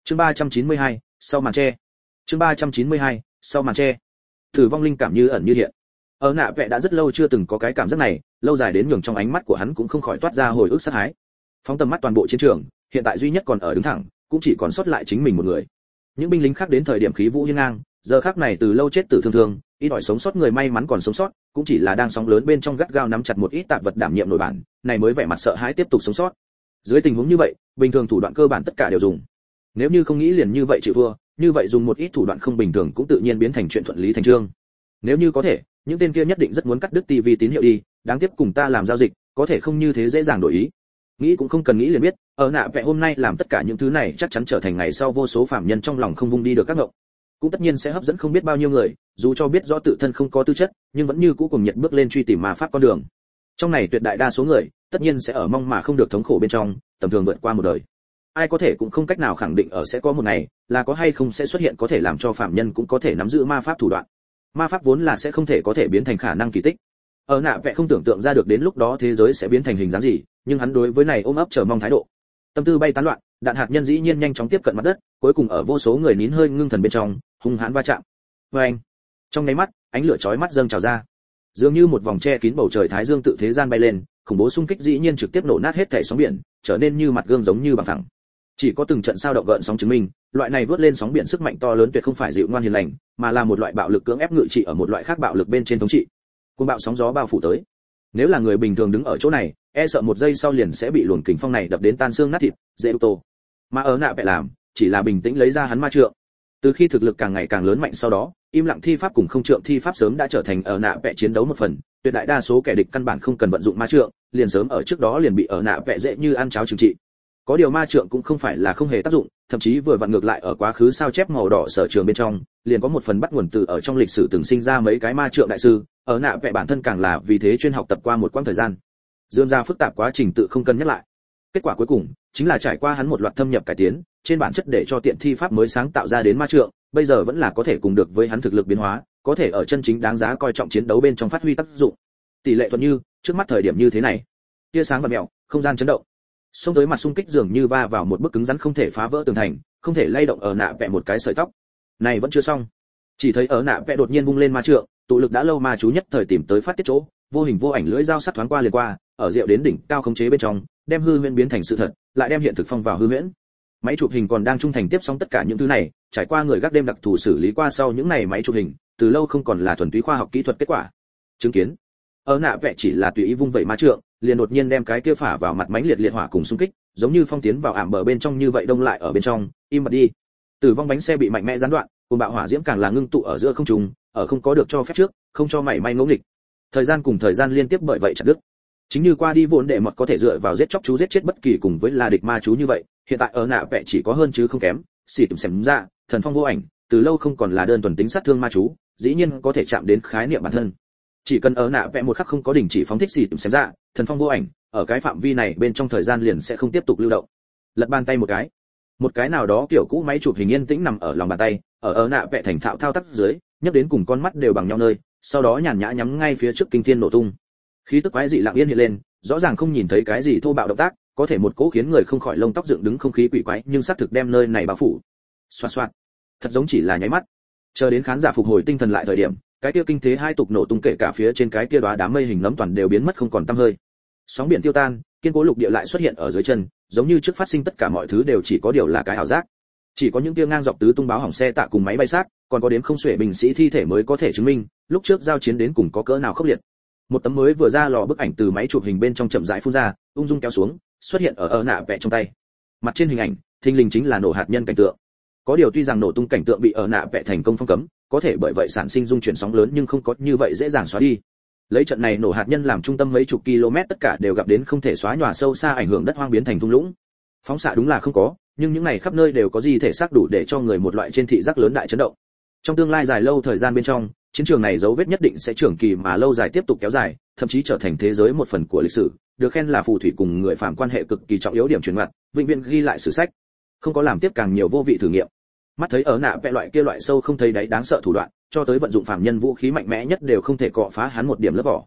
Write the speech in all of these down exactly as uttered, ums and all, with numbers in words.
Chương ba trăm chín mươi hai, sau màn che. Chương ba trăm chín mươi hai, sau màn che. Tử vong linh cảm như ẩn như hiện. Ở nạ vẽ đã rất lâu chưa từng có cái cảm giác này, lâu dài đến nhường trong ánh mắt của hắn cũng không khỏi toát ra hồi ức sát hái. Phóng tầm mắt toàn bộ chiến trường, hiện tại duy nhất còn ở đứng thẳng, cũng chỉ còn sót lại chính mình một người. Những binh lính khác đến thời điểm khí vũ hiên ngang, giờ khắc này từ lâu chết tử thương thương, ít ỏi sống sót người may mắn còn sống sót, cũng chỉ là đang sóng lớn bên trong gắt gao nắm chặt một ít tạp vật đảm nhiệm nổi bản, này mới vẻ mặt sợ hãi tiếp tục sống sót. Dưới tình huống như vậy, bình thường thủ đoạn cơ bản tất cả đều dùng. Nếu như không nghĩ liền như vậy chịu thua, như vậy dùng một ít thủ đoạn không bình thường cũng tự nhiên biến thành chuyện thuận lý thành chương. Nếu như có thể, những tên kia nhất định rất muốn cắt đứt tivi tín hiệu đi, đáng tiếc cùng ta làm giao dịch, có thể không như thế dễ dàng đổi ý. Nghĩ cũng không cần nghĩ liền biết, ở nạ vẽ hôm nay làm tất cả những thứ này chắc chắn trở thành ngày sau vô số phạm nhân trong lòng không vung đi được các ngộng. Cũng tất nhiên sẽ hấp dẫn không biết bao nhiêu người, dù cho biết rõ tự thân không có tư chất, nhưng vẫn như cũ cùng nhiệt bước lên truy tìm ma pháp con đường. Trong này tuyệt đại đa số người, tất nhiên sẽ ở mong mà không được thống khổ bên trong, tầm thường vượt qua một đời. Ai có thể cũng không cách nào khẳng định ở sẽ có một ngày, là có hay không sẽ xuất hiện có thể làm cho phạm nhân cũng có thể nắm giữ ma pháp thủ đoạn. Ma pháp vốn là sẽ không thể có thể biến thành khả năng kỳ tích. Ở nạ vẽ không tưởng tượng ra được đến lúc đó thế giới sẽ biến thành hình dáng gì, nhưng hắn đối với này ôm ấp chờ mong thái độ. Tâm tư bay tán loạn, đạn hạt nhân dĩ nhiên nhanh chóng tiếp cận mặt đất, cuối cùng ở vô số người nín hơi ngưng thần bên trong, hung hãn va chạm. Và anh, trong nháy mắt, ánh lửa chói mắt dâng trào ra, dường như một vòng che kín bầu trời thái dương tự thế gian bay lên, khủng bố xung kích dĩ nhiên trực tiếp nổ nát hết thảy sóng biển, trở nên như mặt gương giống như bằng thẳng. Chỉ có từng trận sao động gợn sóng chứng minh, loại này vớt lên sóng biển sức mạnh to lớn tuyệt không phải dịu ngoan hiền lành, mà là một loại bạo lực cưỡng ép ngự trị ở một loại khác bạo lực bên trên thống trị. Cuồng bạo sóng gió bao phủ tới. Nếu là người bình thường đứng ở chỗ này, e sợ một giây sau liền sẽ bị luồng kình phong này đập đến tan xương nát thịt, dễ tô. Mà ở nạ vẽ làm, chỉ là bình tĩnh lấy ra hắn ma trượng. Từ khi thực lực càng ngày càng lớn mạnh sau đó, im lặng thi pháp cùng không trượng thi pháp sớm đã trở thành ở nạ vẽ chiến đấu một phần, tuyệt đại đa số kẻ địch căn bản không cần vận dụng ma trượng, liền sớm ở trước đó liền bị ở nạ vẽ dễ như ăn cháo trừng trị. Có điều ma trượng cũng không phải là không hề tác dụng, thậm chí vừa vặn ngược lại ở quá khứ sao chép màu đỏ sở trường bên trong, liền có một phần bắt nguồn từ ở trong lịch sử từng sinh ra mấy cái ma trượng đại sư, ở nạ vẽ bản thân càng là vì thế chuyên học tập qua một quãng thời gian. Dương ra phức tạp quá trình tự không cân nhắc lại. Kết quả cuối cùng chính là trải qua hắn một loạt thâm nhập cải tiến, trên bản chất để cho tiện thi pháp mới sáng tạo ra đến ma trượng, bây giờ vẫn là có thể cùng được với hắn thực lực biến hóa, có thể ở chân chính đáng giá coi trọng chiến đấu bên trong phát huy tác dụng. Tỷ lệ thuận như, trước mắt thời điểm như thế này. Tia sáng và mèo, không gian chấn động. Xông tới mặt xung kích dường như va vào một bức cứng rắn không thể phá vỡ tường thành, không thể lay động ở nạ vẽ một cái sợi tóc. Này vẫn chưa xong. Chỉ thấy ở nạ vẽ đột nhiên vung lên ma trượng, tụ lực đã lâu ma chú nhất thời tìm tới phát tiết chỗ, vô hình vô ảnh lưỡi dao sắc thoáng qua liền qua, ở rượu đến đỉnh cao khống chế bên trong, đem hư huyễn biến thành sự thật, lại đem hiện thực phong vào hư huyễn. Máy chụp hình còn đang trung thành tiếp xong tất cả những thứ này, trải qua người gác đêm đặc thù xử lý qua sau những này máy chụp hình, từ lâu không còn là thuần túy khoa học kỹ thuật kết quả. Chứng kiến, ở nạ vẽ chỉ là tùy ý vung vẩy ma trượng, liền đột nhiên đem cái kia phả vào mặt mãnh liệt liệt hỏa cùng xung kích, giống như phong tiến vào ảm bờ bên trong như vậy đông lại ở bên trong, im bặt đi. Tử vong bánh xe bị mạnh mẽ gián đoạn, cùng bạo hỏa diễm càng là ngưng tụ ở giữa không trung, ở không có được cho phép trước, không cho mảy may ngẫu nghịch. Thời gian cùng thời gian liên tiếp bởi vậy chặt đứt. Chính như qua đi vốn đệ mọt có thể dựa vào giết chóc chú giết chết bất kỳ cùng với là địch ma chú như vậy, hiện tại ở nạ vẽ chỉ có hơn chứ không kém, xỉ tụm xem ra, thần phong vô ảnh, từ lâu không còn là đơn thuần tính sát thương ma chú, dĩ nhiên có thể chạm đến khái niệm bản thân. Chỉ cần ở nạ vẽ một khắc không có đình chỉ phóng thích xỉ tụm xem ra, thần phong vô ảnh, ở cái phạm vi này bên trong thời gian liền sẽ không tiếp tục lưu động. Lật bàn tay một cái, một cái nào đó kiểu cũ máy chụp hình yên tĩnh nằm ở lòng bàn tay, ở ở nạ vẽ thành thạo thao tác dưới, nhấc đến cùng con mắt đều bằng nhau nơi, sau đó nhàn nhã nhắm ngay phía trước kinh thiên nổ tung. Khí tức quái dị lặng yên hiện lên, rõ ràng không nhìn thấy cái gì thô bạo động tác, có thể một cỗ khiến người không khỏi lông tóc dựng đứng không khí quỷ quái, nhưng xác thực đem nơi này bao phủ. Xoạt xoạt, thật giống chỉ là nháy mắt. Chờ đến khán giả phục hồi tinh thần lại thời điểm, cái kia kinh thế hai tục nổ tung kể cả phía trên cái kia đóa đám mây hình nấm toàn đều biến mất không còn tăm hơi. Sóng biển tiêu tan, kiên cố lục địa lại xuất hiện ở dưới chân, giống như trước phát sinh tất cả mọi thứ đều chỉ có điều là cái ảo giác. Chỉ có những tia ngang dọc tứ tung báo hỏng xe tạ cùng máy bay xác, còn có đếm không xuể binh sĩ thi thể mới có thể chứng minh, lúc trước giao chiến đến cùng có cỡ nào khốc liệt. Một tấm mới vừa ra lò bức ảnh từ máy chụp hình bên trong chậm rãi phun ra, ung dung kéo xuống, xuất hiện ở ở nạ vẽ trong tay. Mặt trên hình ảnh, thình lình chính là nổ hạt nhân cảnh tượng. Có điều tuy rằng nổ tung cảnh tượng bị ở nạ vẽ thành công phong cấm, có thể bởi vậy sản sinh dung chuyển sóng lớn nhưng không có như vậy dễ dàng xóa đi. Lấy trận này nổ hạt nhân làm trung tâm mấy chục km tất cả đều gặp đến không thể xóa nhòa sâu xa ảnh hưởng đất hoang biến thành thung lũng. Phóng xạ đúng là không có, nhưng những này khắp nơi đều có gì thể xác đủ để cho người một loại trên thị giác lớn đại chấn động. Trong tương lai dài lâu thời gian bên trong, chiến trường này dấu vết nhất định sẽ trường kỳ mà lâu dài tiếp tục kéo dài, thậm chí trở thành thế giới một phần của lịch sử, được khen là phù thủy cùng người phàm quan hệ cực kỳ trọng yếu điểm truyền ngặt, vĩnh viễn ghi lại sử sách. Không có làm tiếp càng nhiều vô vị thử nghiệm. Mắt thấy ở nạ vẽ loại kia loại sâu không thấy đáy đáng sợ thủ đoạn, cho tới vận dụng phàm nhân vũ khí mạnh mẽ nhất đều không thể cọ phá hắn một điểm lớp vỏ.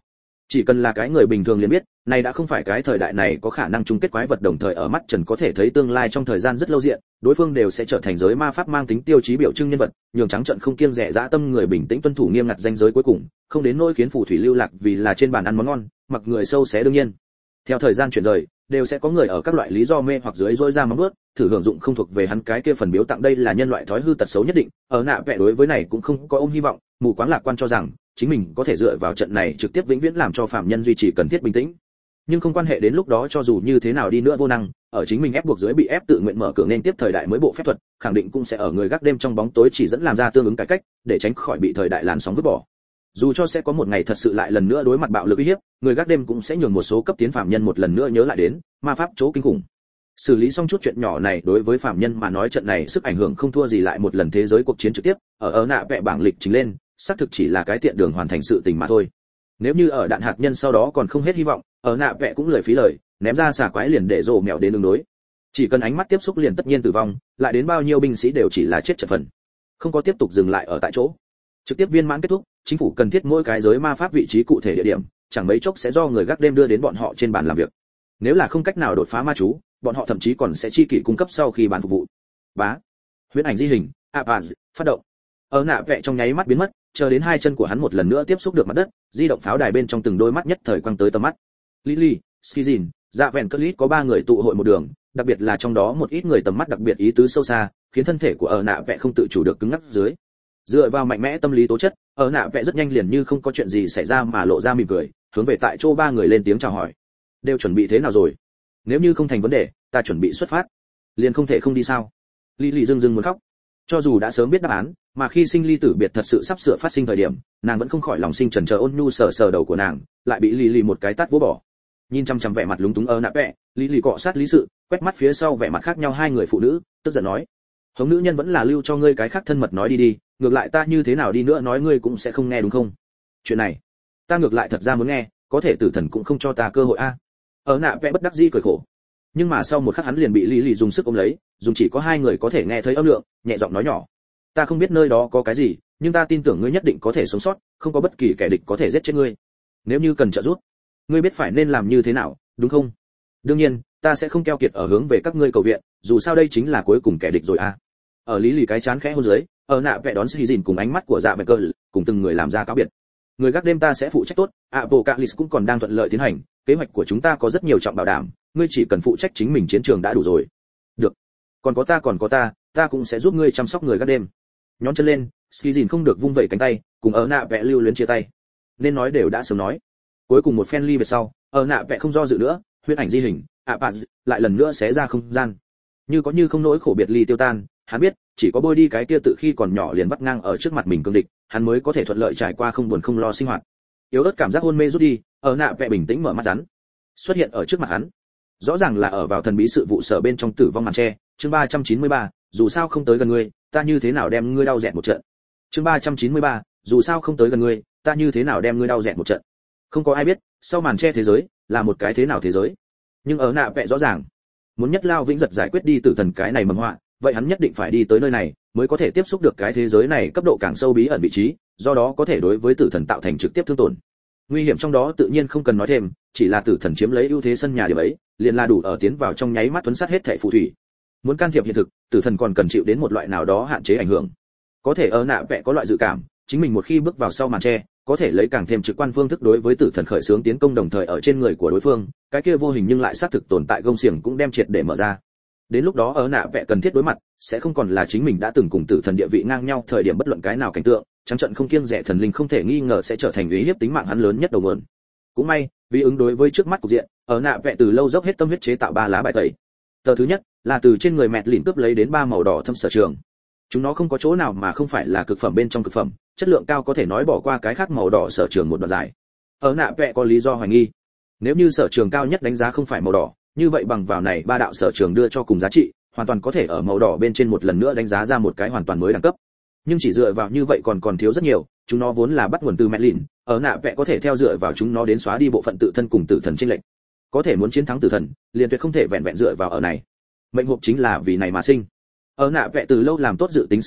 Chỉ cần là cái người bình thường liền biết, này đã không phải cái thời đại này có khả năng chung kết quái vật đồng thời ở mắt trần có thể thấy tương lai trong thời gian rất lâu diện, đối phương đều sẽ trở thành giới ma pháp mang tính tiêu chí biểu trưng nhân vật, nhường trắng trận không kiêng dè dã tâm người bình tĩnh tuân thủ nghiêm ngặt danh giới cuối cùng, không đến nỗi khiến phù thủy lưu lạc vì là trên bàn ăn món ngon, mặc người sâu xé đương nhiên. Theo thời gian chuyển rời, đều sẽ có người ở các loại lý do mê hoặc dưới rối ra móng vuốt, thử hưởng dụng không thuộc về hắn cái kia phần biếu tặng, đây là nhân loại thói hư tật xấu nhất định, ở nạ vẽ đối với này cũng không có ôm hy vọng, mù quáng lạc quan cho rằng chính mình có thể dựa vào trận này trực tiếp vĩnh viễn làm cho phạm nhân duy trì cần thiết bình tĩnh. Nhưng không quan hệ, đến lúc đó cho dù như thế nào đi nữa vô năng, ở chính mình ép buộc dưới bị ép tự nguyện mở cửa nên tiếp thời đại mới bộ phép thuật, khẳng định cũng sẽ ở người gác đêm trong bóng tối chỉ dẫn làm ra tương ứng cải cách, để tránh khỏi bị thời đại làn sóng vứt bỏ. Dù cho sẽ có một ngày thật sự lại lần nữa đối mặt bạo lực uy hiếp, người gác đêm cũng sẽ nhường một số cấp tiến phạm nhân một lần nữa nhớ lại đến ma pháp chỗ kinh khủng. Xử lý xong chút chuyện nhỏ này, đối với phạm nhân mà nói trận này sức ảnh hưởng không thua gì lại một lần thế giới cuộc chiến trực tiếp, ở ở nạ vẽ bảng lịch trình lên, xác thực chỉ là cái tiện đường hoàn thành sự tình mà thôi. Nếu như ở đạn hạt nhân sau đó còn không hết hy vọng, ở nạ vẽ cũng lười phí lời, ném ra xà quái liền để rồ mèo đến ứng đối. Chỉ cần ánh mắt tiếp xúc liền tất nhiên tử vong, lại đến bao nhiêu binh sĩ đều chỉ là chết chật phần. Không có tiếp tục dừng lại ở tại chỗ. Trực tiếp viên mãn kết thúc, chính phủ cần thiết mỗi cái giới ma pháp vị trí cụ thể địa điểm, chẳng mấy chốc sẽ do người gác đêm đưa đến bọn họ trên bàn làm việc. Nếu là không cách nào đột phá ma chú, bọn họ thậm chí còn sẽ chi kỷ cung cấp sau khi bán phục vụ. Bá. Huyễn ảnh di hình, Apaz, phát động. Ở nạ vẽ trong nháy mắt biến mất, chờ đến hai chân của hắn một lần nữa tiếp xúc được mặt đất, di động pháo đài bên trong từng đôi mắt nhất thời quăng tới tầm mắt. Lily, Skizin, Dạ Vẹn Clit có ba người tụ hội một đường, đặc biệt là trong đó một ít người tầm mắt đặc biệt ý tứ sâu xa, khiến thân thể của ở nạ vẽ không tự chủ được cứng ngắc dưới. Dựa vào mạnh mẽ tâm lý tố chất, ở nạ vẽ rất nhanh liền như không có chuyện gì xảy ra mà lộ ra mỉm cười, hướng về tại chỗ ba người lên tiếng chào hỏi. Đều chuẩn bị thế nào rồi? Nếu như không thành vấn đề, ta chuẩn bị xuất phát. Liền không thể không đi sao? Lily dưng dưng muốn khóc. Cho dù đã sớm biết đáp án, mà khi sinh ly tử biệt thật sự sắp sửa phát sinh thời điểm, nàng vẫn không khỏi lòng sinh chần chờ, ôn nhu sờ sờ đầu của nàng, lại bị Lily một cái tát vỗ bỏ. Nhìn chăm chăm vẻ mặt lúng túng ở nạ vẽ, Lily cọ sát lý sự, quét mắt phía sau vẻ mặt khác nhau hai người phụ nữ, tức giận nói: "Hống nữ nhân vẫn là lưu cho ngươi cái khác thân mật nói đi đi, ngược lại ta như thế nào đi nữa nói ngươi cũng sẽ không nghe đúng không? Chuyện này, ta ngược lại thật ra muốn nghe, có thể tử thần cũng không cho ta cơ hội a." À. Ở nạ vẽ bất đắc dĩ cười khổ. Nhưng mà sau một khắc hắn liền bị Lily dùng sức ôm lấy, dùng chỉ có hai người có thể nghe thấy âm lượng, nhẹ giọng nói nhỏ: "Ta không biết nơi đó có cái gì, nhưng ta tin tưởng ngươi nhất định có thể sống sót, không có bất kỳ kẻ địch có thể giết chết ngươi. Nếu như cần trợ giúp, ngươi biết phải nên làm như thế nào, đúng không? Đương nhiên, ta sẽ không keo kiệt ở hướng về các ngươi cầu viện, dù sao đây chính là cuối cùng kẻ địch rồi a." À. Ở Lý Lì cái chán khẽ hôn dưới, ở nạ vẽ đón Skizin cùng ánh mắt của Dạ Vẹn Cơ, cùng từng người làm ra cáo biệt. Người gác đêm ta sẽ phụ trách tốt, Apocalypse cũng còn đang thuận lợi tiến hành, kế hoạch của chúng ta có rất nhiều trọng bảo đảm, ngươi chỉ cần phụ trách chính mình chiến trường đã đủ rồi. Được. Còn có ta còn có ta, ta cũng sẽ giúp ngươi chăm sóc người gác đêm. Nhón chân lên, Skizin không được vung vẩy cánh tay, cùng ở nạ vẽ lưu luyến chia tay. Nên nói đều đã sớm nói. Cuối cùng một phen ly về sau, ở nạ vẽ không do dự nữa, huyễn ảnh di hình, Apaz lại lần nữa xé ra không gian. Như có như không nỗi khổ biệt ly tiêu tan, hắn biết, chỉ có bôi đi cái kia tự khi còn nhỏ liền vắt ngang ở trước mặt mình cương địch, hắn mới có thể thuận lợi trải qua không buồn không lo sinh hoạt. Yếu ớt cảm giác hôn mê rút đi, ở nạ vẽ bình tĩnh mở mắt rắn. Xuất hiện ở trước mặt hắn. Rõ ràng là ở vào thần bí sự vụ sở bên trong tử vong màn che, chương ba trăm chín mươi ba, dù sao không tới gần ngươi, ta như thế nào đem ngươi đau dẹt một trận. Chương ba trăm chín mươi ba, dù sao không tới gần ngươi, ta như thế nào đem ngươi đau dẹt một trận. Không có ai biết, sau màn che thế giới là một cái thế nào thế giới. Nhưng ở nạ vẽ rõ ràng, muốn nhất lao vĩnh giật giải quyết đi tử thần cái này mầm họa, vậy hắn nhất định phải đi tới nơi này, mới có thể tiếp xúc được cái thế giới này cấp độ càng sâu bí ẩn vị trí, do đó có thể đối với tử thần tạo thành trực tiếp thương tổn. Nguy hiểm trong đó tự nhiên không cần nói thêm, chỉ là tử thần chiếm lấy ưu thế sân nhà điểm ấy, liền là đủ ở tiến vào trong nháy mắt tuấn sát hết thảy phù thủy. Muốn can thiệp hiện thực, tử thần còn cần chịu đến một loại nào đó hạn chế ảnh hưởng. Có thể ở nạ vẽ có loại dự cảm, chính mình một khi bước vào sau màn che, có thể lấy càng thêm trực quan phương thức đối với tử thần khởi xướng tiến công, đồng thời ở trên người của đối phương, cái kia vô hình nhưng lại xác thực tồn tại gông xiềng cũng đem triệt để mở ra. Đến lúc đó ở nạ vẽ cần thiết đối mặt, sẽ không còn là chính mình đã từng cùng tử thần địa vị ngang nhau thời điểm bất luận cái nào cảnh tượng, trắng trận không kiêng dè thần linh không thể nghi ngờ sẽ trở thành uy hiếp tính mạng hắn lớn nhất đầu nguồn. Cũng may, vì ứng đối với trước mắt cục diện, ở nạ vẽ từ lâu dốc hết tâm huyết chế tạo ba lá bài tẩy. Tờ thứ nhất là từ trên người mẹt lìn cướp lấy đến ba màu đỏ thâm sở trường. Chúng nó không có chỗ nào mà không phải là cực phẩm bên trong cực phẩm, chất lượng cao có thể nói bỏ qua cái khác màu đỏ sở trường một đoạn dài. Ở nạ vẽ có lý do hoài nghi, nếu như sở trường cao nhất đánh giá không phải màu đỏ, như vậy bằng vào này ba đạo sở trường đưa cho cùng giá trị, hoàn toàn có thể ở màu đỏ bên trên một lần nữa đánh giá ra một cái hoàn toàn mới đẳng cấp. Nhưng chỉ dựa vào như vậy còn còn thiếu rất nhiều, chúng nó vốn là bắt nguồn từ mẹt lìn, ở nạ vẽ có thể theo dựa vào chúng nó đến xóa đi bộ phận tự thân cùng tử thần chênh lệch. Có thể muốn chiến thắng tử thần, liền tuyệt không thể vẹn vẹn dựa vào ở này. Mệnh hộp chính là vì này mà sinh. Ở nạ vẽ từ lâu làm tốt dự tính xấu nhất,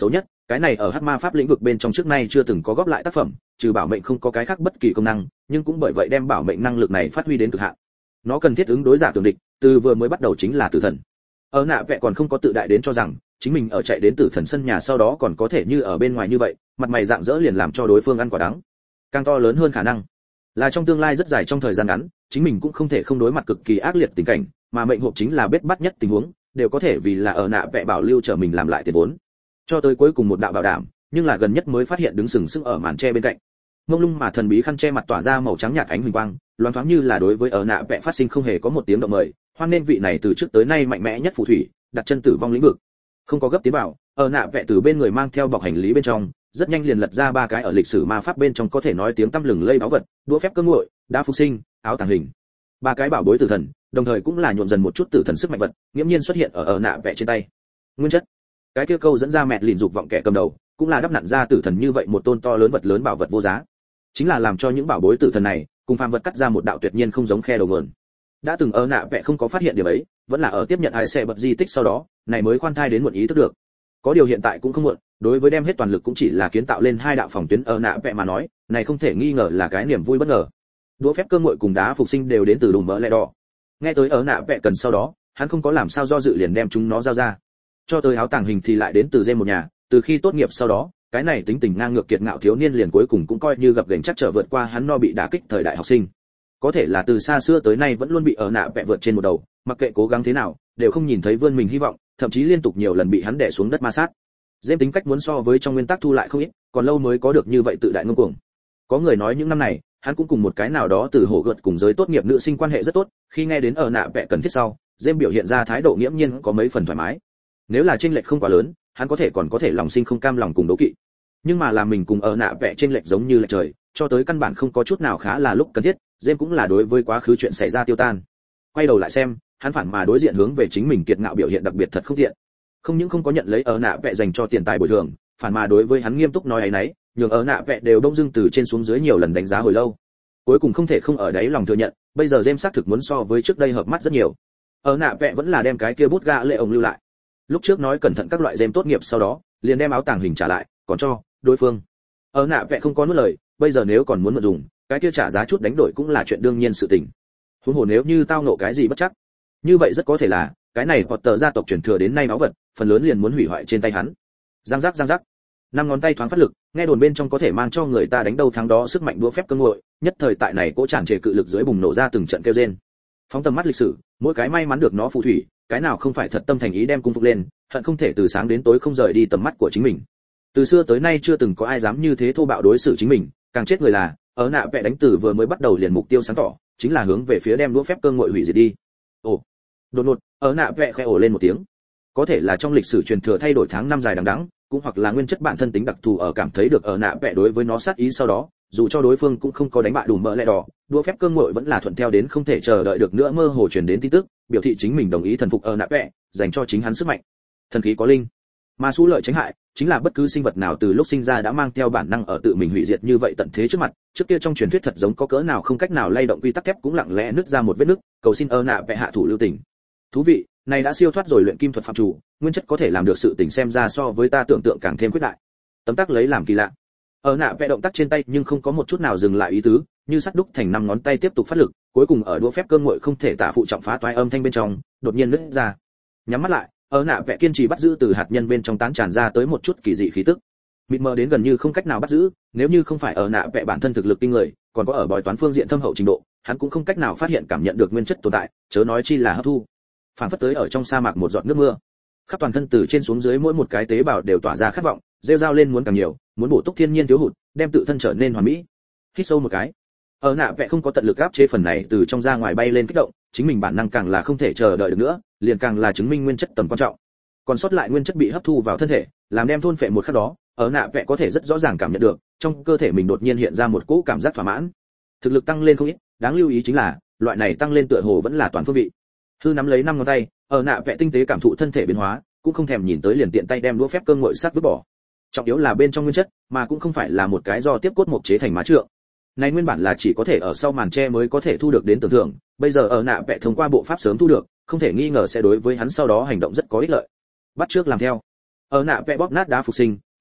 Cái này ở hắc ma pháp lĩnh vực bên trong trước nay chưa từng có góp lại tác phẩm, trừ bảo mệnh không có cái khác bất kỳ công năng, nhưng cũng bởi vậy đem bảo mệnh năng lực này phát huy đến cực hạn. Nó cần thiết ứng đối giả tưởng địch, từ vừa mới bắt đầu chính là tử thần. Ở nạ vẽ còn không có tự đại đến cho rằng chính mình ở chạy đến tử thần sân nhà sau đó còn có thể như ở bên ngoài như vậy, mặt mày rạng rỡ liền làm cho đối phương ăn quả đắng. Càng to lớn hơn khả năng là trong tương lai rất dài trong thời gian ngắn, chính mình cũng không thể không đối mặt cực kỳ ác liệt tình cảnh, mà mệnh hộp chính là bết bắt nhất tình huống, đều có thể vì là ở nạ vẽ bảo lưu trở mình làm lại tiền vốn. Cho tới cuối cùng một đạo bảo đảm, nhưng là gần nhất mới phát hiện đứng sừng sững ở màn che bên cạnh. Mông lung mà thần bí khăn che mặt tỏa ra màu trắng nhạt ánh huỳnh quang, loáng thoáng như là đối với ở nạ vẽ phát sinh không hề có một tiếng động mời, hoan nên vị này từ trước tới nay mạnh mẽ nhất phù thủy, đặt chân tử vong lĩnh vực. Không có gấp tiến vào, ở nạ vẽ từ bên người mang theo bọc hành lý bên trong, rất nhanh liền lật ra ba cái ở lịch sử ma pháp bên trong có thể nói tiếng tăm lừng lây báu vật, đũa phép cơ nguội, đá phục sinh, áo tàng hình. Ba cái bảo bối tử thần, đồng thời cũng là nhuộm dần một chút tử thần sức mạnh vật, nghiễm nhiên xuất hiện ở ở nạ vẽ trên tay. Nguyên chất, cái kia câu dẫn ra mẹ lìn dục vọng kẻ cầm đầu, cũng là đắp nặn ra tử thần như vậy một tôn to lớn vật lớn bảo vật vô giá, chính là làm cho những bảo bối tử thần này cùng phàm vật cắt ra một đạo tuyệt nhiên không giống khe đầu nguồn. Đã từng ở nạ vẽ không có phát hiện điểm ấy, vẫn là ở tiếp nhận ai xe bật di tích sau đó, này mới khoan thai đến muộn ý thức được. Có điều hiện tại cũng không muộn, đối với đem hết toàn lực cũng chỉ là kiến tạo lên hai đạo phòng tuyến ở nạ vẽ mà nói, này không thể nghi ngờ là cái niềm vui bất ngờ. Đũa phép cơ nguội cùng đá phục sinh đều đến từ đùm mỡ lẹ đỏ. Nghe tới ở nạ vẽ cần sau đó, hắn không có làm sao do dự liền đem chúng nó giao ra. Cho tới áo tàng hình thì lại đến từ dê một nhà, từ khi tốt nghiệp sau đó, cái này tính tình ngang ngược kiệt ngạo thiếu niên liền cuối cùng cũng coi như gặp gành chắc trở vượt qua hắn no bị đả kích thời đại học sinh. Có thể là từ xa xưa tới nay vẫn luôn bị ở nạ vẽ vượt trên một đầu, mặc kệ cố gắng thế nào, đều không nhìn thấy vươn mình hy vọng, thậm chí liên tục nhiều lần bị hắn đè xuống đất ma sát. Dêm tính cách muốn so với trong nguyên tắc thu lại không ít, còn lâu mới có được như vậy tự đại ngông cuồng. Có người nói những năm này, hắn cũng cùng một cái nào đó từ hổ gợt cùng giới tốt nghiệp nữ sinh quan hệ rất tốt, khi nghe đến ở nạ vẽ cần thiết sau, Dêm biểu hiện ra thái độ nghiễm nhiên có mấy phần thoải mái. Nếu là chênh lệch không quá lớn, hắn có thể còn có thể lòng sinh không cam lòng cùng đố kỵ. Nhưng mà làm mình cùng ở nạ vẽ chênh lệch giống như lệch trời, cho tới căn bản không có chút nào khá là lúc cần thiết, Dêm cũng là đối với quá khứ chuyện xảy ra tiêu tan. Quay đầu lại xem, hắn phản mà đối diện hướng về chính mình kiệt ngạo biểu hiện đặc biệt thật không tiện. Không những không có nhận lấy ở nạ vẽ dành cho tiền tài bồi thường, phản mà đối với hắn nghiêm túc nói ấy nấy, nhường ở nạ vẽ đều đông dưng từ trên xuống dưới nhiều lần đánh giá hồi lâu. Cuối cùng không thể không ở đấy lòng thừa nhận, bây giờ James xác thực muốn so với trước đây hợp mắt rất nhiều. Ở nạ vẽ vẫn là đem cái kia bút gạ lệ ổng lưu lại. Lúc trước nói cẩn thận các loại James tốt nghiệp sau đó, liền đem áo tàng hình trả lại, còn cho đối phương. Ở nạ vẽ không có nuốt lời, bây giờ nếu còn muốn mượn dùng, cái kia trả giá chút đánh đổi cũng là chuyện đương nhiên sự tình. Huống hồ nếu như tao nộ cái gì bất chắc, như vậy rất có thể là cái này Potter gia tộc truyền thừa đến nay báu vật, phần lớn liền muốn hủy hoại trên tay hắn. Giang giác giang giác. Năm ngón tay thoáng phát lực, nghe đồn bên trong có thể mang cho người ta đánh đầu thắng đó sức mạnh đũa phép cơ nguội, nhất thời tại này cỗ tràn trề cự lực dưới bùng nổ ra từng trận kêu rên. Phóng tầm mắt lịch sử, mỗi cái may mắn được nó phù thủy, cái nào không phải thật tâm thành ý đem cung phục lên, hận không thể từ sáng đến tối không rời đi tầm mắt của chính mình. Từ xưa tới nay chưa từng có ai dám như thế thô bạo đối xử chính mình, càng chết người là, ở nạ vẽ đánh từ vừa mới bắt đầu liền mục tiêu sáng tỏ, chính là hướng về phía đem đũa phép cơ nguội hủy diệt đi. Ồ. Đột ngột, ở nạ vẽ khẽ ồ lên một tiếng. Có thể là trong lịch sử truyền thừa thay đổi tháng năm dài đằng đẵng, cũng hoặc là nguyên chất bản thân tính đặc thù ở cảm thấy được ở nạ vẽ đối với nó sát ý sau đó, dù cho đối phương cũng không có đánh bại đủ mỡ lẹ đỏ, đũa phép cơ nguội vẫn là thuận theo đến không thể chờ đợi được nữa mơ hồ truyền đến tin tức, biểu thị chính mình đồng ý thần phục ở nạ vẽ, dành cho chính hắn sức mạnh. Thần khí có linh, mà xú lợi tránh hại, chính là bất cứ sinh vật nào từ lúc sinh ra đã mang theo bản năng ở tự mình hủy diệt như vậy tận thế trước mặt, trước kia trong truyền thuyết thật giống có cỡ nào không cách nào lay động quy tắc thép cũng lặng lẽ nứt ra một vết nứt, cầu xin ở nạ vẽ hạ thủ lưu tình. Thú vị, này đã siêu thoát rồi luyện kim thuật phạm chủ, nguyên chất có thể làm được sự tình xem ra so với ta tưởng tượng càng thêm quyết đại. Tấm tắc lấy làm kỳ lạ. Ở nạ vẽ động tác trên tay nhưng không có một chút nào dừng lại ý tứ, như sắt đúc thành năm ngón tay tiếp tục phát lực, cuối cùng ở đũa phép cơ nguội không thể tả phụ trọng phá toái âm thanh bên trong, đột nhiên nứt ra. Nhắm mắt lại, ở nạ vẽ kiên trì bắt giữ từ hạt nhân bên trong tán tràn ra tới một chút kỳ dị khí tức. Mịt mờ đến gần như không cách nào bắt giữ, nếu như không phải ở nạ vẽ bản thân thực lực kinh người, còn có ở bói toán phương diện thâm hậu trình độ, hắn cũng không cách nào phát hiện cảm nhận được nguyên chất tồn tại, chớ nói chi là hấp thu. Phản phất tới ở trong sa mạc một giọt nước mưa, khắp toàn thân từ trên xuống dưới mỗi một cái tế bào đều tỏa ra khát vọng, rêu rao lên muốn càng nhiều, muốn bổ túc thiên nhiên thiếu hụt, đem tự thân trở nên hoàn mỹ. Hít sâu một cái, ở nạ vẽ không có tận lực áp chế phần này từ trong ra ngoài bay lên kích động, chính mình bản năng càng là không thể chờ đợi được nữa, liền càng là chứng minh nguyên chất tầm quan trọng. Còn sót lại nguyên chất bị hấp thu vào thân thể, làm đem thôn phệ một khắc đó, ở nạ vẽ có thể rất rõ ràng cảm nhận được, trong cơ thể mình đột nhiên hiện ra một cỗ cảm giác thỏa mãn. Thực lực tăng lên không ít, đáng lưu ý chính là, loại này tăng lên tựa hồ vẫn là toàn phương vị. Hư nắm lấy năm ngón tay, ở nạ vẽ tinh tế cảm thụ thân thể biến hóa, cũng không thèm nhìn tới liền tiện tay đem đũa phép cơ nguội sát vứt bỏ. Trọng yếu là bên trong nguyên chất, mà cũng không phải là một cái do tiếp cốt mộc chế thành má trượng. Này nguyên bản là chỉ có thể ở sau màn che mới có thể thu được đến tưởng thưởng, bây giờ ở nạ vẽ thông qua bộ pháp sớm thu được, không thể nghi ngờ sẽ đối với hắn sau đó hành động rất có ích lợi. Bắt trước làm theo. Ở nạ vẽ bóp nát đá phục sinh,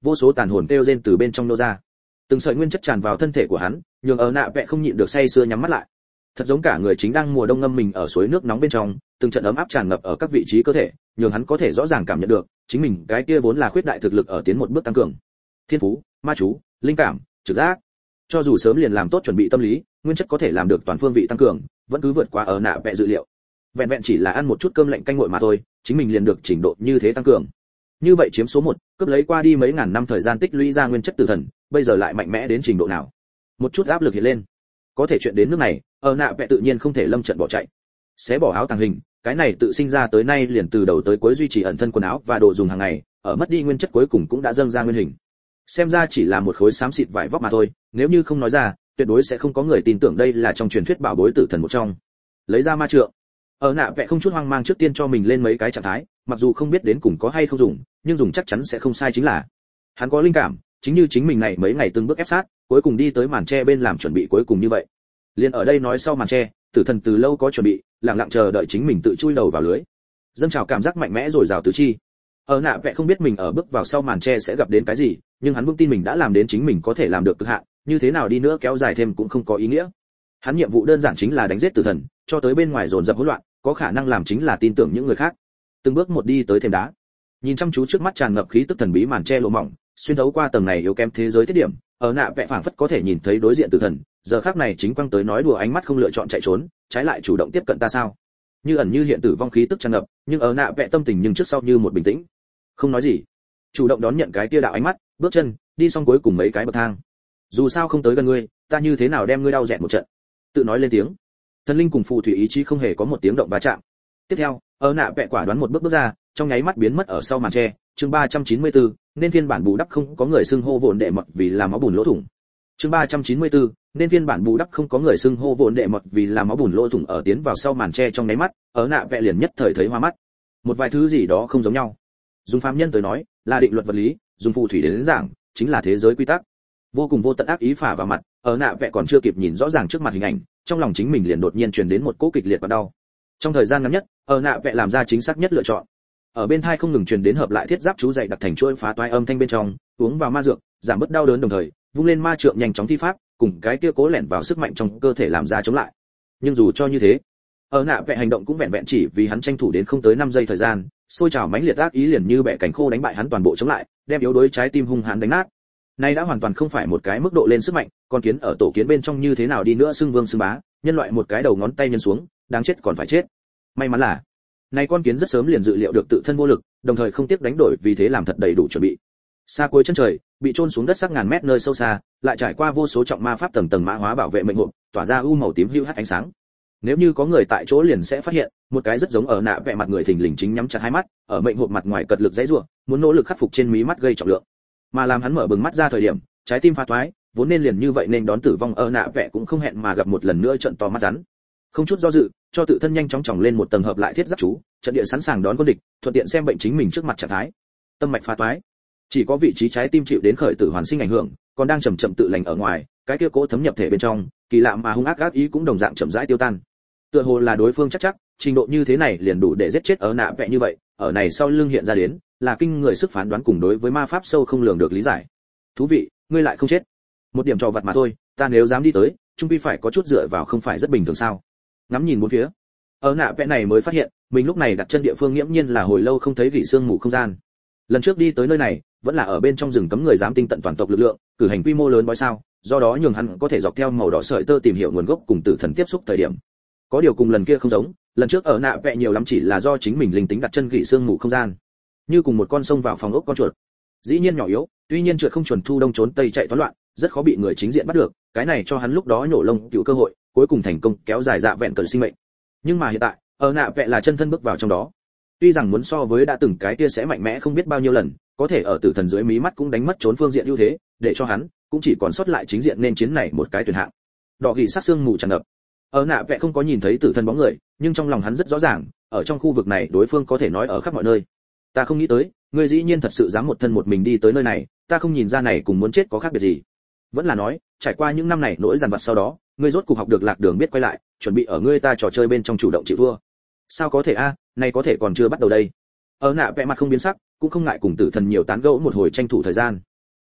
vô số tàn hồn kêu rên từ bên trong nô ra. Từng sợi nguyên chất tràn vào thân thể của hắn, nhường ở nạ vẽ không nhịn được say sưa nhắm mắt lại. Thật giống cả người chính đang mùa đông ngâm mình ở suối nước nóng bên trong, từng trận ấm áp tràn ngập ở các vị trí cơ thể, nhường hắn có thể rõ ràng cảm nhận được, chính mình cái kia vốn là khuyết đại thực lực ở tiến một bước tăng cường. Thiên phú, ma chú, linh cảm, trực giác. Cho dù sớm liền làm tốt chuẩn bị tâm lý, nguyên chất có thể làm được toàn phương vị tăng cường, vẫn cứ vượt qua ở nạ vẽ dự liệu. Vẹn vẹn chỉ là ăn một chút cơm lạnh canh nguội mà thôi, chính mình liền được trình độ như thế tăng cường. Như vậy chiếm số một, cướp lấy qua đi mấy ngàn năm thời gian tích lũy ra nguyên chất tử thần, bây giờ lại mạnh mẽ đến trình độ nào? Một chút áp lực hiện lên. Có thể chuyện đến nước này, ở nạ vẽ tự nhiên không thể lâm trận bỏ chạy. Xé bỏ áo tàng hình, cái này tự sinh ra tới nay liền từ đầu tới cuối duy trì ẩn thân quần áo và đồ dùng hàng ngày, ở mất đi nguyên chất cuối cùng cũng đã dâng ra nguyên hình. Xem ra chỉ là một khối xám xịt vải vóc mà thôi, nếu như không nói ra, tuyệt đối sẽ không có người tin tưởng đây là trong truyền thuyết bảo bối tử thần một trong. Lấy ra ma trượng. Ở nạ vẽ không chút hoang mang trước tiên cho mình lên mấy cái trạng thái, mặc dù không biết đến cùng có hay không dùng, nhưng dùng chắc chắn sẽ không sai chính là. Hắn có linh cảm, chính như chính mình này mấy ngày từng bước ép sát, cuối cùng đi tới màn tre bên làm chuẩn bị cuối cùng như vậy. Liên ở đây nói sau màn tre, tử thần từ lâu có chuẩn bị, lặng lặng chờ đợi chính mình tự chui đầu vào lưới. Dâng trào cảm giác mạnh mẽ rồi rào tứ chi. Ở nạ vẽ không biết mình ở bước vào sau màn tre sẽ gặp đến cái gì, nhưng hắn vững tin mình đã làm đến chính mình có thể làm được cực hạn, như thế nào đi nữa kéo dài thêm cũng không có ý nghĩa. Hắn nhiệm vụ đơn giản chính là đánh giết tử thần, cho tới bên ngoài dồn dập hỗn loạn, có khả năng làm chính là tin tưởng những người khác. Từng bước một đi tới thềm đá, nhìn chăm chú trước mắt tràn ngập khí tức thần bí màn tre lộ mỏng, xuyên thấu qua tầng này yếu kém thế giới tiết điểm, ở nạ vẽ phảng phất có thể nhìn thấy đối diện tử thần, giờ khắc này chính quăng tới nói đùa ánh mắt không lựa chọn chạy trốn, trái lại chủ động tiếp cận ta sao? Như ẩn như hiện tử vong khí tức tràn ngập, nhưng ở nạ vẽ tâm tình nhưng trước sau như một bình tĩnh, không nói gì, chủ động đón nhận cái tia đạo ánh mắt, bước chân đi xong cuối cùng mấy cái bậc thang. Dù sao không tới gần ngươi, ta như thế nào đem ngươi đau dẹn một trận? Tự nói lên tiếng. Thần linh cùng phù thủy ý chí không hề có một tiếng động va chạm. Tiếp theo, ở nạ vẽ quả đoán một bước bước ra, trong nháy mắt biến mất ở sau màn tre. Chương ba trăm chín mươi tư, nên phiên bản bù đắp không có người xưng hô vốn đệ mật vì là máu bùn lỗ thủng. Chương ba trăm chín mươi tư, nên phiên bản bù đắp không có người xưng hô vốn đệ mật vì là máu bùn lỗ thủng ở tiến vào sau màn tre trong nháy mắt, ở nạ vẽ liền nhất thời thấy hoa mắt. Một vài thứ gì đó không giống nhau. Dùng phàm nhân tới nói, là định luật vật lý, dùng phù thủy đến giảng, chính là thế giới quy tắc. Vô cùng vô tận ác ý phả vào mặt, ở nạ vẽ còn chưa kịp nhìn rõ ràng trước mặt hình ảnh, trong lòng chính mình liền đột nhiên truyền đến một cỗ kịch liệt và đau. Trong thời gian ngắn nhất, ở nạ vẽ làm ra chính xác nhất lựa chọn. Ở bên tai không ngừng truyền đến hợp lại thiết giáp chú dạy đặt thành chuỗi phá toái âm thanh bên trong, uống vào ma dược, giảm bớt đau đớn đồng thời, vung lên ma trượng nhanh chóng thi pháp, cùng cái kia cố lẻn vào sức mạnh trong cơ thể làm ra chống lại. Nhưng dù cho như thế, ở nạ vẽ hành động cũng vẹn vẹn chỉ vì hắn tranh thủ đến không tới năm giây thời gian, sôi trào mãnh liệt ác ý liền như bẻ cánh khô đánh bại hắn toàn bộ chống lại, đem yếu đuối trái tim hung hãn đánh nát. Này đã hoàn toàn không phải một cái mức độ lên sức mạnh, con kiến ở tổ kiến bên trong như thế nào đi nữa xưng vương xưng bá, nhân loại một cái đầu ngón tay nhân xuống, đáng chết còn phải chết. May mắn là, này con kiến rất sớm liền dự liệu được tự thân vô lực, đồng thời không tiếc đánh đổi vì thế làm thật đầy đủ chuẩn bị. Xa cuối chân trời, bị chôn xuống đất sắc ngàn mét nơi sâu xa, lại trải qua vô số trọng ma pháp tầng tầng mã hóa bảo vệ mệnh hộp, tỏa ra u màu tím hữu hắt ánh sáng. Nếu như có người tại chỗ liền sẽ phát hiện, một cái rất giống ở nạ vẽ mặt người thình lình chính nhắm chặt hai mắt, ở mệnh hộp mặt ngoài cật lực dãy rủa, muốn nỗ lực khắc phục trên mí mắt gây trọng lượng. Mà làm hắn mở bừng mắt ra thời điểm, trái tim phá toái, vốn nên liền như vậy nên đón tử vong ở nạ vẽ cũng không hẹn mà gặp một lần nữa trận to mắt rắn. Không chút do dự, cho tự thân nhanh chóng chồng lên một tầng hợp lại thiết giáp chú, trận địa sẵn sàng đón quân địch, thuận tiện xem bệnh chính mình trước mặt trạng thái. Tâm mạch phá toái, chỉ có vị trí trái tim chịu đến khởi tử hoàn sinh ảnh hưởng, còn đang chậm chậm tự lành ở ngoài, cái kia cố thấm nhập thể bên trong, kỳ lạ mà hung ác ác ý cũng đồng dạng chậm rãi tiêu tan. Tựa hồ là đối phương chắc chắc, trình độ như thế này liền đủ để giết chết ở nạ vẽ như vậy, ở này sau lưng hiện ra đến, là kinh người sức phán đoán cùng đối với ma pháp sâu không lường được lý giải. Thú vị, ngươi lại không chết. Một điểm trò vặt mà thôi, ta nếu dám đi tới, chung quy phải có chút dựa vào không phải rất bình thường sao? Ngắm nhìn bốn phía, ở nạ vẽ này mới phát hiện, mình lúc này đặt chân địa phương nghiễm nhiên là hồi lâu không thấy gỉ xương ngủ không gian. Lần trước đi tới nơi này, vẫn là ở bên trong rừng cấm người dám tinh tận toàn tộc lực lượng, cử hành quy mô lớn bói sao, do đó nhường hắn có thể dọc theo màu đỏ sợi tơ tìm hiểu nguồn gốc cùng tử thần tiếp xúc thời điểm. Có điều cùng lần kia không giống, lần trước ở nạ vẽ nhiều lắm chỉ là do chính mình linh tính đặt chân gỉ xương ngủ không gian, như cùng một con sông vào phòng ốc con chuột. Dĩ nhiên nhỏ yếu, tuy nhiên trượt không chuẩn thu đông trốn tây chạy toán loạn, rất khó bị người chính diện bắt được, cái này cho hắn lúc đó nhổ lông cứu cơ hội, cuối cùng thành công kéo dài dạ vẹn cận sinh mệnh. Nhưng mà hiện tại, ở nạ vẽ là chân thân bước vào trong đó. Tuy rằng muốn so với đã từng cái kia sẽ mạnh mẽ không biết bao nhiêu lần, có thể ở tử thần dưới mí mắt cũng đánh mất trốn phương diện ưu thế, để cho hắn cũng chỉ còn sót lại chính diện nên chiến này một cái tuyển hạng. Đỏ gỉ sát xương mù tràn ngập. Ở nạ vẽ không có nhìn thấy tử thần bóng người, nhưng trong lòng hắn rất rõ ràng, ở trong khu vực này đối phương có thể nói ở khắp mọi nơi. Ta không nghĩ tới, ngươi dĩ nhiên thật sự dám một thân một mình đi tới nơi này, ta không nhìn ra này cùng muốn chết có khác biệt gì. Vẫn là nói, trải qua những năm này nỗi dằn vặt sau đó, ngươi rốt cục học được lạc đường biết quay lại, chuẩn bị ở ngươi ta trò chơi bên trong chủ động chịu thua. Sao có thể a, à, này có thể còn chưa bắt đầu đây. Ở nạ vẽ mặt không biến sắc, cũng không ngại cùng tử thần nhiều tán gẫu một hồi tranh thủ thời gian.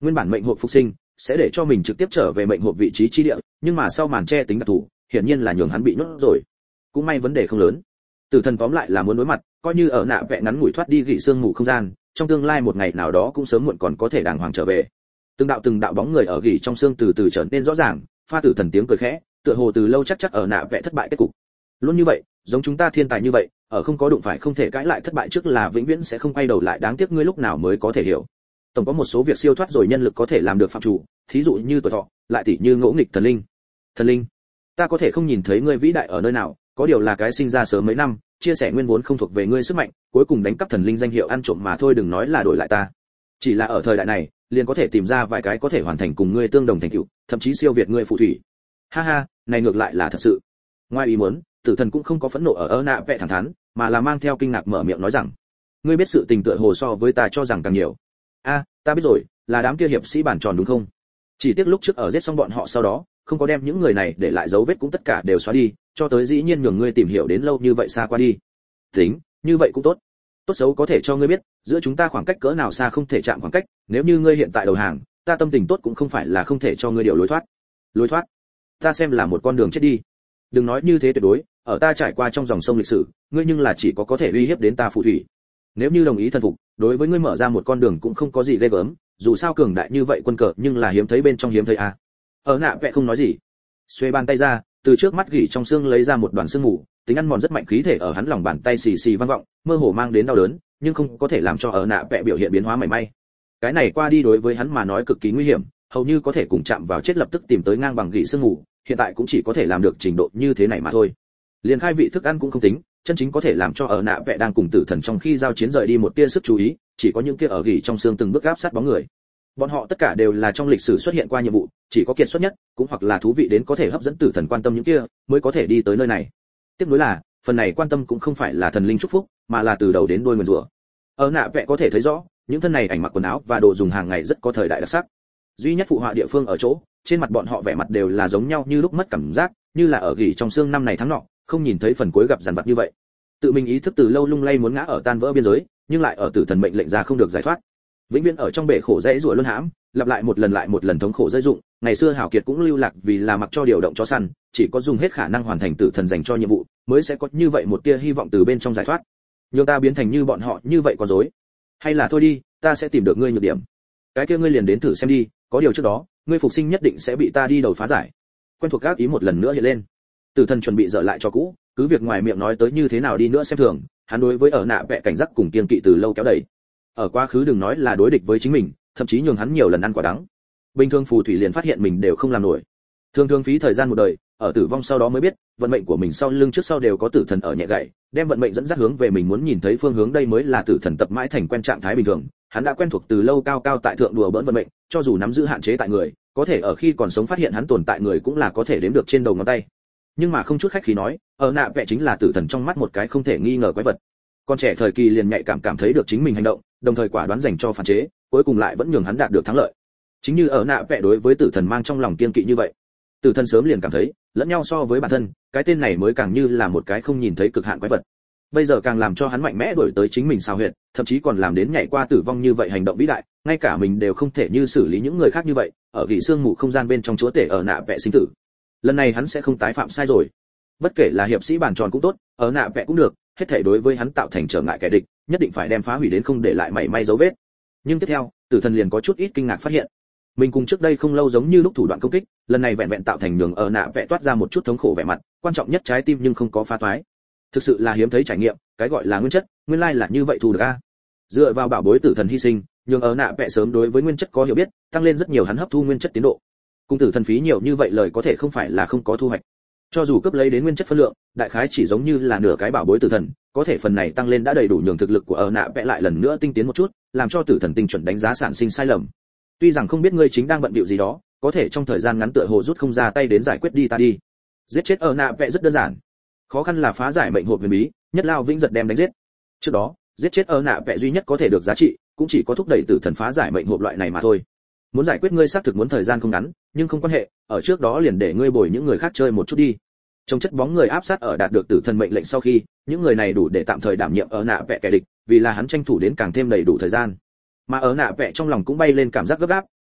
Nguyên bản mệnh hộp phục sinh sẽ để cho mình trực tiếp trở về mệnh hộp vị trí chi địa, nhưng mà sau màn che tính đặc thù, hiển nhiên là nhường hắn bị nhốt rồi. Cũng may vấn đề không lớn. Tử thần tóm lại là muốn đối mặt, coi như ở nạ vẽ ngắn ngủi thoát đi gỉ sương mù không gian, trong tương lai một ngày nào đó cũng sớm muộn còn có thể đàng hoàng trở về. Từng đạo từng đạo bóng người ở gỉ trong xương từ từ trở nên rõ ràng, pha tử thần tiếng cười khẽ, tựa hồ từ lâu chắc chắc ở nạ vẽ thất bại kết cục. Luôn như vậy, giống chúng ta thiên tài như vậy, ở không có đụng phải không thể cãi lại thất bại trước là vĩnh viễn sẽ không quay đầu lại, đáng tiếc ngươi lúc nào mới có thể hiểu. Tổng có một số việc siêu thoát rồi nhân lực có thể làm được phạm chủ, thí dụ như tuổi thọ, lại tỷ như ngỗ nghịch thần linh. Thần linh, ta có thể không nhìn thấy ngươi vĩ đại ở nơi nào, có điều là cái sinh ra sớm mấy năm, chia sẻ nguyên vốn không thuộc về ngươi sức mạnh, cuối cùng đánh cắp thần linh danh hiệu ăn trộm mà thôi, đừng nói là đổi lại ta. Chỉ là ở thời đại này, liền có thể tìm ra vài cái có thể hoàn thành cùng ngươi tương đồng thành tựu, thậm chí siêu việt ngươi phù thủy. Ha ha, này ngược lại là thật sự. Ngoài ý muốn, Tử thần cũng không có phẫn nộ ở ơ nạ vẽ thẳng thắn, mà là mang theo kinh ngạc mở miệng nói rằng, ngươi biết sự tình tựa hồ so với ta cho rằng càng nhiều. A, ta biết rồi, là đám kia hiệp sĩ bản tròn đúng không? Chỉ tiếc lúc trước ở giết xong bọn họ sau đó, không có đem những người này để lại dấu vết cũng tất cả đều xóa đi, cho tới dĩ nhiên nhường ngươi tìm hiểu đến lâu như vậy xa qua đi. Tính, như vậy cũng tốt. Tốt xấu có thể cho ngươi biết, giữa chúng ta khoảng cách cỡ nào xa không thể chạm khoảng cách, nếu như ngươi hiện tại đầu hàng, ta tâm tình tốt cũng không phải là không thể cho ngươi điều lối thoát. Lối thoát? Ta xem là một con đường chết đi. Đừng nói như thế tuyệt đối, ở ta trải qua trong dòng sông lịch sử, ngươi nhưng là chỉ có có thể uy hiếp đến ta phù thủy. Nếu như đồng ý thần phục, đối với ngươi mở ra một con đường cũng không có gì ghê gớm, dù sao cường đại như vậy quân cờ nhưng là hiếm thấy bên trong hiếm thấy à. Ở nạ vẽ không nói gì, xuê bàn tay ra, từ trước mắt gỉ trong xương lấy ra một đoàn xương mù, tính ăn mòn rất mạnh khí thể ở hắn lòng bàn tay xì xì vang vọng, mơ hồ mang đến đau đớn, nhưng không có thể làm cho ở nạ vẽ biểu hiện biến hóa mảy may. Cái này qua đi đối với hắn mà nói cực kỳ nguy hiểm, hầu như có thể cùng chạm vào chết lập tức tìm tới ngang bằng gỉ xương mù, hiện tại cũng chỉ có thể làm được trình độ như thế này mà thôi. Liền khai vị thức ăn cũng không tính, chân chính có thể làm cho ở nạ vẽ đang cùng tử thần trong khi giao chiến rời đi một tia sức chú ý, chỉ có những kia ở gỉ trong xương từng bước áp sát bóng người. Bọn họ tất cả đều là trong lịch sử xuất hiện qua nhiệm vụ, chỉ có kiệt xuất nhất, cũng hoặc là thú vị đến có thể hấp dẫn tử thần quan tâm những kia, mới có thể đi tới nơi này. Tiếp nối là, phần này quan tâm cũng không phải là thần linh chúc phúc, mà là từ đầu đến đuôi nguyền rủa. Ở nạ vẽ có thể thấy rõ, những thân này ảnh mặc quần áo và đồ dùng hàng ngày rất có thời đại đặc sắc. Duy nhất phụ họa địa phương ở chỗ, trên mặt bọn họ vẻ mặt đều là giống nhau như lúc mất cảm giác, như là ở gỉ trong xương năm này tháng nọ, không nhìn thấy phần cuối gặp dằn vặt như vậy. Tự mình ý thức từ lâu lung lay muốn ngã ở tan vỡ biên giới, nhưng lại ở tử thần mệnh lệnh ra không được giải thoát. Vĩnh viễn ở trong bể khổ dãy rủa luân hãm, lặp lại một lần lại một lần thống khổ dây dụng, ngày xưa hảo kiệt cũng lưu lạc vì là mặc cho điều động chó săn, chỉ có dùng hết khả năng hoàn thành tử thần dành cho nhiệm vụ, mới sẽ có như vậy một tia hy vọng từ bên trong giải thoát. Nhưng ta biến thành như bọn họ như vậy có dối, hay là thôi đi, ta sẽ tìm được ngươi nhược điểm. Cái kia ngươi liền đến thử xem đi, có điều trước đó, ngươi phục sinh nhất định sẽ bị ta đi đầu phá giải. Quen thuộc các ý một lần nữa hiện lên. Tử thần chuẩn bị dở lại cho cũ, cứ việc ngoài miệng nói tới như thế nào đi nữa xem thường, hắn đối với ở nạ vẽ cảnh giác cùng kiên kỵ từ lâu kéo đẩy. Ở quá khứ đừng nói là đối địch với chính mình, thậm chí nhường hắn nhiều lần ăn quả đắng. Bình thường phù thủy liền phát hiện mình đều không làm nổi. Thường thường phí thời gian một đời, ở tử vong sau đó mới biết, vận mệnh của mình sau lưng trước sau đều có tử thần ở nhẹ gậy, đem vận mệnh dẫn dắt hướng về mình muốn nhìn thấy phương hướng, đây mới là tử thần tập mãi thành quen trạng thái bình thường. Hắn đã quen thuộc từ lâu cao cao tại thượng đùa bỡn vận mệnh, cho dù nắm giữ hạn chế tại người, có thể ở khi còn sống phát hiện hắn tồn tại người cũng là có thể đếm được trên đầu ngón tay. Nhưng mà không chút khách khí nói, ở nạ vẽ chính là tử thần trong mắt một cái không thể nghi ngờ quái vật. Con trẻ thời kỳ liền nhạy cảm cảm thấy được chính mình hành động, đồng thời quả đoán dành cho phản chế, cuối cùng lại vẫn nhường hắn đạt được thắng lợi. Chính như ở nạ vẽ đối với tử thần mang trong lòng kiên kỵ như vậy, tử thần sớm liền cảm thấy lẫn nhau so với bản thân, cái tên này mới càng như là một cái không nhìn thấy cực hạn quái vật. Bây giờ càng làm cho hắn mạnh mẽ đổi tới chính mình sao huyệt, thậm chí còn làm đến nhảy qua tử vong như vậy hành động vĩ đại, ngay cả mình đều không thể như xử lý những người khác như vậy, ở gỉ xương mù không gian bên trong chúa tể ở nạ vẽ sinh tử. Lần này hắn sẽ không tái phạm sai rồi. Bất kể là hiệp sĩ bản tròn cũng tốt, ở nạ vẽ cũng được, hết thảy đối với hắn tạo thành trở ngại kẻ địch, nhất định phải đem phá hủy đến không để lại mảy may dấu vết. Nhưng tiếp theo, tử thần liền có chút ít kinh ngạc phát hiện, mình cùng trước đây không lâu giống như lúc thủ đoạn công kích, lần này vẹn vẹn tạo thành nhường ở nạ vẽ toát ra một chút thống khổ vẻ mặt, quan trọng nhất trái tim nhưng không có phá toái. Thực sự là hiếm thấy trải nghiệm, cái gọi là nguyên chất, nguyên lai là như vậy thu được a. Dựa vào bảo bối tử thần hy sinh, nhường ở nạ vẽ sớm đối với nguyên chất có hiểu biết, tăng lên rất nhiều hắn hấp thu nguyên chất tiến độ. Cung tử thần phí nhiều như vậy lời có thể không phải là không có thu hoạch. Cho dù cấp lấy đến nguyên chất phân lượng, đại khái chỉ giống như là nửa cái bảo bối tử thần, có thể phần này tăng lên đã đầy đủ nhường thực lực của ở nạ vẽ lại lần nữa tinh tiến một chút, làm cho tử thần tinh chuẩn đánh giá sản sinh sai lầm. Tuy rằng không biết ngươi chính đang bận bịu gì đó, có thể trong thời gian ngắn tựa hồ rút không ra tay đến giải quyết đi ta đi. Giết chết ở nạ vẽ rất đơn giản, khó khăn là phá giải mệnh hộp huyền bí, nhất lao vĩnh giật đem đánh giết. Trước đó, giết chết ở nạ vẽ duy nhất có thể được giá trị, cũng chỉ có thúc đẩy tử thần phá giải mệnh hộp loại này mà thôi. Muốn giải quyết ngươi xác thực muốn thời gian không ngắn, nhưng không quan hệ, ở trước đó liền để ngươi bồi những người khác chơi một chút đi. Trong chất bóng người áp sát ở đạt được tử thần mệnh lệnh sau khi, những người này đủ để tạm thời đảm nhiệm ở nạ vẽ kẻ địch, vì là hắn tranh thủ đến càng thêm đầy đủ thời gian. Mà ở nạ vẽ trong lòng cũng bay lên cảm giác gấp gáp,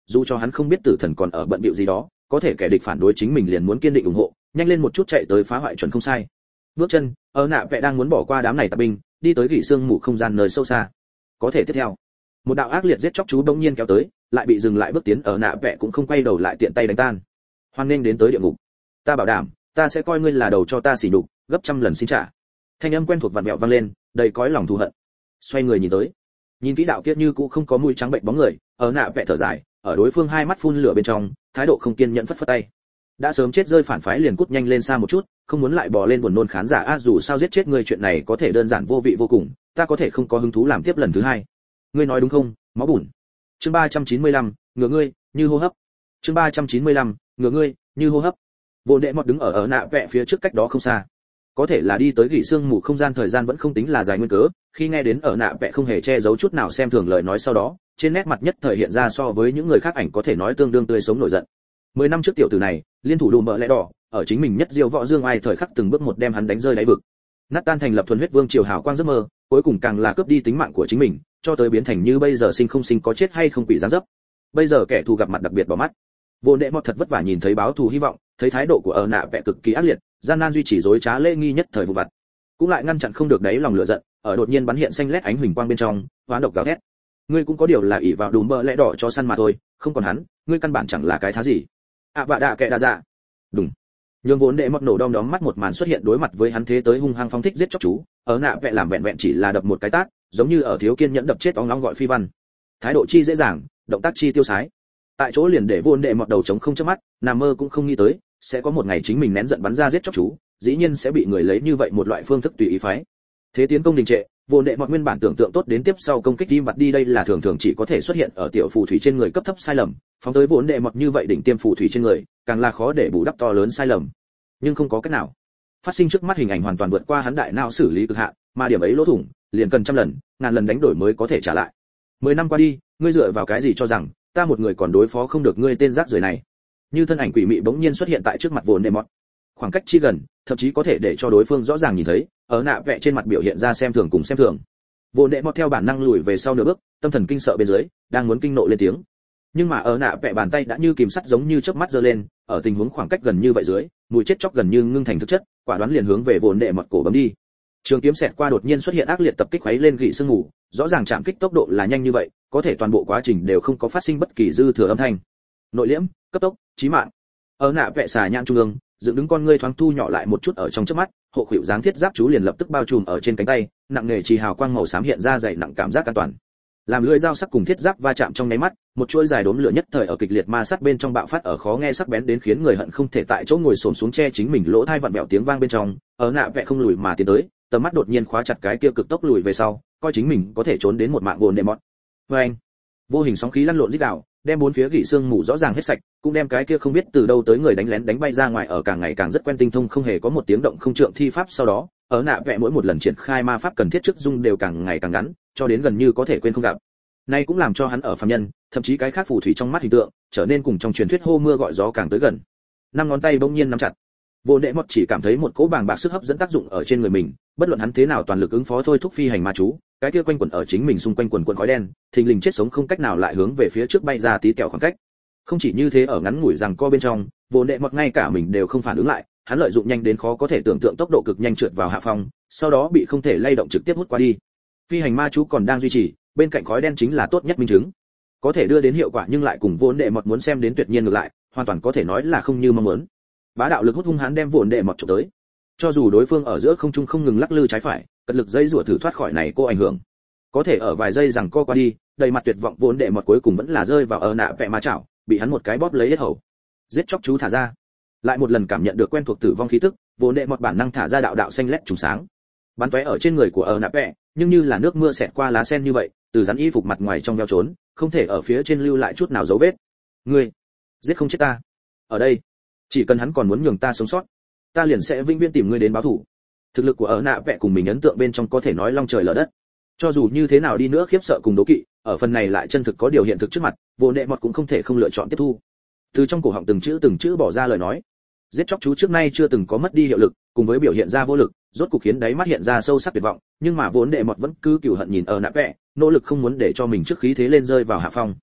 dù cho hắn không biết tử thần còn ở bận bịu gì đó, có thể kẻ địch phản đối chính mình liền muốn kiên định ủng hộ, nhanh lên một chút chạy tới phá hoại chuẩn không sai. Bước chân, ở nạ vẽ đang muốn bỏ qua đám này tạp binh, đi tới gỉ xương mù không gian nơi sâu xa. Có thể tiếp theo, một đạo ác liệt giết chóc chú bỗng nhiên kéo tới, lại bị dừng lại bước tiến ở nạ vẽ cũng không quay đầu lại tiện tay đánh tan. Hoan nghênh đến tới địa ngục. Ta bảo đảm, ta sẽ coi ngươi là đầu cho ta xỉ nhục, gấp trăm lần xin trả. Thanh âm quen thuộc vặn vẹo vang lên, đầy cõi lòng thù hận. Xoay người nhìn tới, nhìn kỹ đạo kiết như cũ không có mũi trắng bệnh bóng người, ở nạ vẽ thở dài, ở đối phương hai mắt phun lửa bên trong, thái độ không kiên nhẫn phất phất tay. Đã sớm chết rơi phản phái liền cút nhanh lên xa một chút, không muốn lại bò lên buồn nôn khán giả a, dù sao giết chết ngươi chuyện này có thể đơn giản vô vị vô cùng, ta có thể không có hứng thú làm tiếp lần thứ hai. Ngươi nói đúng không, máu bùn. Chương ba trăm chín mươi lăm, ngửa ngươi, như hô hấp. Chương ba trăm chín mươi lăm, ngửa ngươi, như hô hấp. Vô đệ mọt đứng ở ở nạ vẽ phía trước cách đó không xa. Có thể là đi tới gỉ xương mù không gian thời gian vẫn không tính là dài nguyên cớ, khi nghe đến ở nạ vẽ không hề che giấu chút nào xem thường lời nói sau đó, trên nét mặt nhất thời hiện ra so với những người khác ảnh có thể nói tương đương tươi sống nổi giận. Mười năm trước tiểu tử này, liên thủ đùm bợ lẽ đỏ, ở chính mình nhất diêu võ dương ai thời khắc từng bước một đem hắn đánh rơi đáy vực. Nát tan thành lập thuần huyết vương triều hào quang giấc mơ, cuối cùng càng là cướp đi tính mạng của chính mình, cho tới biến thành như bây giờ sinh không sinh có chết hay không quỷ dáng dấp. Bây giờ kẻ thù gặp mặt đặc biệt bỏ mắt. Vô đệ mọt thật vất vả nhìn thấy báo thù hy vọng, thấy thái độ của ở nạ vẽ cực kỳ ác liệt, gian nan duy trì dối trá lễ nghi nhất thời vụ vặt, cũng lại ngăn chặn không được đáy lòng lửa giận, ở đột nhiên bắn hiện xanh lét ánh huỳnh quang bên trong, hoán độc gào thét. Ngươi cũng có điều là ỷ vào đùm bợ lẽ đỏ cho săn mà thôi, không còn hắn, ngươi căn bản chẳng là cái thá gì. À vạ đạ kệ đa dạ. Đúng. Nhưng vốn đệ mọt nổ đom đóm mắt một màn xuất hiện đối mặt với hắn thế tới hung hăng phóng thích giết chóc chú, ở nạ vẽ làm vẹn vẹn chỉ là đập một cái tát, giống như ở thiếu kiên nhẫn đập chết óng long gọi phi văn. Thái độ chi dễ dàng, động tác chi tiêu sái. Tại chỗ liền để vốn đệ mọt đầu trống không chớp mắt, nằm mơ cũng không nghĩ tới, sẽ có một ngày chính mình nén giận bắn ra giết chóc chú, dĩ nhiên sẽ bị người lấy như vậy một loại phương thức tùy ý phái. Thế tiến công đình trệ, vô đệ mọt nguyên bản tưởng tượng tốt đến tiếp sau công kích tim vặt đi đây là thường thường chỉ có thể xuất hiện ở tiểu phù thủy trên người cấp thấp sai lầm, phóng tới vốn đệ mọt như vậy đỉnh tiêm phù thủy trên người, càng là khó để bù đắp to lớn sai lầm. Nhưng không có cách nào. Phát sinh trước mắt hình ảnh hoàn toàn vượt qua hắn đại não xử lý cực hạn, mà điểm ấy lỗ thủng, liền cần trăm lần, ngàn lần đánh đổi mới có thể trả lại. Mười năm qua đi, ngươi dựa vào cái gì cho rằng ta một người còn đối phó không được ngươi tên rác rưởi này? Như thân ảnh quỷ mị bỗng nhiên xuất hiện tại trước mặt vốn đệ mọt. Khoảng cách chi gần, thậm chí có thể để cho đối phương rõ ràng nhìn thấy, ở nạ vẽ trên mặt biểu hiện ra xem thường cùng xem thường. Vốn đệ mọt theo bản năng lùi về sau nửa bước, tâm thần kinh sợ bên dưới, đang muốn kinh nộ lên tiếng. Nhưng mà ở nạ vẽ bàn tay đã như kìm sắt giống như chớp mắt giơ lên, ở tình huống khoảng cách gần như vậy dưới, mùi chết chóc gần như ngưng thành thực chất, quả đoán liền hướng về vốn đệ mọt cổ bấm đi. Trường kiếm xẹt qua đột nhiên xuất hiện ác liệt tập kích khuấy lên gỉ sương mù, rõ ràng chạm kích tốc độ là nhanh như vậy, có thể toàn bộ quá trình đều không có phát sinh bất kỳ dư thừa âm thanh. Nội liễm, cấp tốc, chí mạng. Ở nạ vẽ xà nhãn trung ương, dựng đứng con ngươi thoáng thu nhỏ lại một chút ở trong chớp mắt, hộ khuỷu dáng thiết giáp chú liền lập tức bao trùm ở trên cánh tay, nặng nề chỉ hào quang màu xám hiện ra dày nặng cảm giác an toàn. Làm lưỡi dao sắc cùng thiết giáp va chạm trong nháy mắt, một chuỗi dài đốm lửa nhất thời ở kịch liệt ma sát bên trong bạo phát ở khó nghe sắc bén đến khiến người hận không thể tại chỗ ngồi xổm xuống che chính mình lỗ tai vặn vẹo tiếng vang bên trong, ở nạ vẽ không lùi mà tiến tới, tầm mắt đột nhiên khóa chặt cái kia cực tốc lùi về sau, coi chính mình có thể trốn đến một mạng vồn đệ mọt. Oeng! Vô hình sóng khí lăn lộn rít gào, đem bốn phía gỉ xương mù rõ ràng hết sạch, cũng đem cái kia không biết từ đâu tới người đánh lén đánh bay ra ngoài ở càng ngày càng rất quen tinh thông không hề có một tiếng động không trượng thi pháp sau đó, ở nạ vẽ mỗi một lần triển khai ma pháp cần thiết trước dung đều càng ngày càng ngắn, cho đến gần như có thể quên không gặp. Nay cũng làm cho hắn ở phàm nhân, thậm chí cái khác phù thủy trong mắt hình tượng, trở nên cùng trong truyền thuyết hô mưa gọi gió càng tới gần. Năm ngón tay bỗng nhiên nắm chặt. Vô đệ mọt chỉ cảm thấy một cỗ bàng bạc sức hấp dẫn tác dụng ở trên người mình, bất luận hắn thế nào toàn lực ứng phó thôi thúc phi hành ma chú, cái kia quanh quẩn ở chính mình xung quanh quần quần khói đen, thình lình chết sống không cách nào lại hướng về phía trước bay ra tí kẹo khoảng cách. Không chỉ như thế, ở ngắn ngủi rằng co bên trong, vô đệ mọt ngay cả mình đều không phản ứng lại, hắn lợi dụng nhanh đến khó có thể tưởng tượng tốc độ cực nhanh trượt vào hạ phong, sau đó bị không thể lay động trực tiếp hút qua đi. Phi hành ma chú còn đang duy trì, bên cạnh khói đen chính là tốt nhất minh chứng. Có thể đưa đến hiệu quả nhưng lại cùng vô đệ mọt muốn xem đến tuyệt nhiên ngược lại, hoàn toàn có thể nói là không như mong muốn. Bá đạo lực hút hung hãn đem vụn đệ mọt chụp tới. Cho dù đối phương ở giữa không trung không ngừng lắc lư trái phải, cật lực dây rủa thử thoát khỏi này cô ảnh hưởng. Có thể ở vài giây rằng co qua đi, đầy mặt tuyệt vọng vụn đệ mọt cuối cùng vẫn là rơi vào ở nạ vẽ ma chảo, bị hắn một cái bóp lấy hết hầu. Giết chóc chú thả ra. Lại một lần cảm nhận được quen thuộc tử vong khí tức, vụn đệ mọt bản năng thả ra đạo đạo xanh lét trùng sáng. Bắn tóe ở trên người của ở nạ vẽ, nhưng như là nước mưa xẹt qua lá sen như vậy, từ rắn y phục mặt ngoài trong veo trốn, không thể ở phía trên lưu lại chút nào dấu vết. Ngươi, giết không chết ta. Ở đây, chỉ cần hắn còn muốn nhường ta sống sót, ta liền sẽ vĩnh viễn tìm ngươi đến báo thù. Thực lực của ở nạ vẽ cùng mình ấn tượng bên trong có thể nói long trời lở đất. Cho dù như thế nào đi nữa khiếp sợ cùng đố kỵ, ở phần này lại chân thực có điều hiện thực trước mặt, vô đệ mọt cũng không thể không lựa chọn tiếp thu. Từ trong cổ họng từng chữ từng chữ bỏ ra lời nói. Giết chóc chú trước nay chưa từng có mất đi hiệu lực, cùng với biểu hiện ra vô lực, rốt cục khiến đáy mắt hiện ra sâu sắc tuyệt vọng, nhưng mà vốn đệ mọt vẫn cứ cừu hận nhìn ở nạ vẽ, nỗ lực không muốn để cho mình trước khí thế lên rơi vào hạ phong.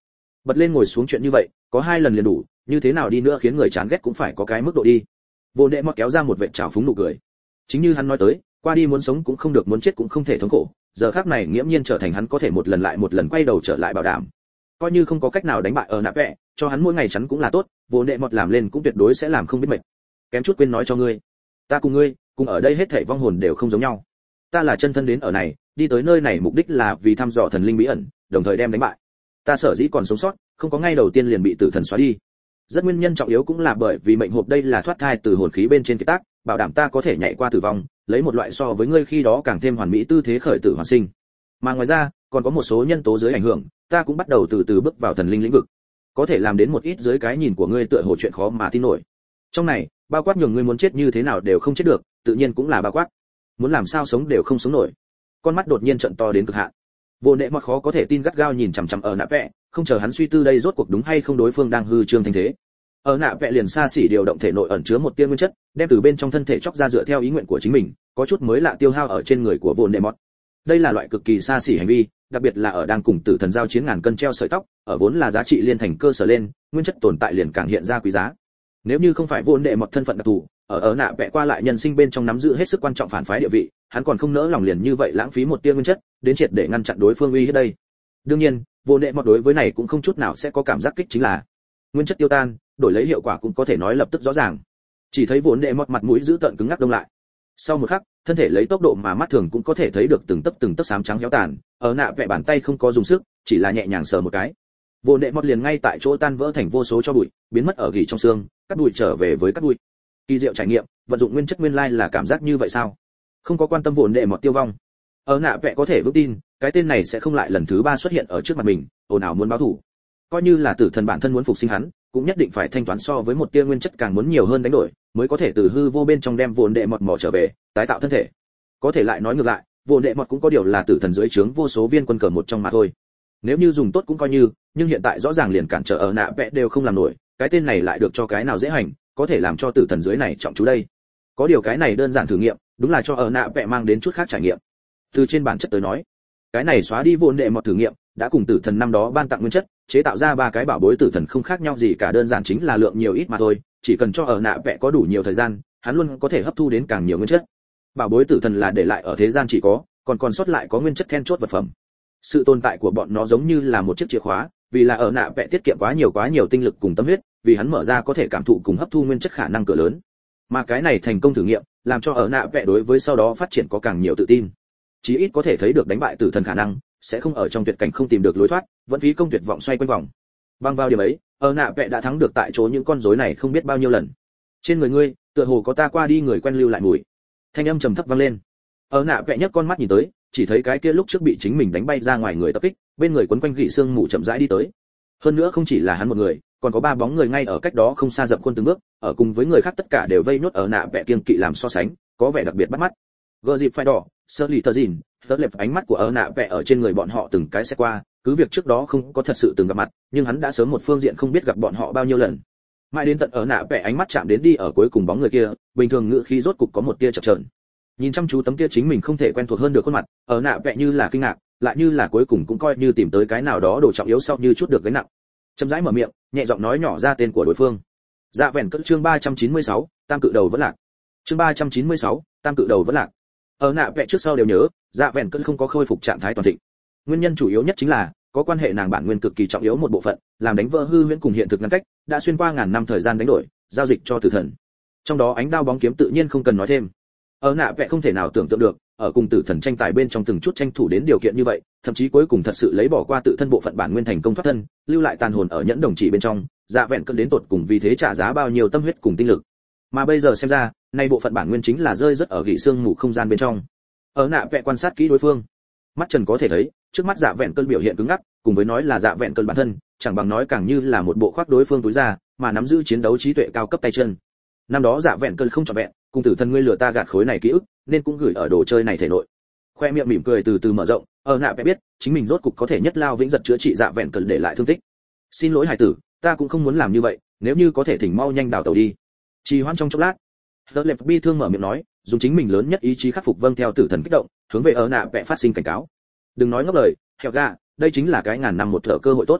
bật lên ngồi xuống chuyện như vậy có hai lần liền đủ, như thế nào đi nữa khiến người chán ghét cũng phải có cái mức độ đi. Vô Đệ Mọt kéo ra một vệt trào phúng nụ cười. Chính như hắn nói tới, qua đi muốn sống cũng không được, muốn chết cũng không thể thống khổ, giờ khắc này nghiễm nhiên trở thành hắn có thể một lần lại một lần quay đầu trở lại bảo đảm. Coi như không có cách nào đánh bại ở nạp vẽ, cho hắn mỗi ngày chắn cũng là tốt, Vô Đệ Mọt làm lên cũng tuyệt đối sẽ làm không biết mệt. Kém chút quên nói cho ngươi, ta cùng ngươi, cùng ở đây hết thảy vong hồn đều không giống nhau. Ta là chân thân đến ở này, đi tới nơi này mục đích là vì thăm dò thần linh bí ẩn, đồng thời đem đánh bại. Ta sở dĩ còn sống sót, không có ngay đầu tiên liền bị tử thần xóa đi. Rất nguyên nhân trọng yếu cũng là bởi vì mệnh hộp đây là thoát thai từ hồn khí bên trên kiệt tác, bảo đảm ta có thể nhảy qua tử vong, lấy một loại so với ngươi khi đó càng thêm hoàn mỹ tư thế khởi tử hoàn sinh. Mà ngoài ra, còn có một số nhân tố dưới ảnh hưởng, ta cũng bắt đầu từ từ bước vào thần linh lĩnh vực. Có thể làm đến một ít dưới cái nhìn của ngươi tựa hồ chuyện khó mà tin nổi. Trong này, bao quát nhường ngươi muốn chết như thế nào đều không chết được, tự nhiên cũng là bao quát muốn làm sao sống đều không sống nổi. Con mắt đột nhiên trợn to đến cực hạn. Vô Nệ Mọt khó có thể tin gắt gao nhìn chằm chằm ở nạ vẽ, không chờ hắn suy tư đây rốt cuộc đúng hay không đối phương đang hư trương thành thế. Ở nạ vẽ liền xa xỉ điều động thể nội ẩn chứa một tia nguyên chất, đem từ bên trong thân thể chóc ra dựa theo ý nguyện của chính mình, có chút mới lạ tiêu hao ở trên người của Vô Nệ Mọt. Đây là loại cực kỳ xa xỉ hành vi, đặc biệt là ở đang cùng tử thần giao chiến ngàn cân treo sợi tóc, ở vốn là giá trị liên thành cơ sở lên, nguyên chất tồn tại liền càng hiện ra quý giá. Nếu như không phải Vô Nệ Mọt thân phận đặc thù, ở ở nạ vẽ qua lại nhân sinh bên trong nắm giữ hết sức quan trọng phản phái địa vị, hắn còn không nỡ lòng liền như vậy lãng phí một tia nguyên chất, đến triệt để ngăn chặn đối phương uy hiếp đây. Đương nhiên, Vô Nệ Mọt đối với này cũng không chút nào sẽ có cảm giác kích, chính là nguyên chất tiêu tan, đổi lấy hiệu quả cũng có thể nói lập tức rõ ràng. Chỉ thấy Vô Nệ Mọt mặt mũi giữ tợn cứng ngắc đông lại. Sau một khắc, thân thể lấy tốc độ mà mắt thường cũng có thể thấy được từng tấc từng tấc xám trắng héo tàn, ở nạ vẽ bàn tay không có dùng sức, chỉ là nhẹ nhàng sờ một cái. Vô Nệ Mọt liền ngay tại chỗ tan vỡ thành vô số cho bụi, biến mất ở gỉ trong xương, cắt bụi trở về với cắt bụi. Kỳ diệu trải nghiệm, vận dụng nguyên chất nguyên lai là cảm giác như vậy sao? Không có quan tâm Vô Nệ Mọt tiêu vong, ở nạ vẽ có thể vững tin, cái tên này sẽ không lại lần thứ ba xuất hiện ở trước mặt mình, ồn ào muốn báo thù. Coi như là tử thần bản thân muốn phục sinh hắn, cũng nhất định phải thanh toán so với một tia nguyên chất càng muốn nhiều hơn đánh đổi, mới có thể từ hư vô bên trong đem Vô Nệ Mọt mò trở về, tái tạo thân thể. Có thể lại nói ngược lại, Vô Nệ Mọt cũng có điều là tử thần dưới trướng vô số viên quân cờ một trong mà thôi. Nếu như dùng tốt cũng coi như, nhưng hiện tại rõ ràng liền cản trở ở nạ vẽ đều không làm nổi, cái tên này lại được cho cái nào dễ hành, có thể làm cho tử thần dưới này trọng chú đây. Có điều cái này đơn giản thử nghiệm, đúng là cho ở nạ vẽ mang đến chút khác trải nghiệm. Từ trên bản chất tới nói, cái này xóa đi Vô Nệ Mọt thử nghiệm, đã cùng tử thần năm đó ban tặng nguyên chất, chế tạo ra ba cái bảo bối tử thần không khác nhau gì cả, đơn giản chính là lượng nhiều ít mà thôi, chỉ cần cho ở nạ vẽ có đủ nhiều thời gian, hắn luôn có thể hấp thu đến càng nhiều nguyên chất. Bảo bối tử thần là để lại ở thế gian chỉ có, còn còn sót lại có nguyên chất then chốt vật phẩm. Sự tồn tại của bọn nó giống như là một chiếc chìa khóa, vì là ở nạ vẽ tiết kiệm quá nhiều quá nhiều tinh lực cùng tâm huyết, vì hắn mở ra có thể cảm thụ cùng hấp thu nguyên chất khả năng cửa lớn. Mà cái này thành công thử nghiệm, làm cho ở nạ vẽ đối với sau đó phát triển có càng nhiều tự tin. Chí ít có thể thấy được đánh bại tử thần khả năng, sẽ không ở trong tuyệt cảnh không tìm được lối thoát, vẫn phí công tuyệt vọng xoay quanh vòng. Bằng vào điểm ấy, ở nạ vẽ đã thắng được tại chỗ những con rối này không biết bao nhiêu lần. Trên người ngươi, tựa hồ có ta qua đi người quen lưu lại mùi. Thanh âm trầm thấp vang lên. Ở nạ vẽ nhấc con mắt nhìn tới, chỉ thấy cái kia lúc trước bị chính mình đánh bay ra ngoài người tập kích, bên người quấn quanh gỉ xương mù chậm rãi đi tới. Hơn nữa không chỉ là hắn một người, còn có ba bóng người ngay ở cách đó không xa dậm khuôn từng bước, ở cùng với người khác tất cả đều vây nốt ở nạ vẽ kiêng kỵ làm so sánh, có vẻ đặc biệt bắt mắt. Gờ dịp phải đỏ, sơ lì thờ dìn, tớt lệp ánh mắt của ở nạ vẽ ở trên người bọn họ từng cái sẽ qua, cứ việc trước đó không có thật sự từng gặp mặt, nhưng hắn đã sớm một phương diện không biết gặp bọn họ bao nhiêu lần. Mãi đến tận ở nạ vẽ ánh mắt chạm đến đi ở cuối cùng bóng người kia, bình thường ngữ khí rốt cục có một tia chập chờn. Nhìn chăm chú tấm kia chính mình không thể quen thuộc hơn được khuôn mặt, ở nạ vẽ như là kinh ngạc, lại như là cuối cùng cũng coi như tìm tới cái nào đó đồ trọng yếu sau như chút được gánh nặng. Chậm rãi mở miệng, nhẹ giọng nói nhỏ ra tên của đối phương. Dạ vẹn cỡ chương ba trăm chín mươi sáu, tam cự đầu vẫn lạc. Chương ba trăm chín mươi sáu, tam cự đầu vẫn lạc. Ở nạ vẽ trước sau đều nhớ, dạ vẹn cỡ không có khôi phục trạng thái toàn thịnh. Nguyên nhân chủ yếu nhất chính là có quan hệ nàng bản nguyên cực kỳ trọng yếu một bộ phận, làm đánh vỡ hư huyễn cùng hiện thực ngăn cách, đã xuyên qua ngàn năm thời gian đánh đổi, giao dịch cho tử thần. Trong đó ánh đao bóng kiếm tự nhiên không cần nói thêm. Ở nạ vẽ không thể nào tưởng tượng được, ở cùng tử thần tranh tài bên trong từng chút tranh thủ đến điều kiện như vậy, thậm chí cuối cùng thật sự lấy bỏ qua tự thân bộ phận bản nguyên thành công thoát thân, lưu lại tàn hồn ở nhẫn đồng chỉ bên trong, dạ vẹn cỡ đến tột cùng vì thế trả giá bao nhiêu tâm huyết cùng tinh lực. Mà bây giờ xem ra, nay bộ phận bản nguyên chính là rơi rất ở gỉ xương mù không gian bên trong. Ở nạ vẽ quan sát kỹ đối phương, mắt trần có thể thấy, trước mắt dạ vẹn cơn biểu hiện cứng ngắc, cùng với nói là dạ vẹn cơn bản thân, chẳng bằng nói càng như là một bộ khoác đối phương túi ra, mà nắm giữ chiến đấu trí tuệ cao cấp tay chân. Năm đó dạ vẹn cơn không trọn vẹn, cùng tử thần ngươi lừa ta gạt khối này ký ức, nên cũng gửi ở đồ chơi này thể nội. Khoe miệng mỉm cười từ từ mở rộng, ở nạ vẽ biết, chính mình rốt cục có thể nhất lao vĩnh giật chữa trị dạ vẹn cơn để lại thương tích. Xin lỗi hải tử, ta cũng không muốn làm như vậy, nếu như có thể thỉnh mau nhanh đào tẩu đi. Trì hoãn trong chốc lát, Tớ Lệp bi thương mở miệng nói, dùng chính mình lớn nhất ý chí khắc phục vâng theo tử thần kích động, hướng về ở nạ vẽ phát sinh cảnh cáo. Đừng nói ngốc lời, heo ga, đây chính là cái ngàn năm một thở cơ hội tốt.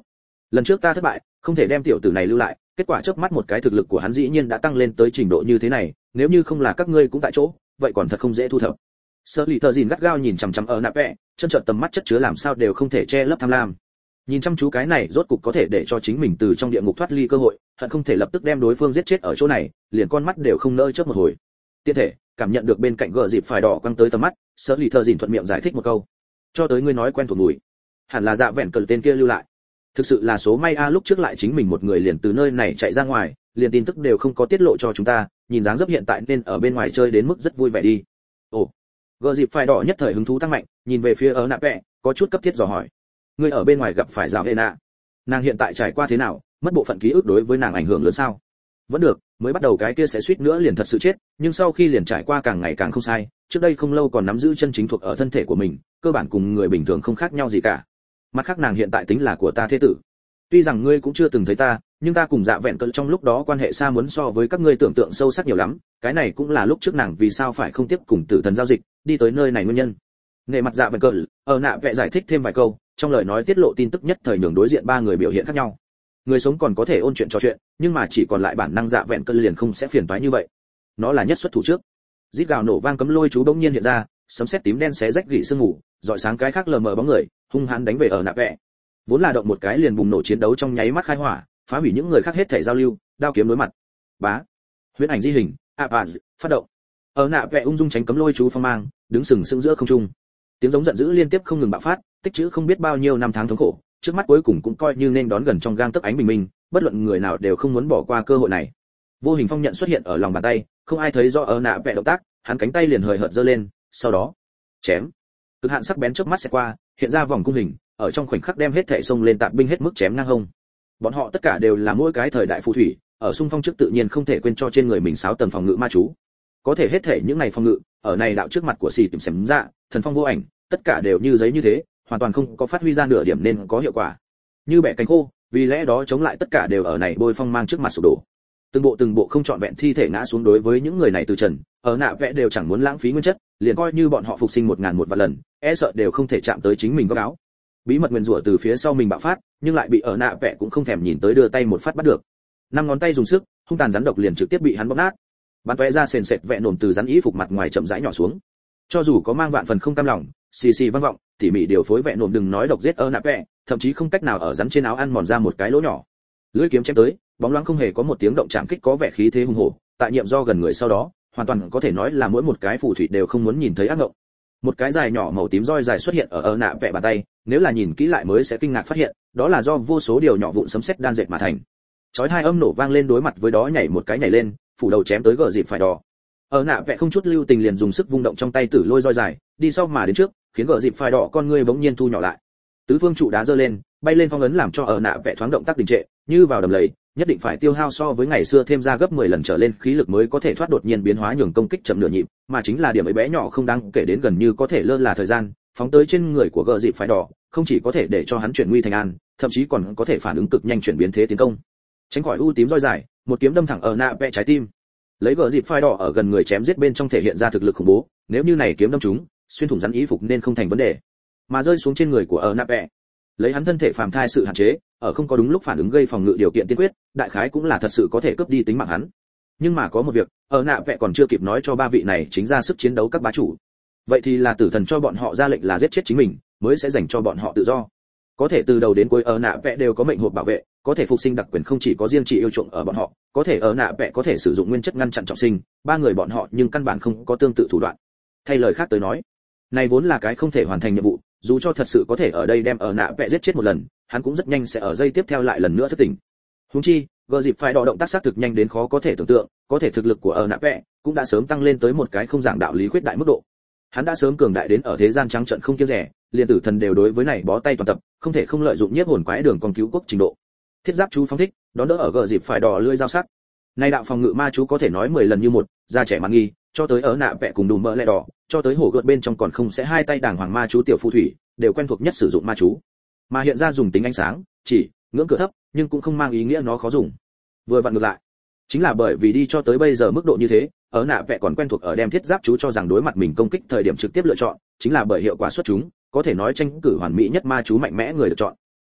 lần trước ta thất bại, không thể đem tiểu tử này lưu lại, kết quả chớp mắt một cái thực lực của hắn dĩ nhiên đã tăng lên tới trình độ như thế này, nếu như không là các ngươi cũng tại chỗ, vậy còn thật không dễ thu thập. Sở Lý Tơ Dìn gắt gao nhìn chằm chằm ở nạ vẽ, chân trợn tầm mắt chất chứa làm sao đều không thể che lấp tham lam. Nhìn chăm chú cái này rốt cục có thể để cho chính mình từ trong địa ngục thoát ly cơ hội, hận không thể lập tức đem đối phương giết chết ở chỗ này, liền con mắt đều không nỡ chớp một hồi. Tiện thể, cảm nhận được bên cạnh gờ dịp phải đỏ quăng tới tầm mắt, Sở Lý Tơ Dìn thuận miệng giải thích một câu. Cho tới ngươi nói quen thuộc mùi. Hẳn là dạ vẹn cờ tên kia lưu lại. Thực sự là số may a, lúc trước lại chính mình một người liền từ nơi này chạy ra ngoài, liền tin tức đều không có tiết lộ cho chúng ta, nhìn dáng dấp hiện tại nên ở bên ngoài chơi đến mức rất vui vẻ đi. Ồ. Gờ dịp phải đỏ nhất thời hứng thú tăng mạnh, nhìn về phía ở nạ vẽ, có chút cấp thiết dò hỏi. Ngươi ở bên ngoài gặp phải rào hệ nạ, nàng hiện tại trải qua thế nào, mất bộ phận ký ức đối với nàng ảnh hưởng lớn sao? Vẫn được, mới bắt đầu cái kia sẽ suýt nữa liền thật sự chết, nhưng sau khi liền trải qua càng ngày càng không sai, trước đây không lâu còn nắm giữ chân chính thuộc ở thân thể của mình, cơ bản cùng người bình thường không khác nhau gì cả. Mặt khác nàng hiện tại tính là của ta thế tử. Tuy rằng ngươi cũng chưa từng thấy ta, nhưng ta cùng dạ vẹn cơn trong lúc đó quan hệ xa muốn so với các ngươi tưởng tượng sâu sắc nhiều lắm, cái này cũng là lúc trước nàng vì sao phải không tiếp cùng tử thần giao dịch, đi tới nơi này nguyên nhân. Nghệ mặt dạ vẹn cơn, ở nạ vẽ giải thích thêm vài câu, trong lời nói tiết lộ tin tức nhất thời nhường đối diện ba người biểu hiện khác nhau. Người sống còn có thể ôn chuyện trò chuyện, nhưng mà chỉ còn lại bản năng dạ vẹn cơn liền không sẽ phiền toái như vậy. Nó là nhất xuất thủ trước. Rít gào nổ vang cấm lôi chú bỗng nhiên hiện ra, sấm sét tím đen xé rách gỉ sương ngủ, dọi sáng cái khác lờ mờ bóng người, hung hãn đánh về ở nạ vẽ. Vốn là động một cái liền bùng nổ chiến đấu trong nháy mắt khai hỏa, phá hủy những người khác hết thể giao lưu, đao kiếm đối mặt. Bá. Huyễn ảnh di hình, Apaz, phát động. Ở nạ vẽ ung dung tránh cấm lôi chú phong mang, đứng sừng sững giữa không trung. Tiếng giống giận dữ liên tiếp không ngừng bạo phát, tích trữ không biết bao nhiêu năm tháng thống khổ, trước mắt cuối cùng cũng coi như nên đón gần trong gang tấc ánh bình minh, bất luận người nào đều không muốn bỏ qua cơ hội này. Vô hình phong nhận xuất hiện ở lòng bàn tay, không ai thấy rõ ở nạ vẽ động tác, hắn cánh tay liền hời hợt giơ lên, sau đó chém. Cực hạn sắc bén chớp mắt sẽ qua, hiện ra vòng cung hình, ở trong khoảnh khắc đem hết thảy xông lên tạp binh hết mức chém ngang hông. Bọn họ tất cả đều là mỗi cái thời đại phù thủy, ở xung phong trước tự nhiên không thể quên cho trên người mình sáu tầng phòng ngự ma chú. Có thể hết thảy những này phòng ngự, ở này đạo trước mặt của xì tìm xem ra, thần phong vô ảnh, tất cả đều như giấy như thế, hoàn toàn không có phát huy ra nửa điểm nên có hiệu quả. Như bẻ cánh khô, vì lẽ đó chống lại tất cả đều ở này bôi phong mang trước mặt sụp đổ. Từng bộ từng bộ không trọn vẹn thi thể ngã xuống, đối với những người này từ trần, ở nạ vẽ đều chẳng muốn lãng phí nguyên chất, liền coi như bọn họ phục sinh một ngàn một vạn lần, e sợ đều không thể chạm tới chính mình góc áo. Bí mật nguyên rủa từ phía sau mình bạo phát, nhưng lại bị ở nạ vẽ cũng không thèm nhìn tới đưa tay một phát bắt được. Năm ngón tay dùng sức, hung tàn rắn độc liền trực tiếp bị hắn bóp nát. Bắn tóe ra sền sệt vẹn nổm từ rắn ý phục mặt ngoài chậm rãi nhỏ xuống. Cho dù có mang vạn phần không cam lòng, xì xì vang vọng, tỉ mỉ điều phối vẹn nổm đừng nói độc giết ở nạ vẽ, thậm chí không cách nào ở rắn trên áo ăn mòn ra một cái lỗ nhỏ. Lưỡi kiếm chém tới, bóng loáng không hề có một tiếng động chạm kích, có vẻ khí thế hùng hổ, tại nhiệm do gần người sau đó, hoàn toàn có thể nói là mỗi một cái phù thủy đều không muốn nhìn thấy ác ngộng. Một cái dài nhỏ màu tím roi dài xuất hiện ở ở nạ vẽ bàn tay, nếu là nhìn kỹ lại mới sẽ kinh ngạc phát hiện, đó là do vô số điều nhỏ vụn sấm sét đan dệt mà thành. Chói hai âm nổ vang lên, đối mặt với đó nhảy một cái nhảy lên, phủ đầu chém tới gờ dịp phải đỏ. Ở nạ vẽ không chút lưu tình liền dùng sức vung động trong tay tử lôi roi dài, đi sau mà đến trước, khiến gờ dịp phải đỏ con ngươi bỗng nhiên thu nhỏ lại. Tứ phương trụ đá giơ lên, bay lên phong ấn làm cho ở nạ vẽ thoáng động tác đình trệ, như vào đầm lầy, nhất định phải tiêu hao so với ngày xưa thêm ra gấp mười lần trở lên khí lực mới có thể thoát đột nhiên biến hóa nhường công kích chậm nửa nhịp, mà chính là điểm ấy bé nhỏ không đáng kể đến gần như có thể lơ là thời gian, phóng tới trên người của gờ dịp phải đỏ, không chỉ có thể để cho hắn chuyển nguy thành an, thậm chí còn có thể phản ứng cực nhanh chuyển biến thế tiến công. Tránh khỏi u tím roi dài, một kiếm đâm thẳng ở nạ vẽ trái tim. Lấy gờ dịp phải đỏ ở gần người chém giết bên trong thể hiện ra thực lực khủng bố, nếu như này kiếm đâm trúng, xuyên thủng rắn ý phục nên không thành vấn đề, mà rơi xuống trên người của ở nạ vẽ. Lấy hắn thân thể phàm thai sự hạn chế, ở không có đúng lúc phản ứng gây phòng ngự điều kiện tiên quyết, đại khái cũng là thật sự có thể cướp đi tính mạng hắn. Nhưng mà có một việc, ở nạ vẽ còn chưa kịp nói cho ba vị này chính ra sức chiến đấu các bá chủ. Vậy thì là tử thần cho bọn họ ra lệnh là giết chết chính mình, mới sẽ dành cho bọn họ tự do. Có thể từ đầu đến cuối ở nạ vẽ đều có mệnh hộp bảo vệ, có thể phục sinh đặc quyền không chỉ có riêng chỉ yêu chuộng ở bọn họ, có thể ở nạ vẽ có thể sử dụng nguyên chất ngăn chặn trọng sinh, ba người bọn họ nhưng căn bản không có tương tự thủ đoạn. Thay lời khác tới nói, này vốn là cái không thể hoàn thành nhiệm vụ, dù cho thật sự có thể ở đây đem ở nạ vẽ giết chết một lần, hắn cũng rất nhanh sẽ ở giây tiếp theo lại lần nữa thất tỉnh. Huống chi, gờ dịp phải đỏ động tác xác thực nhanh đến khó có thể tưởng tượng, có thể thực lực của ở nạ vẽ cũng đã sớm tăng lên tới một cái không giảng đạo lý khuyết đại mức độ. Hắn đã sớm cường đại đến ở thế gian trắng trợn không kiêng rẻ, liền tử thần đều đối với này bó tay toàn tập, không thể không lợi dụng nhiếp hồn quái đường con cứu quốc trình độ. Thiết giáp chú phóng thích, đón đỡ ở gờ dịp phải đỏ lưỡi dao sắc. Nay đạo phòng ngự ma chú có thể nói mười lần như một, ra trẻ mạn nghi, cho tới ở nạ vẽ cùng đùm mỡ lẹ đỏ, cho tới hổ gợt bên trong còn không sẽ hai tay đàng hoàng ma chú tiểu phù thủy, đều quen thuộc nhất sử dụng ma chú. Mà hiện ra dùng tính ánh sáng, chỉ ngưỡng cửa thấp, nhưng cũng không mang ý nghĩa nó khó dùng. Vừa vặn ngược lại, chính là bởi vì đi cho tới bây giờ mức độ như thế, ở nạ vẽ còn quen thuộc ở đem thiết giáp chú cho rằng đối mặt mình công kích thời điểm trực tiếp lựa chọn, chính là bởi hiệu quả xuất chúng, có thể nói tranh cử hoàn mỹ nhất ma chú mạnh mẽ người được chọn.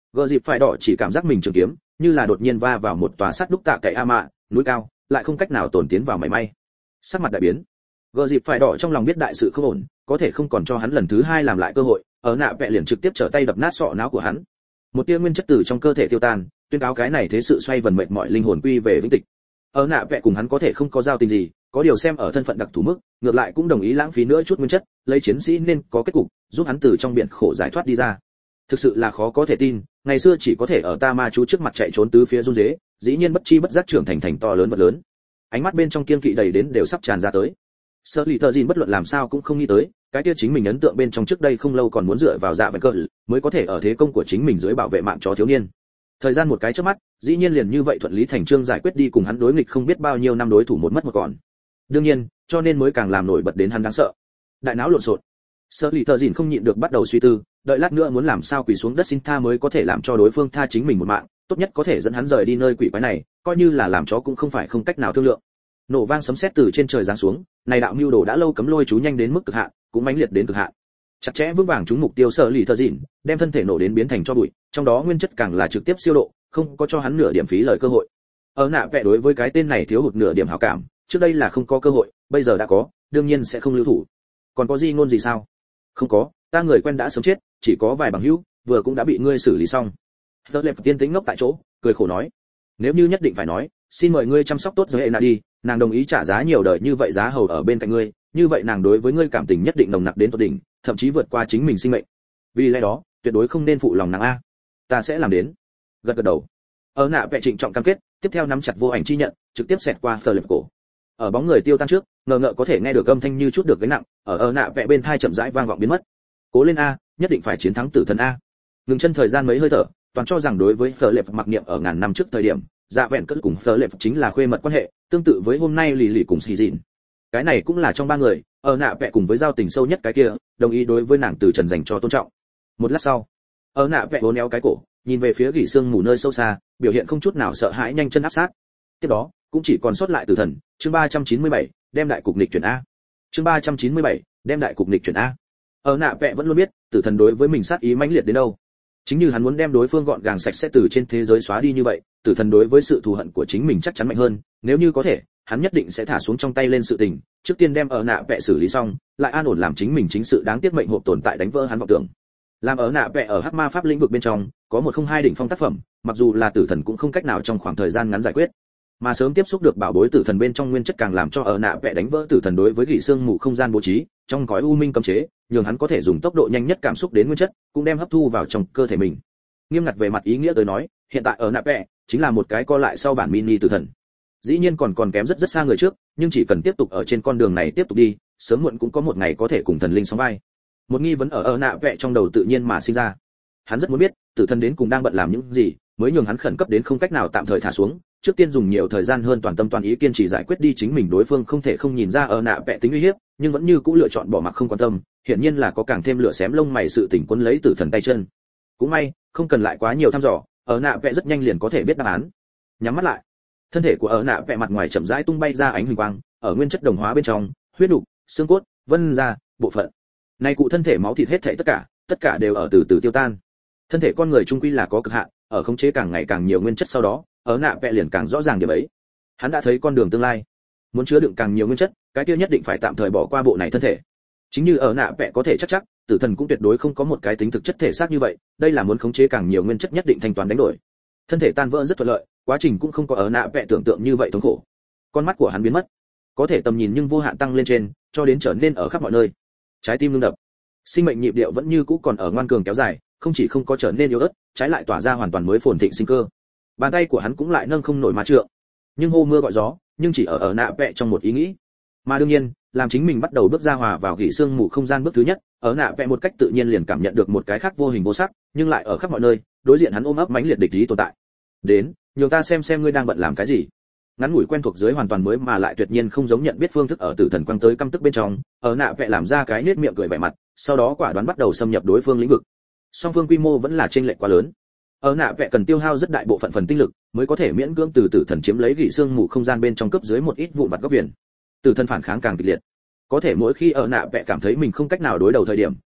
Gờ dịp phải đỏ chỉ cảm giác mình trường kiếm như là đột nhiên va vào một tòa sắt đúc tạ cậy a mạ, núi cao, lại không cách nào tổn tiến vào mảy may. Sắc mặt đại biến. Gờ dịp phải đỏ trong lòng biết đại sự không ổn, có thể không còn cho hắn lần thứ hai làm lại cơ hội, ở nạ vẽ liền trực tiếp trở tay đập nát sọ não của hắn. Một tia nguyên chất từ trong cơ thể tiêu tan, tuyên cáo cái này thế sự xoay vần mệt mọi linh hồn quy về vĩnh tịch. Ở nạ vẽ cùng hắn có thể không có giao tình gì, có điều xem ở thân phận đặc thù mức, ngược lại cũng đồng ý lãng phí nữa chút nguyên chất, lấy chiến sĩ nên có kết cục, giúp hắn từ trong biển khổ giải thoát đi ra. Thực sự là khó có thể tin, ngày xưa chỉ có thể ở ta ma chú trước mặt chạy trốn tứ phía run rế, dĩ nhiên bất chi bất giác trưởng thành thành to lớn vật lớn. Ánh mắt bên trong kiên kỵ đầy đến đều sắp tràn ra tới. Sở Lý Tơ Dìn bất luận làm sao cũng không nghĩ tới, cái kia chính mình ấn tượng bên trong trước đây không lâu còn muốn dựa vào dạ vẹn cờ mới có thể ở thế công của chính mình dưới bảo vệ mạng chó thiếu niên. Thời gian một cái chớp mắt, dĩ nhiên liền như vậy thuận lý thành chương giải quyết đi cùng hắn đối nghịch không biết bao nhiêu năm đối thủ một mất một còn. Đương nhiên, cho nên mới càng làm nổi bật đến hắn đáng sợ. Đại não lộn xộn. Sở Lý Tơ Dìn không nhịn được bắt đầu suy tư, đợi lát nữa muốn làm sao quỳ xuống đất xin tha mới có thể làm cho đối phương tha chính mình một mạng, tốt nhất có thể dẫn hắn rời đi nơi quỷ quái này, coi như là làm chó cũng không phải không cách nào thương lượng. Nổ vang sấm sét từ trên trời giáng xuống, này đạo mưu đồ đã lâu cấm lôi chú nhanh đến mức cực hạn, cũng mãnh liệt đến cực hạn. Chặt chẽ vững vàng trúng mục tiêu Sở Lý Tơ Dìn, đem thân thể nổ đến biến thành tro bụi, trong đó nguyên chất càng là trực tiếp siêu độ, không có cho hắn nửa điểm phí lời cơ hội. Ở nạ vẽ đối với cái tên này thiếu hụt nửa điểm hảo cảm, trước đây là không có cơ hội, bây giờ đã có, đương nhiên sẽ không lưu thủ. Còn có gì ngôn gì sao? Không có, ta người quen đã sớm chết, chỉ có vài bằng hữu, vừa cũng đã bị ngươi xử lý xong. Tơ Lệp tiên tĩnh ngốc tại chỗ, cười khổ nói, nếu như nhất định phải nói, xin mời ngươi chăm sóc tốt với Ena đi, nàng đồng ý trả giá nhiều đời như vậy giá hầu ở bên cạnh ngươi, như vậy nàng đối với ngươi cảm tình nhất định nồng nặc đến tột đỉnh, thậm chí vượt qua chính mình sinh mệnh. Vì lẽ đó, tuyệt đối không nên phụ lòng nàng a. Ta sẽ làm đến. Gật gật đầu. Ở nạ vẽ trịnh trọng cam kết, tiếp theo nắm chặt vô ảnh chi nhận, trực tiếp xẹt qua Tơ Lệp cổ. Ở bóng người tiêu tan trước, ngờ ngợ có thể nghe được âm thanh như chút được gánh nặng, ở ở nạ vẽ bên thai chậm rãi vang vọng biến mất. Cố lên a, nhất định phải chiến thắng tử thần a. Ngừng chân thời gian mấy hơi thở, toàn cho rằng đối với Tơ Lệp mặc niệm ở ngàn năm trước thời điểm, dạ vẹn cất cùng Tơ Lệp chính là khuê mật quan hệ, tương tự với hôm nay lì lì cùng xì dịn. Cái này cũng là trong ba người, ở nạ vẽ cùng với giao tình sâu nhất cái kia, đồng ý đối với nàng từ trần dành cho tôn trọng. Một lát sau, ở nạ vẽ uốn éo cái cổ, nhìn về phía gỉ xương mù nơi sâu xa, biểu hiện không chút nào sợ hãi nhanh chân áp sát. Tiếp đó, cũng chỉ còn sót lại tử thần, chương ba trăm chín mươi bảy, đem đại cục nghịch chuyển a. Chương ba trăm chín mươi bảy, đem đại cục nghịch chuyển a. Ở nạ vẽ vẫn luôn biết, tử thần đối với mình sát ý mãnh liệt đến đâu. Chính như hắn muốn đem đối phương gọn gàng sạch sẽ từ trên thế giới xóa đi như vậy, tử thần đối với sự thù hận của chính mình chắc chắn mạnh hơn, nếu như có thể, hắn nhất định sẽ thả xuống trong tay lên sự tình, trước tiên đem ở nạ vẽ xử lý xong, lại an ổn làm chính mình chính sự đáng tiếc mệnh hộp tồn tại đánh vỡ hắn vọng tưởng. Làm ở nạ vẽ ở hắc ma pháp lĩnh vực bên trong, có một không hai đỉnh phong tác phẩm, mặc dù là tử thần cũng không cách nào trong khoảng thời gian ngắn giải quyết. Mà sớm tiếp xúc được bảo bối tử thần bên trong nguyên chất càng làm cho ở nạ vẽ đánh vỡ tử thần đối với gỉ xương mù không gian bố trí, trong gói u minh cấm chế, nhường hắn có thể dùng tốc độ nhanh nhất cảm xúc đến nguyên chất, cũng đem hấp thu vào trong cơ thể mình. Nghiêm ngặt về mặt ý nghĩa tới nói, hiện tại ở nạ vẽ chính là một cái co lại sau bản mini tử thần. Dĩ nhiên còn còn kém rất rất xa người trước, nhưng chỉ cần tiếp tục ở trên con đường này tiếp tục đi, sớm muộn cũng có một ngày có thể cùng thần linh sóng vai. Một nghi vấn ở ở nạ vẽ trong đầu tự nhiên mà sinh ra. Hắn rất muốn biết, tử thần đến cùng đang bận làm những gì, mới nhường hắn khẩn cấp đến không cách nào tạm thời thả xuống, trước tiên dùng nhiều thời gian hơn toàn tâm toàn ý kiên trì giải quyết đi chính mình đối phương không thể không nhìn ra ở nạ vẽ tính uy hiếp, nhưng vẫn như cũ lựa chọn bỏ mặc không quan tâm, hiển nhiên là có càng thêm lửa xém lông mày sự tình quấn lấy tử thần tay chân. Cũng may, không cần lại quá nhiều thăm dò, ở nạ vẽ rất nhanh liền có thể biết đáp án. Nhắm mắt lại, thân thể của ở nạ vẽ mặt ngoài chậm rãi tung bay ra ánh huỳnh quang, ở nguyên chất đồng hóa bên trong, huyết đục, xương cốt, vân ra, bộ phận. Này cụ thân thể máu thịt hết thảy tất cả, tất cả đều ở từ từ tiêu tan. Thân thể con người trung quy là có cực hạn, ở khống chế càng ngày càng nhiều nguyên chất sau đó, ở nạ vẽ liền càng rõ ràng điểm ấy. Hắn đã thấy con đường tương lai. Muốn chứa đựng càng nhiều nguyên chất, cái kia nhất định phải tạm thời bỏ qua bộ này thân thể. Chính như ở nạ vẽ có thể chắc chắc, tử thần cũng tuyệt đối không có một cái tính thực chất thể xác như vậy, đây là muốn khống chế càng nhiều nguyên chất nhất định thanh toán đánh đổi. Thân thể tan vỡ rất thuận lợi, quá trình cũng không có ở nạ vẽ tưởng tượng như vậy thống khổ. Con mắt của hắn biến mất, có thể tầm nhìn nhưng vô hạn tăng lên trên, cho đến trở nên ở khắp mọi nơi. Trái tim ngưng đập, sinh mệnh nhịp điệu vẫn như cũ còn ở ngoan cường kéo dài, không chỉ không có trở nên yếu ớt, trái lại tỏa ra hoàn toàn mới phồn thịnh sinh cơ. Bàn tay của hắn cũng lại nâng không nổi ma trượng, nhưng hô mưa gọi gió, nhưng chỉ ở ở nạ vẽ trong một ý nghĩ. Mà đương nhiên, làm chính mình bắt đầu bước ra hòa vào gỉ xương mù không gian bước thứ nhất, ở nạ vẽ một cách tự nhiên liền cảm nhận được một cái khác vô hình vô sắc, nhưng lại ở khắp mọi nơi, đối diện hắn ôm ấp mãnh liệt địch ý tồn tại. Đến, nhường ta xem xem ngươi đang bận làm cái gì. Ngắn ngủi quen thuộc dưới hoàn toàn mới mà lại tuyệt nhiên không giống nhận biết phương thức ở tử thần quang tới căm tức bên trong, ở nạ vẽ làm ra cái nết miệng cười vẻ mặt, sau đó quả đoán bắt đầu xâm nhập đối phương lĩnh vực. Song phương quy mô vẫn là chênh lệch quá lớn. Ở nạ vẽ cần tiêu hao rất đại bộ phận phần tinh lực, mới có thể miễn cưỡng từ tử thần chiếm lấy gỉ xương mù không gian bên trong cấp dưới một ít vụn vặt góc viền. Tử thần phản kháng càng kịch liệt. Có thể mỗi khi ở nạ vẽ cảm thấy mình không cách nào đối đầu thời điểm,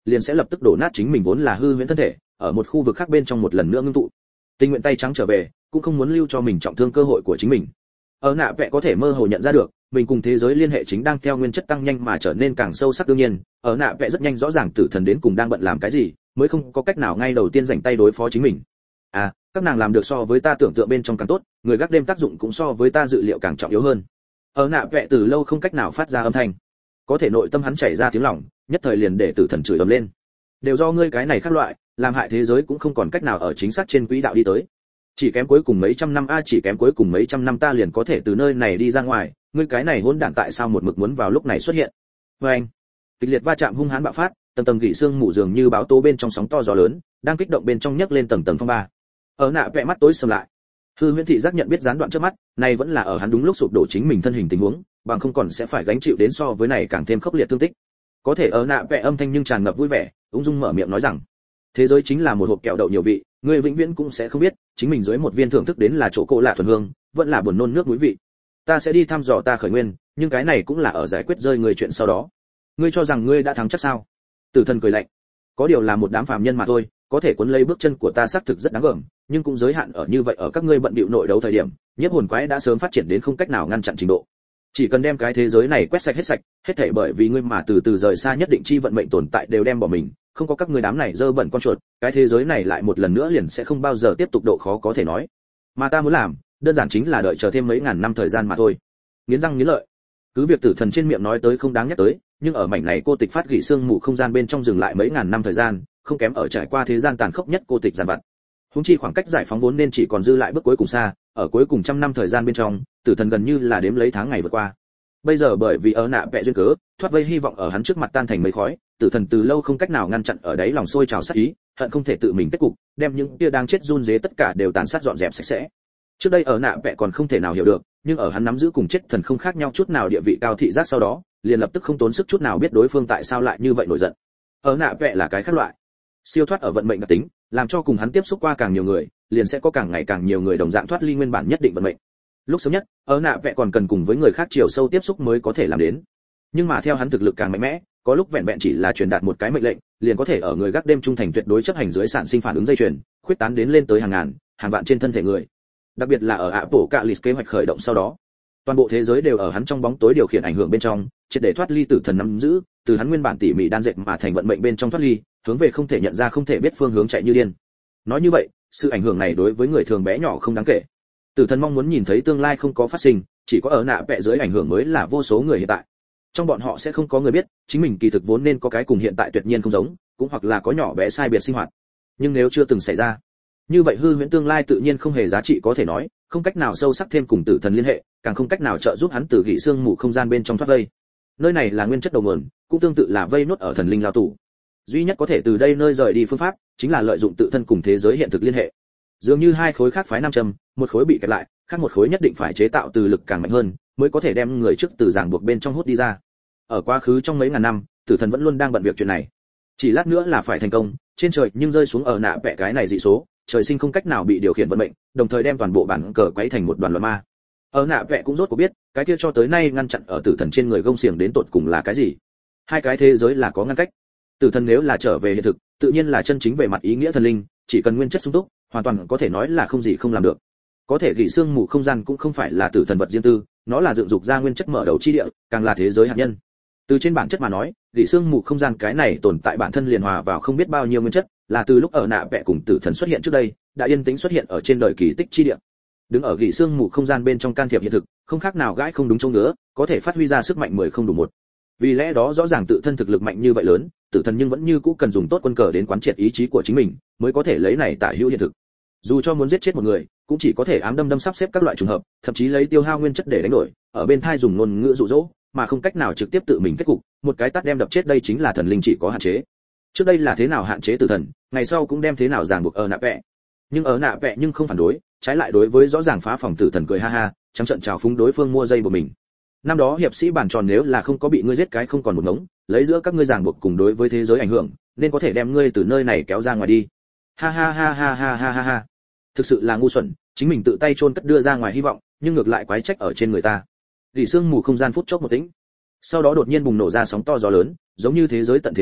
liền sẽ lập tức đổ nát chính mình vốn là hư huyễn thân thể, ở một khu vực khác bên trong một lần nữa ngưng tụ. Tình nguyện tay trắng trở về, cũng không muốn lưu cho mình trọng thương cơ hội của chính mình. Ở nạ vẽ có thể mơ hồ nhận ra được, mình cùng thế giới liên hệ chính đang theo nguyên chất tăng nhanh mà trở nên càng sâu sắc. Đương nhiên, ở nạ vẽ rất nhanh rõ ràng tử thần đến cùng đang bận làm cái gì, mới không có cách nào ngay đầu tiên rảnh tay đối phó chính mình. À, các nàng làm được so với ta tưởng tượng bên trong càng tốt, người gác đêm tác dụng cũng so với ta dự liệu càng trọng yếu hơn. Ở nạ vẽ từ lâu không cách nào phát ra âm thanh, có thể nội tâm hắn chảy ra tiếng lòng, nhất thời liền để tử thần chửi ầm lên. Đều do ngươi cái này khác loại, làm hại thế giới cũng không còn cách nào ở chính xác trên quỹ đạo đi tới. Chỉ kém cuối cùng mấy trăm năm a, chỉ kém cuối cùng mấy trăm năm ta liền có thể từ nơi này đi ra ngoài, ngươi cái này hỗn đản tại sao một mực muốn vào lúc này xuất hiện? Với anh, kịch liệt va chạm hung hãn bạo phát, tầng tầng gỉ xương mù dường như báo tố bên trong sóng to gió lớn, đang kích động bên trong nhấc lên tầng tầng phong ba. Ở nạ vẽ mắt tối sầm lại. Hư huyễn thị giác nhận biết gián đoạn trước mắt, này vẫn là ở hắn đúng lúc sụp đổ chính mình thân hình tình huống, bằng không còn sẽ phải gánh chịu đến so với này càng thêm khốc liệt thương tích. Có thể ở nạ vẽ âm thanh nhưng tràn ngập vui vẻ, ung dung mở miệng nói rằng, thế giới chính là một hộp kẹo đậu nhiều vị, ngươi vĩnh viễn cũng sẽ không biết, chính mình dưới một viên thưởng thức đến là chỗ cô lạ thuần hương, vẫn là buồn nôn nước mũi vị. Ta sẽ đi thăm dò ta khởi nguyên, nhưng cái này cũng là ở giải quyết rơi người chuyện sau đó. Ngươi cho rằng ngươi đã thắng chắc sao? Tử thần cười lạnh, có điều là một đám phàm nhân mà thôi, có thể cuốn lấy bước chân của ta xác thực rất đáng gờm, nhưng cũng giới hạn ở như vậy. Ở các ngươi bận bịu nội đấu thời điểm, nhiếp hồn quái đã sớm phát triển đến không cách nào ngăn chặn trình độ. Chỉ cần đem cái thế giới này quét sạch hết sạch, hết thảy bởi vì ngươi mà từ từ rời xa nhất định chi vận mệnh tồn tại đều đem bỏ mình, không có các ngươi đám này dơ bẩn con chuột, cái thế giới này lại một lần nữa liền sẽ không bao giờ tiếp tục độ khó có thể nói. Mà ta muốn làm, đơn giản chính là đợi chờ thêm mấy ngàn năm thời gian mà thôi. Nghiến răng nghiến lợi. Cứ việc tử thần trên miệng nói tới không đáng nhắc tới, nhưng ở mảnh này cô tịch phát gỉ xương mù không gian bên trong dừng lại mấy ngàn năm thời gian, không kém ở trải qua thế gian tàn khốc nhất cô tịch giàn vặt. Huống chi khoảng cách giải phóng vốn nên chỉ còn dư lại bước cuối cùng xa, ở cuối cùng trăm năm thời gian bên trong, tử thần gần như là đếm lấy tháng ngày vượt qua. Bây giờ bởi vì ở nạ vẽ duyên cớ, thoát vây hy vọng ở hắn trước mặt tan thành mây khói, tử thần từ lâu không cách nào ngăn chặn ở đấy lòng sôi trào sát ý, hận không thể tự mình kết cục, đem những kia đang chết run rế tất cả đều tàn sát dọn dẹp sạch sẽ. Trước đây ở nạ vẽ còn không thể nào hiểu được, nhưng ở hắn nắm giữ cùng chết thần không khác nhau chút nào địa vị cao thị giác sau đó, liền lập tức không tốn sức chút nào biết đối phương tại sao lại như vậy nổi giận. Ở nạ vẽ là cái khác loại, siêu thoát ở vận mệnh đặc tính, làm cho cùng hắn tiếp xúc qua càng nhiều người, liền sẽ có càng ngày càng nhiều người đồng dạng thoát ly nguyên bản nhất định vận mệnh. Lúc sớm nhất, ở nạ vẽ còn cần cùng với người khác chiều sâu tiếp xúc mới có thể làm đến. Nhưng mà theo hắn thực lực càng mạnh mẽ, có lúc vẹn vẹn chỉ là truyền đạt một cái mệnh lệnh, liền có thể ở người gác đêm trung thành tuyệt đối chấp hành dưới sản sinh phản ứng dây chuyền, khuyết tán đến lên tới hàng ngàn, hàng vạn trên thân thể người. Đặc biệt là ở Apocalypse kế hoạch khởi động sau đó, toàn bộ thế giới đều ở hắn trong bóng tối điều khiển ảnh hưởng bên trong, triệt để thoát ly tử thần nắm giữ, từ hắn nguyên bản tỉ mỉ đan dệt mà thành vận mệnh bên trong thoát ly, hướng về không thể nhận ra không thể biết phương hướng chạy như điên. Nói như vậy, sự ảnh hưởng này đối với người thường bé nhỏ không đáng kể. Tử thần mong muốn nhìn thấy tương lai không có phát sinh, chỉ có ở nạ vẽ dưới ảnh hưởng mới là vô số người hiện tại. Trong bọn họ sẽ không có người biết, chính mình kỳ thực vốn nên có cái cùng hiện tại tuyệt nhiên không giống, cũng hoặc là có nhỏ bé sai biệt sinh hoạt. Nhưng nếu chưa từng xảy ra, như vậy hư huyễn tương lai tự nhiên không hề giá trị có thể nói, không cách nào sâu sắc thêm cùng tử thần liên hệ, càng không cách nào trợ giúp hắn từ gỉ xương mù không gian bên trong thoát vây. Nơi này là nguyên chất đầu nguồn, cũng tương tự là vây nốt ở thần linh lao tù. Duy nhất có thể từ đây nơi rời đi phương pháp, chính là lợi dụng tự thân cùng thế giới hiện thực liên hệ. Dường như hai khối khác phái nam châm, một khối bị kẹp lại, khác một khối nhất định phải chế tạo từ lực càng mạnh hơn, mới có thể đem người trước từ ràng buộc bên trong hút đi ra. Ở quá khứ trong mấy ngàn năm, tử thần vẫn luôn đang bận việc chuyện này. Chỉ lát nữa là phải thành công, trên trời nhưng rơi xuống ở nạ vẽ cái này dị số, trời sinh không cách nào bị điều khiển vận mệnh, đồng thời đem toàn bộ bản cờ quấy thành một đoàn loạn ma. Ở nạ vẽ cũng rốt cuộc biết, cái kia cho tới nay ngăn chặn ở tử thần trên người gông xiềng đến tột cùng là cái gì. Hai cái thế giới là có ngăn cách. Tử thần nếu là trở về hiện thực, tự nhiên là chân chính về mặt ý nghĩa thần linh, chỉ cần nguyên chất sung túc, hoàn toàn có thể nói là không gì không làm được. Có thể gỉ xương mù không gian cũng không phải là tử thần vật riêng tư, nó là dựng dục ra nguyên chất mở đầu chi địa, càng là thế giới hạt nhân. Từ trên bản chất mà nói, gỉ xương mù không gian cái này tồn tại bản thân liền hòa vào không biết bao nhiêu nguyên chất, là từ lúc ở nạ vẽ cùng tử thần xuất hiện trước đây, đã yên tĩnh xuất hiện ở trên đời kỳ tích chi địa. Đứng ở gỉ xương mù không gian bên trong can thiệp hiện thực, không khác nào gãi không đúng chỗ ngứa, có thể phát huy ra sức mạnh mười không đủ một. Vì lẽ đó rõ ràng tự thân thực lực mạnh như vậy lớn, tử thần nhưng vẫn như cũ cần dùng tốt quân cờ đến quán triệt ý chí của chính mình, mới có thể lấy này tả hữu hiện thực. Dù cho muốn giết chết một người, cũng chỉ có thể ám đâm đâm sắp xếp các loại trùng hợp, thậm chí lấy tiêu hao nguyên chất để đánh đổi, ở bên thai dùng ngôn ngữ dụ dỗ, mà không cách nào trực tiếp tự mình kết cục, một cái tát đem đập chết đây chính là thần linh chỉ có hạn chế. Trước đây là thế nào hạn chế tử thần, ngày sau cũng đem thế nào ràng buộc ở nạ vẽ. Nhưng ở nạ vẽ nhưng không phản đối, trái lại đối với rõ ràng phá phòng tử thần cười ha ha, trắng trận chào phúng đối phương mua dây của mình. Năm đó hiệp sĩ bàn tròn nếu là không có bị ngươi giết cái không còn một ngống, lấy giữa các ngươi ràng buộc cùng đối với thế giới ảnh hưởng, nên có thể đem ngươi từ nơi này kéo ra ngoài đi. Ha ha ha ha ha ha ha ha. Thực sự là ngu xuẩn, chính mình tự tay chôn cất đưa ra ngoài hy vọng, nhưng ngược lại quái trách ở trên người ta. Gỉ xương mù không gian phút chốc một tĩnh. Sau đó đột nhiên bùng nổ ra sóng to gió lớn, giống như thế giới tận thế đến,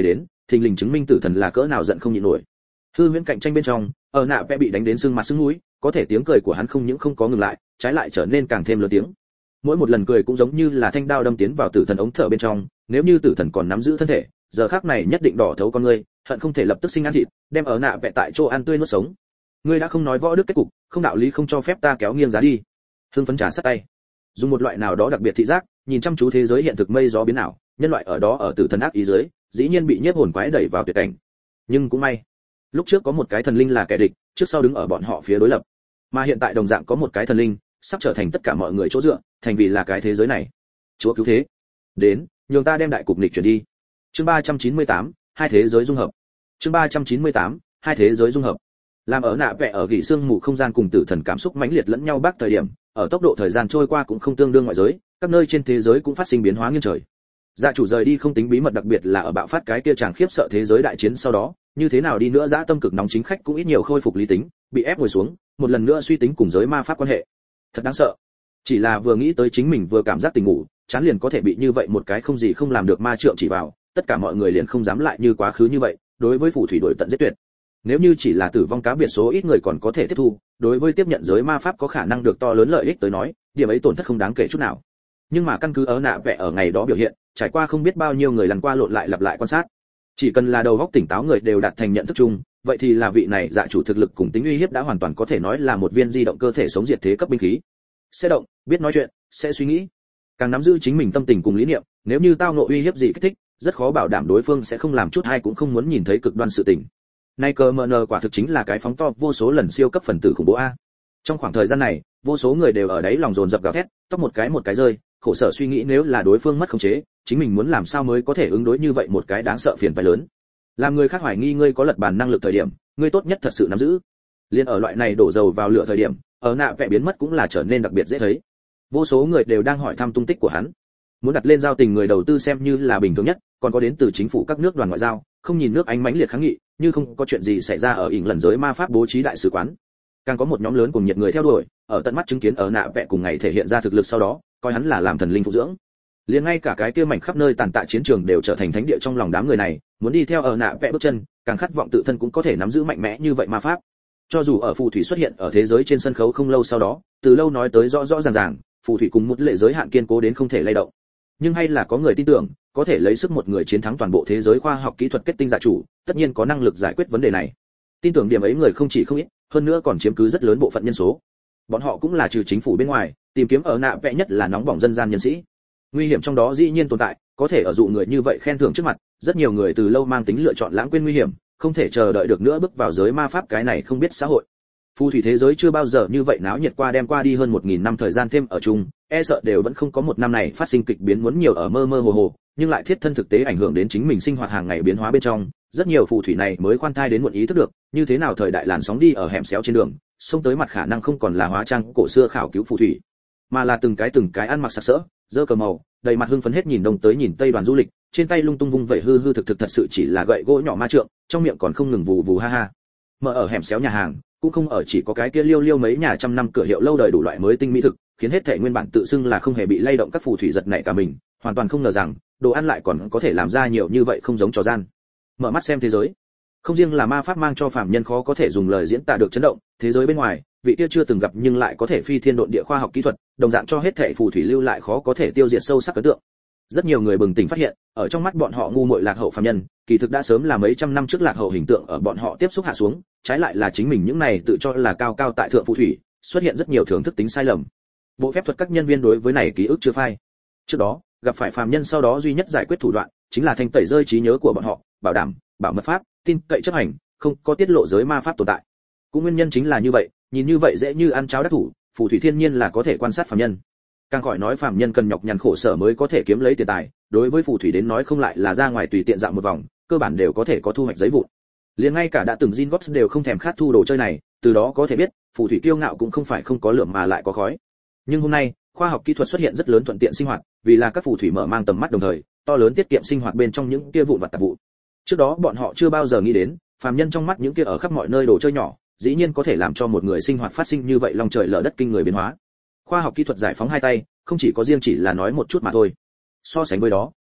thình lình chứng minh tử thần là cỡ nào giận không nhịn nổi. Hư huyễn cạnh tranh bên trong, ở nạ vẽ bị đánh đến sưng mặt sưng mũi, có thể tiếng cười của hắn không những không có ngừng lại, trái lại trở nên càng thêm lớn tiếng. Mỗi một lần cười cũng giống như là thanh đao đâm tiến vào tử thần ống thở bên trong, nếu như tử thần còn nắm giữ thân thể, giờ khắc này nhất định đỏ thấu con ngươi, hận không thể lập tức sinh ăn thịt, đem ở nạ vẽ tại chỗ ăn tươi nuốt sống. Ngươi đã không nói võ đức kết cục, không đạo lý không cho phép ta kéo nghiêng giá đi. Hưng phấn trả sát tay, dùng một loại nào đó đặc biệt thị giác, nhìn chăm chú thế giới hiện thực mây gió biến ảo, nhân loại ở đó ở tử thần ác ý dưới, dĩ nhiên bị nhiếp hồn quái đẩy vào tuyệt cảnh. Nhưng cũng may, lúc trước có một cái thần linh là kẻ địch, trước sau đứng ở bọn họ phía đối lập, mà hiện tại đồng dạng có một cái thần linh, sắp trở thành tất cả mọi người chỗ dựa, thành vì là cái thế giới này. Chúa cứu thế, đến, nhường ta đem đại cục nghịch chuyển đi. Chương ba trăm chín mươi tám, hai thế giới dung hợp. Chương ba trăm chín mươi tám, hai thế giới dung hợp. Làm ở nạ vẽ ở gỉ xương mù không gian cùng tử thần cảm xúc mãnh liệt lẫn nhau bắc thời điểm, ở tốc độ thời gian trôi qua cũng không tương đương ngoại giới, các nơi trên thế giới cũng phát sinh biến hóa nghiêng trời. Dạ chủ rời đi không tính bí mật, đặc biệt là ở bạo phát cái kia chàng khiếp sợ thế giới đại chiến sau đó, như thế nào đi nữa dã tâm cực nóng chính khách cũng ít nhiều khôi phục lý tính, bị ép ngồi xuống, một lần nữa suy tính cùng giới ma pháp quan hệ. Thật đáng sợ. Chỉ là vừa nghĩ tới chính mình vừa cảm giác tỉnh ngủ, chán liền có thể bị như vậy một cái không gì không làm được ma trượng chỉ vào, tất cả mọi người liền không dám lại như quá khứ như vậy, đối với phù thủy đổi tận giết tuyệt. Nếu như chỉ là tử vong cá biệt số ít người còn có thể tiếp thu, đối với tiếp nhận giới ma pháp có khả năng được to lớn lợi ích tới nói, điểm ấy tổn thất không đáng kể chút nào. Nhưng mà căn cứ ở nạ vẽ ở ngày đó biểu hiện, trải qua không biết bao nhiêu người lần qua lộn lại lặp lại quan sát, chỉ cần là đầu óc tỉnh táo người đều đạt thành nhận thức chung, vậy thì là vị này dạ chủ thực lực cùng tính uy hiếp đã hoàn toàn có thể nói là một viên di động cơ thể sống diệt thế cấp binh khí. Sẽ động, biết nói chuyện, sẽ suy nghĩ, càng nắm giữ chính mình tâm tình cùng lý niệm, nếu như tao ngộ uy hiếp gì kích thích, rất khó bảo đảm đối phương sẽ không làm chút hay cũng không muốn nhìn thấy cực đoan sự tình. Nay cờ mờ nờ quả thực chính là cái phóng to vô số lần siêu cấp phần tử khủng bố a. Trong khoảng thời gian này, vô số người đều ở đấy lòng dồn dập gào thét, tóc một cái một cái rơi, khổ sở suy nghĩ nếu là đối phương mất khống chế, chính mình muốn làm sao mới có thể ứng đối như vậy một cái đáng sợ phiền phức lớn. Làm người khác hoài nghi ngươi có lật bàn năng lực thời điểm, ngươi tốt nhất thật sự nắm giữ. Liên ở loại này đổ dầu vào lửa thời điểm, ở nạ vẽ biến mất cũng là trở nên đặc biệt dễ thấy. Vô số người đều đang hỏi thăm tung tích của hắn. Muốn đặt lên giao tình người đầu tư xem như là bình thường nhất, còn có đến từ chính phủ các nước đoàn ngoại giao, không nhìn nước Anh mãnh liệt kháng nghị, như không có chuyện gì xảy ra ở ỉn lần giới ma pháp bố trí đại sứ quán. Càng có một nhóm lớn cùng nhiệt người theo đuổi, ở tận mắt chứng kiến ở nạ vẽ cùng ngày thể hiện ra thực lực sau đó, coi hắn là làm thần linh phụ dưỡng. Liền ngay cả cái kia mảnh khắp nơi tàn tạ chiến trường đều trở thành thánh địa trong lòng đám người này, muốn đi theo ở nạ vẽ bước chân, càng khát vọng tự thân cũng có thể nắm giữ mạnh mẽ như vậy ma pháp. Cho dù ở phù thủy xuất hiện ở thế giới trên sân khấu không lâu sau đó, từ lâu nói tới rõ rõ ràng ràng, phù thủy cùng một lệ giới hạn kiên cố đến không thể lay động. Nhưng hay là có người tin tưởng, có thể lấy sức một người chiến thắng toàn bộ thế giới khoa học kỹ thuật kết tinh dạ chủ, tất nhiên có năng lực giải quyết vấn đề này. Tin tưởng điểm ấy người không chỉ không ít, hơn nữa còn chiếm cứ rất lớn bộ phận nhân số. Bọn họ cũng là trừ chính phủ bên ngoài, tìm kiếm ở nạ vẽ nhất là nóng bỏng dân gian nhân sĩ. Nguy hiểm trong đó dĩ nhiên tồn tại, có thể ở dụ người như vậy khen thưởng trước mặt, rất nhiều người từ lâu mang tính lựa chọn lãng quên nguy hiểm, không thể chờ đợi được nữa bước vào giới ma pháp cái này không biết xã hội. Phù thủy thế giới chưa bao giờ như vậy náo nhiệt qua, đem qua đi hơn một nghìn năm thời gian thêm ở chung, e sợ đều vẫn không có một năm này phát sinh kịch biến muốn nhiều ở mơ mơ hồ hồ, nhưng lại thiết thân thực tế ảnh hưởng đến chính mình sinh hoạt hàng ngày biến hóa bên trong, rất nhiều phù thủy này mới khoan thai đến muộn ý thức được, như thế nào thời đại làn sóng đi ở hẻm xéo trên đường, xông tới mặt khả năng không còn là hóa trang cổ xưa khảo cứu phù thủy, mà là từng cái từng cái ăn mặc sặc sỡ, dơ cờ màu, đầy mặt hưng phấn hết nhìn đông tới nhìn tây đoàn du lịch, trên tay lung tung vung vẩy hư hư thực thực thật sự chỉ là gậy gỗ nhỏ ma trượng, trong miệng còn không ngừng vù vù ha ha. Mở ở hẻm xéo nhà hàng, cũng không ở chỉ có cái kia liêu liêu mấy nhà trăm năm cửa hiệu lâu đời đủ loại mới tinh mỹ thực, khiến hết thảy nguyên bản tự xưng là không hề bị lay động các phù thủy giật nảy cả mình, hoàn toàn không ngờ rằng đồ ăn lại còn có thể làm ra nhiều như vậy không giống trò gian. Mở mắt xem thế giới, không riêng là ma pháp mang cho phàm nhân khó có thể dùng lời diễn tả được chấn động, thế giới bên ngoài, vị kia chưa từng gặp nhưng lại có thể phi thiên độn địa khoa học kỹ thuật, đồng dạng cho hết thảy phù thủy lưu lại khó có thể tiêu diệt sâu sắc ấn tượng. Rất nhiều người bừng tỉnh phát hiện, ở trong mắt bọn họ ngu muội lạc hậu phàm nhân, kỳ thực đã sớm là mấy trăm năm trước lạc hậu hình tượng ở bọn họ tiếp xúc hạ xuống, trái lại là chính mình những này tự cho là cao cao tại thượng phù thủy, xuất hiện rất nhiều thưởng thức tính sai lầm. Bộ phép thuật các nhân viên đối với này ký ức chưa phai. Trước đó, gặp phải phàm nhân sau đó duy nhất giải quyết thủ đoạn chính là thanh tẩy rơi trí nhớ của bọn họ, bảo đảm bảo mật pháp, tin cậy chấp hành, không có tiết lộ giới ma pháp tồn tại. Cũng nguyên nhân chính là như vậy, nhìn như vậy dễ như ăn cháo đắc thủ, phù thủy thiên nhiên là có thể quan sát phàm nhân. Càng khỏi nói phàm nhân cần nhọc nhằn khổ sở mới có thể kiếm lấy tiền tài, đối với phù thủy đến nói không lại là ra ngoài tùy tiện dạo một vòng, cơ bản đều có thể có thu hoạch giấy vụn. Liền ngay cả đã từng Gringotts đều không thèm khát thu đồ chơi này, từ đó có thể biết, phù thủy kiêu ngạo cũng không phải không có lửa mà lại có khói. Nhưng hôm nay, khoa học kỹ thuật xuất hiện rất lớn thuận tiện sinh hoạt, vì là các phù thủy mở mang tầm mắt đồng thời, to lớn tiết kiệm sinh hoạt bên trong những kia vụn vặt tạp vụ. Trước đó bọn họ chưa bao giờ nghĩ đến, phàm nhân trong mắt những kia ở khắp mọi nơi đồ chơi nhỏ, dĩ nhiên có thể làm cho một người sinh hoạt phát sinh như vậy long trời lở đất kinh người biến hóa. Khoa học kỹ thuật giải phóng hai tay, không chỉ có riêng chỉ là nói một chút mà thôi. So sánh với đó,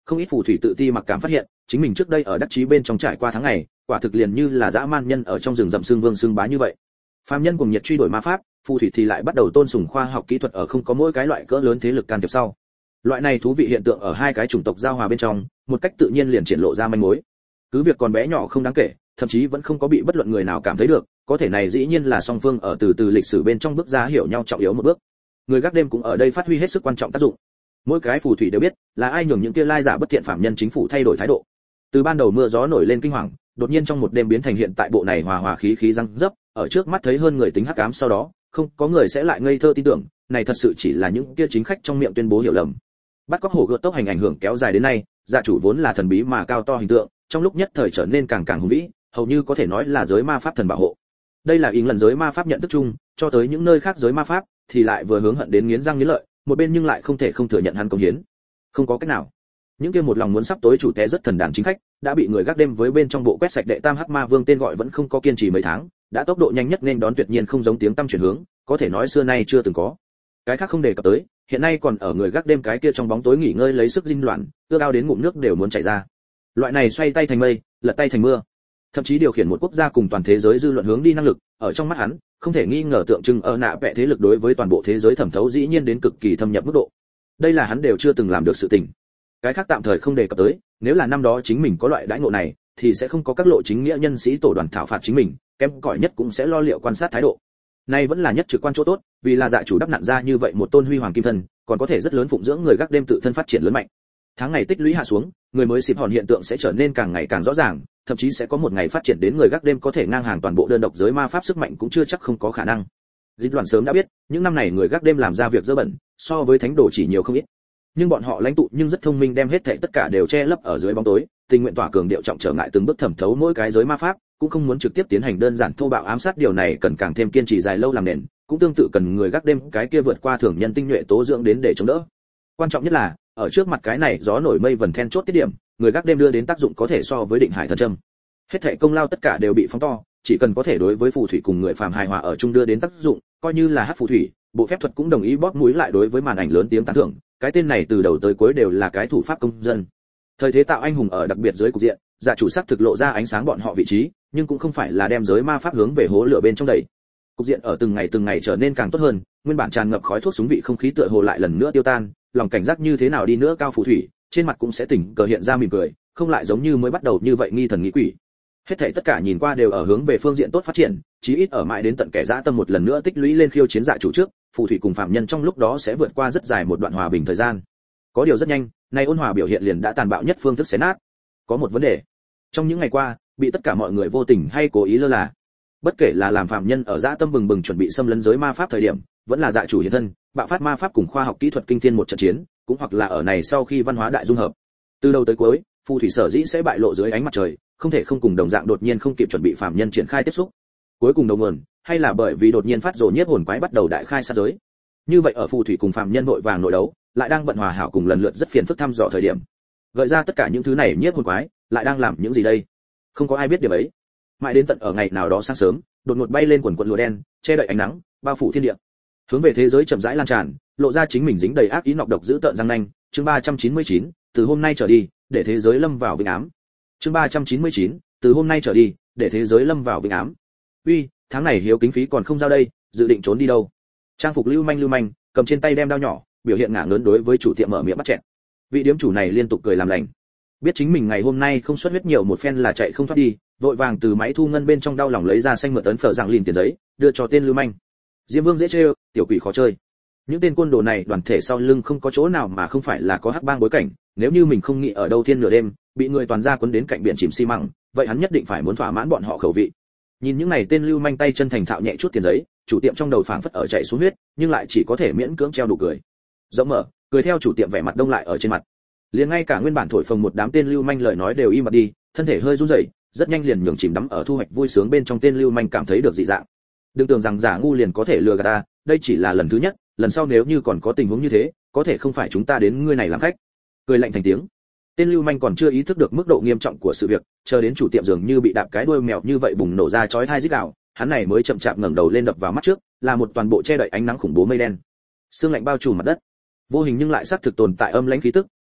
không ít phù thủy tự ti mặc cảm phát hiện chính mình trước đây ở đắc chí bên trong trải qua tháng ngày quả thực liền như là dã man nhân ở trong rừng rậm xương vương xương bá như vậy. Phàm nhân cùng nhiệt truy đuổi ma pháp, phù thủy thì lại bắt đầu tôn sùng khoa học kỹ thuật ở không có mỗi cái loại cỡ lớn thế lực can thiệp sau. Loại này thú vị hiện tượng ở hai cái chủng tộc giao hòa bên trong, một cách tự nhiên liền triển lộ ra manh mối. Cứ việc còn bé nhỏ không đáng kể, thậm chí vẫn không có bị bất luận người nào cảm thấy được, có thể này dĩ nhiên là song phương ở từ từ lịch sử bên trong bước ra hiểu nhau trọng yếu một bước. Người gác đêm cũng ở đây phát huy hết sức quan trọng tác dụng. Mỗi cái phù thủy đều biết là ai nhường những kia lai giả bất thiện phạm nhân chính phủ thay đổi thái độ. Từ ban đầu mưa gió nổi lên kinh hoàng, đột nhiên trong một đêm biến thành hiện tại bộ này hòa hòa khí khí răng dấp, ở trước mắt thấy hơn người tính hắc ám sau đó, không có người sẽ lại ngây thơ tin tưởng, này thật sự chỉ là những kia chính khách trong miệng tuyên bố hiểu lầm. Bắt cóc hổ gợt tốc hành ảnh hưởng kéo dài đến nay, dạ chủ vốn là thần bí mà cao to hình tượng, trong lúc nhất thời trở nên càng càng hùng vĩ, hầu như có thể nói là giới ma pháp thần bảo hộ. Đây là ý lần giới ma pháp nhận thức chung, cho tới những nơi khác giới ma pháp thì lại vừa hướng hận đến nghiến răng nghiến lợi, một bên nhưng lại không thể không thừa nhận hắn công hiến. Không có cách nào. Những kia một lòng muốn sắp tối chủ té rất thần đàn chính khách, đã bị người gác đêm với bên trong bộ quét sạch đệ tam hắc ma vương tên gọi vẫn không có kiên trì mấy tháng, đã tốc độ nhanh nhất nên đón tuyệt nhiên không giống tiếng tăm chuyển hướng, có thể nói xưa nay chưa từng có. Cái khác không đề cập tới, hiện nay còn ở người gác đêm cái kia trong bóng tối nghỉ ngơi lấy sức dinh loạn, ưa cao đến ngụm nước đều muốn chảy ra. Loại này xoay tay thành mây, lật tay thành mưa, thậm chí điều khiển một quốc gia cùng toàn thế giới dư luận hướng đi năng lực, ở trong mắt hắn, không thể nghi ngờ tượng trưng ở nạ vẽ thế lực đối với toàn bộ thế giới thẩm thấu dĩ nhiên đến cực kỳ thâm nhập mức độ. Đây là hắn đều chưa từng làm được sự tình. Cái khác tạm thời không đề cập tới, nếu là năm đó chính mình có loại đãi ngộ này, thì sẽ không có các lộ chính nghĩa nhân sĩ tổ đoàn thảo phạt chính mình, kém cỏi nhất cũng sẽ lo liệu quan sát thái độ. Nay vẫn là nhất trực quan chỗ tốt, vì là dạ chủ đắp nặn ra như vậy một tôn huy hoàng kim thân, còn có thể rất lớn phụng dưỡng người gác đêm tự thân phát triển lớn mạnh. Tháng ngày tích lũy hạ xuống, người mới xịp hòn hiện tượng sẽ trở nên càng ngày càng rõ ràng, thậm chí sẽ có một ngày phát triển đến người gác đêm có thể ngang hàng toàn bộ đơn độc giới ma pháp sức mạnh cũng chưa chắc không có khả năng. Dịch đoàn sớm đã biết, những năm này người gác đêm làm ra việc dơ bẩn, so với thánh đồ chỉ nhiều không ít. Nhưng bọn họ lãnh tụ nhưng rất thông minh đem hết thảy tất cả đều che lấp ở dưới bóng tối, tình nguyện tỏa cường điệu trọng trở ngại từng bước thẩm thấu mỗi cái giới ma pháp, cũng không muốn trực tiếp tiến hành đơn giản thô bạo ám sát, điều này cần càng thêm kiên trì dài lâu làm nền, cũng tương tự cần người gác đêm cái kia vượt qua thường nhân tinh nhuệ tố dưỡng đến để chống đỡ. Quan trọng nhất là, ở trước mặt cái này gió nổi mây vần then chốt tiết điểm, người gác đêm đưa đến tác dụng có thể so với định hải thần châm. Hết thảy công lao tất cả đều bị phóng to, chỉ cần có thể đối với phù thủy cùng người phàm hài hòa ở chung đưa đến tác dụng, coi như là hắc phù thủy, bộ phép thuật cũng đồng ý bóp mũi lại đối với màn ảnh lớn tiếng tán thưởng, cái tên này từ đầu tới cuối đều là cái thủ pháp công dân. Thời thế tạo anh hùng ở đặc biệt dưới cục diện, dạ chủ sắc thực lộ ra ánh sáng bọn họ vị trí, nhưng cũng không phải là đem giới ma pháp hướng về hố lửa bên trong đẩy. Cục diện ở từng ngày từng ngày trở nên càng tốt hơn, nguyên bản tràn ngập khói thuốc súng vị không khí tựa hồ lại lần nữa tiêu tan, lòng cảnh giác như thế nào đi nữa cao phù thủy, trên mặt cũng sẽ tỉnh cờ hiện ra mỉm cười, không lại giống như mới bắt đầu như vậy nghi thần nghĩ quỷ. Hết thảy tất cả nhìn qua đều ở hướng về phương diện tốt phát triển, chí ít ở mãi đến tận kẻ dã tâm một lần nữa tích lũy lên khiêu chiến dạ chủ trước, phù thủy cùng phạm nhân trong lúc đó sẽ vượt qua rất dài một đoạn hòa bình thời gian. Có điều rất nhanh, nay ôn hòa biểu hiện liền đã tàn bạo nhất phương thức xé nát. Có một vấn đề, trong những ngày qua, bị tất cả mọi người vô tình hay cố ý lơ là. Bất kể là làm phạm nhân ở dã tâm bừng bừng chuẩn bị xâm lấn giới ma pháp thời điểm, vẫn là dạ chủ hiện thân, bạo phát ma pháp cùng khoa học kỹ thuật kinh thiên một trận chiến, cũng hoặc là ở này sau khi văn hóa đại dung hợp. Từ đầu tới cuối, phù thủy sở dĩ sẽ bại lộ dưới ánh mặt trời, không thể không cùng đồng dạng đột nhiên không kịp chuẩn bị phạm nhân triển khai tiếp xúc. Cuối cùng đầu nguồn, hay là bởi vì đột nhiên phát rồ nhiếp hồn quái bắt đầu đại khai sát giới. Như vậy ở phù thủy cùng phạm nhân vội vàng nội đấu, lại đang bận hòa hảo cùng lần lượt rất phiền phức thăm dò thời điểm. Gợi ra tất cả những thứ này nhiếp hồn quái, lại đang làm những gì đây? Không có ai biết điều ấy. Mãi đến tận ở ngày nào đó sáng sớm, đột ngột bay lên quần quần lụa đen, che đậy ánh nắng, bao phủ thiên địa. Hướng về thế giới chậm rãi lan tràn, lộ ra chính mình dính đầy ác ý nọc độc dữ tợn răng nanh, chương ba trăm chín mươi chín, từ hôm nay trở đi, để thế giới lâm vào vĩnh ám. Chương ba trăm chín mươi chín, từ hôm nay trở đi, để thế giới lâm vào vĩnh ám. Uy, tháng này hiếu kính phí còn không giao đây, dự định trốn đi đâu? Trang phục lưu manh lưu manh, cầm trên tay đem dao nhỏ, biểu hiện ngả ngớn đối với chủ tiệm mở miệng bắt chẹn. Vị điếm chủ này liên tục cười làm lành. Biết chính mình ngày hôm nay không xuất huyết nhiều một phen là chạy không thoát đi, vội vàng từ máy thu ngân bên trong đau lòng lấy ra xanh mượt tấn phở dạng lìn tiền giấy, đưa cho tên lưu manh. Diêm Vương dễ trêu, tiểu quỷ khó chơi. Những tên côn đồ này đoàn thể sau lưng không có chỗ nào mà không phải là có hắc bang bối cảnh, nếu như mình không nghĩ ở đâu thiên nửa đêm, bị người toàn gia cuốn đến cạnh biển chìm xi măng, vậy hắn nhất định phải muốn thỏa mãn bọn họ khẩu vị. Nhìn những này tên lưu manh tay chân thành thạo nhẹ chút tiền giấy, chủ tiệm trong đầu phảng phất ở chạy xuống huyết, nhưng lại chỉ có thể miễn cưỡng treo đủ cười. Rộng mở, cười theo chủ tiệm vẻ mặt đông lại ở trên mặt. Liền ngay cả nguyên bản thổi phồng một đám tên lưu manh lời nói đều im bặt đi, thân thể hơi run rẩy, rất nhanh liền nhường chìm đắm ở thu hoạch vui sướng bên trong tên lưu manh cảm thấy được dị dạng. Đừng tưởng rằng giả ngu liền có thể lừa gạt ta, đây chỉ là lần thứ nhất, lần sau nếu như còn có tình huống như thế, có thể không phải chúng ta đến ngươi này làm khách. Cười lạnh thành tiếng. Tên lưu manh còn chưa ý thức được mức độ nghiêm trọng của sự việc, chờ đến chủ tiệm dường như bị đạp cái đuôi mèo như vậy bùng nổ ra chói tai rít gào, hắn này mới chậm chạp ngẩng đầu lên đập vào mắt trước, là một toàn bộ che đậy ánh nắng khủng bố mây đen. Sương lạnh bao trùm mặt đất. Vô hình nhưng lại xác thực tồn tại âm lãnh khí tức,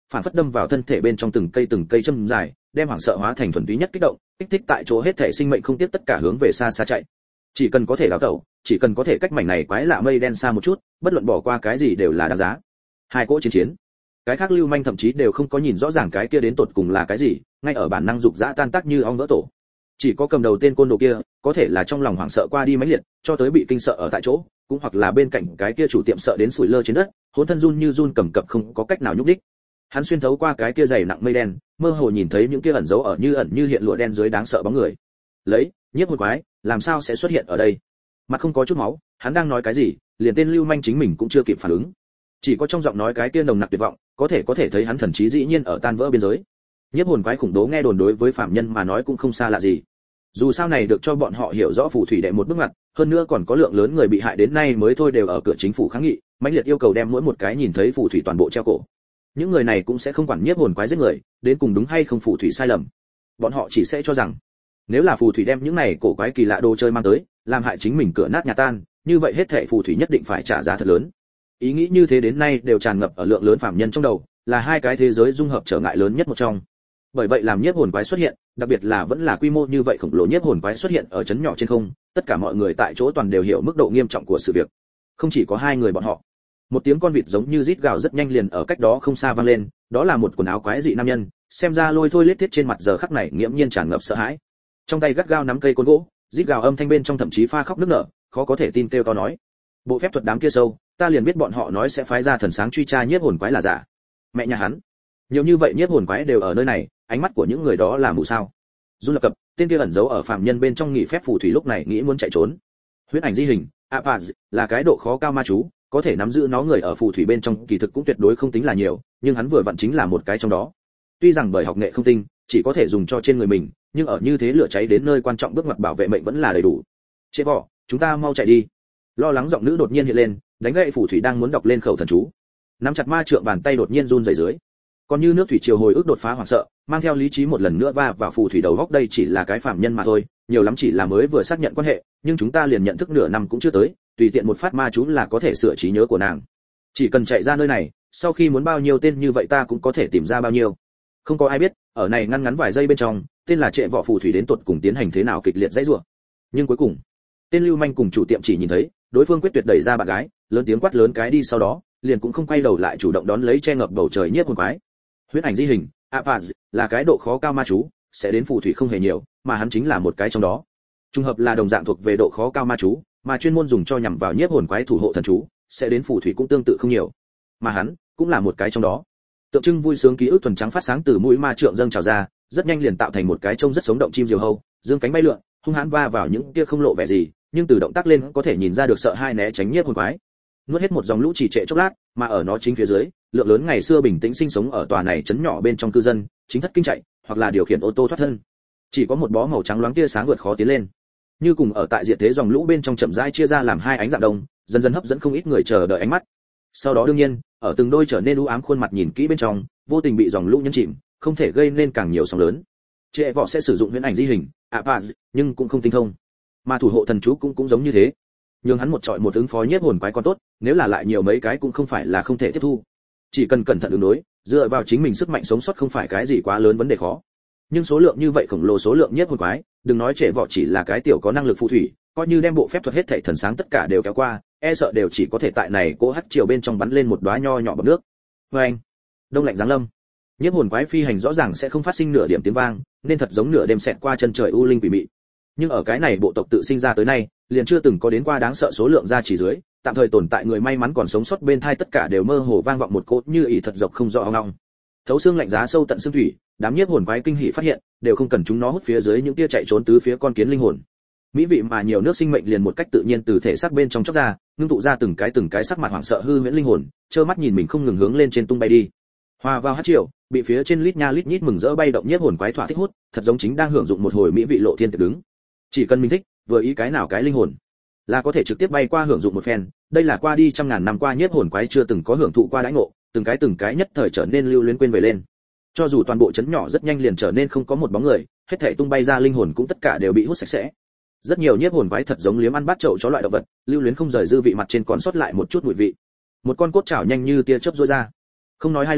phản phất đâm vào thân thể bên trong từng cây từng cây châm dài, đem hoảng sợ hóa thành thuần túy nhất kích động, kích thích tại chỗ hết thể sinh mệnh không tiếc tất cả hướng về xa xa chạy. Chỉ cần có thể đào tẩu, chỉ cần có thể cách mảnh này quái lạ mây đen xa một chút, bất luận bỏ qua cái gì đều là đáng giá. Hai cỗ chiến chiến, cái khác lưu manh thậm chí đều không có nhìn rõ ràng cái kia đến tột cùng là cái gì, ngay ở bản năng dục dã tan tác như ong vỡ tổ. Chỉ có cầm đầu tên côn đồ kia, có thể là trong lòng hoảng sợ qua đi mãnh liệt, cho tới bị kinh sợ ở tại chỗ, cũng hoặc là bên cạnh cái kia chủ tiệm sợ đến sủi lơ trên đất, hỗn thân run như run cầm cập không có cách nào nhúc đích. Hắn xuyên thấu qua cái kia dày nặng mây đen, mơ hồ nhìn thấy những kia ẩn dấu ở như ẩn như hiện lụa đen dưới đáng sợ bóng người. Lấy, nhiếp hồn quái, làm sao sẽ xuất hiện ở đây? Mặt không có chút máu, hắn đang nói cái gì, liền tên lưu manh chính mình cũng chưa kịp phản ứng. Chỉ có trong giọng nói cái kia nồng nặc tuyệt vọng, có thể có thể thấy hắn thần trí dĩ nhiên ở tan vỡ biên giới. Nhiếp hồn quái khủng bố nghe đồn đối với phạm nhân mà nói cũng không xa lạ gì. Dù sao này được cho bọn họ hiểu rõ phù thủy đệ một bước ngoặt, hơn nữa còn có lượng lớn người bị hại đến nay mới thôi đều ở cửa chính phủ kháng nghị, mãnh liệt yêu cầu đem mỗi một cái nhìn thấy phù thủy toàn bộ treo cổ. Những người này cũng sẽ không quản nhiếp hồn quái giết người, đến cùng đúng hay không phù thủy sai lầm. Bọn họ chỉ sẽ cho rằng, nếu là phù thủy đem những này cổ quái kỳ lạ đồ chơi mang tới, làm hại chính mình cửa nát nhà tan, như vậy hết thảy phù thủy nhất định phải trả giá thật lớn. Ý nghĩ như thế đến nay đều tràn ngập ở lượng lớn phạm nhân trong đầu, là hai cái thế giới dung hợp trở ngại lớn nhất một trong. Bởi vậy làm nhiếp hồn quái xuất hiện, đặc biệt là vẫn là quy mô như vậy khổng lồ nhiếp hồn quái xuất hiện ở trấn nhỏ trên không, tất cả mọi người tại chỗ toàn đều hiểu mức độ nghiêm trọng của sự việc. Không chỉ có hai người bọn họ. Một tiếng con vịt giống như rít gào rất nhanh liền ở cách đó không xa vang lên, đó là một quần áo quái dị nam nhân, xem ra lôi thôi lết thiết trên mặt giờ khắc này nghiễm nhiên tràn ngập sợ hãi. Trong tay gắt gao nắm cây côn gỗ, rít gào âm thanh bên trong thậm chí pha khóc nức nở, khó có thể tin kêu to nói: bộ phép thuật đám kia sâu, ta liền biết bọn họ nói sẽ phái ra thần sáng truy tra nhiếp hồn quái là giả. Mẹ nhà hắn, nhiều như vậy nhiếp hồn quái đều ở nơi này, ánh mắt của những người đó là mù sao? Run lập cập, tên kia ẩn giấu ở phạm nhân bên trong nghỉ phép phù thủy lúc này nghĩ muốn chạy trốn. Huyễn ảnh di hình, Apaz, là cái độ khó cao ma chú, có thể nắm giữ nó người ở phù thủy bên trong kỳ thực cũng tuyệt đối không tính là nhiều, nhưng hắn vừa vặn chính là một cái trong đó. Tuy rằng bởi học nghệ không tinh, chỉ có thể dùng cho trên người mình, nhưng ở như thế lửa cháy đến nơi quan trọng bước ngoặt bảo vệ mệnh vẫn là đầy đủ. Chế vỏ, chúng ta mau chạy đi. Lo lắng giọng nữ đột nhiên hiện lên, đánh gậy phù thủy đang muốn đọc lên khẩu thần chú. Nắm chặt ma trượng bàn tay đột nhiên run rẩy dưới. Còn như nước thủy triều hồi ức đột phá hoảng sợ, mang theo lý trí một lần nữa va vào phù thủy đầu góc, đây chỉ là cái phạm nhân mà thôi, nhiều lắm chỉ là mới vừa xác nhận quan hệ, nhưng chúng ta liền nhận thức nửa năm cũng chưa tới, tùy tiện một phát ma chú là có thể sửa trí nhớ của nàng. Chỉ cần chạy ra nơi này, sau khi muốn bao nhiêu tên như vậy ta cũng có thể tìm ra bao nhiêu. Không có ai biết, ở này ngăn ngắn vài giây bên trong, tên là Trệ Võ phù thủy đến tuột cùng tiến hành thế nào kịch liệt dãy rủa. Nhưng cuối cùng, tên lưu manh cùng chủ tiệm chỉ nhìn thấy, đối phương quyết tuyệt đẩy ra bạn gái, lớn tiếng quát lớn cái đi, sau đó, liền cũng không quay đầu lại chủ động đón lấy che ngập bầu trời nhiếp hồn quái. Huyễn ảnh di hình, Apaz, là cái độ khó cao ma chú, sẽ đến phù thủy không hề nhiều, mà hắn chính là một cái trong đó. Trùng hợp là đồng dạng thuộc về độ khó cao ma chú, mà chuyên môn dùng cho nhằm vào nhiếp hồn quái thủ hộ thần chú, sẽ đến phù thủy cũng tương tự không nhiều. Mà hắn, cũng là một cái trong đó. Tượng trưng vui sướng ký ức thuần trắng phát sáng từ mũi ma trượng dâng trào ra, rất nhanh liền tạo thành một cái trông rất sống động chim diều hâu, dương cánh bay lượn, hung hãn va vào những kia không lộ vẻ gì, nhưng từ động tác lên có thể nhìn ra được sợ hai né tránh nhiếp hồn quái. Nuốt hết một dòng lũ chỉ trệ chốc lát, mà ở nó chính phía dưới, lượng lớn ngày xưa bình tĩnh sinh sống ở tòa này trấn nhỏ bên trong cư dân, chính thất kinh chạy, hoặc là điều khiển ô tô thoát thân. Chỉ có một bó màu trắng loáng tia sáng vượt khó tiến lên. Như cùng ở tại diệt thế dòng lũ bên trong chậm rãi chia ra làm hai ánh dạng đông, dần dần hấp dẫn không ít người chờ đợi ánh mắt. Sau đó đương nhiên, ở từng đôi trở nên u ám khuôn mặt nhìn kỹ bên trong, vô tình bị dòng lũ nhấn chìm, không thể gây nên càng nhiều sóng lớn. Trệ Võ sẽ sử dụng huyễn ảnh di hình, Apaz, nhưng cũng không tinh thông. Mà thủ hộ thần chú cũng cũng giống như thế. Nhưng hắn một trọi một ứng phó nhiếp hồn quái còn tốt, nếu là lại nhiều mấy cái cũng không phải là không thể tiếp thu. Chỉ cần cẩn thận ứng đối, dựa vào chính mình sức mạnh sống sót không phải cái gì quá lớn vấn đề khó. Nhưng số lượng như vậy khổng lồ số lượng nhiếp hồn quái, đừng nói Trệ Võ chỉ là cái tiểu có năng lực phù thủy, coi như đem bộ phép thuật hết thảy thần sáng tất cả đều kéo qua, e sợ đều chỉ có thể tại này cố hắc chiều bên trong bắn lên một đóa nho nhỏ bọt nước. Oeng! Đông lạnh giáng lâm. Nhiếp hồn quái phi hành rõ ràng sẽ không phát sinh nửa điểm tiếng vang, nên thật giống nửa đêm xẹt qua chân trời u linh quỷ mị. Nhưng ở cái này bộ tộc tự sinh ra tới nay, liền chưa từng có đến qua đáng sợ số lượng ra chỉ dưới, tạm thời tồn tại người may mắn còn sống sót bên thai tất cả đều mơ hồ vang vọng một cốt như ỉ thật dọc không rõ ong ong. Thấu xương lạnh giá sâu tận xương thủy, đám nhiếp hồn quái kinh hỉ phát hiện, đều không cần chúng nó hút phía dưới những tia chạy trốn tứ phía con kiến linh hồn. Mỹ vị mà nhiều nước sinh mệnh liền một cách tự nhiên từ thể xác bên trong chốc ra, ngưng tụ ra từng cái từng cái sắc mặt hoảng sợ hư huyễn linh hồn, trơ mắt nhìn mình không ngừng hướng lên trên tung bay đi. Hòa vào hắc triều, bị phía trên lít nha lít nhít mừng rỡ bay động nhiếp hồn quái thỏa thích hút, thật giống chính đang hưởng dụng một hồi mỹ vị lộ thiên tiệc đứng. Chỉ cần mình thích, vừa ý cái nào cái linh hồn, là có thể trực tiếp bay qua hưởng dụng một phen. Đây là qua đi trăm ngàn năm qua nhiếp hồn quái chưa từng có hưởng thụ qua đãi ngộ, từng cái từng cái nhất thời trở nên lưu luyến quên về lên. Cho dù toàn bộ trấn nhỏ rất nhanh liền trở nên không có một bóng người, hết thảy tung bay ra linh hồn cũng tất cả đều bị hút sạch sẽ. Rất nhiều nhiếp hồn quái thật giống liếm ăn bát chậu chó loại động vật, lưu luyến không rời dư vị mặt trên còn sót lại một chút mùi vị. Một con cốt chảo nhanh như tia chớp rũa ra, không nói hai lời,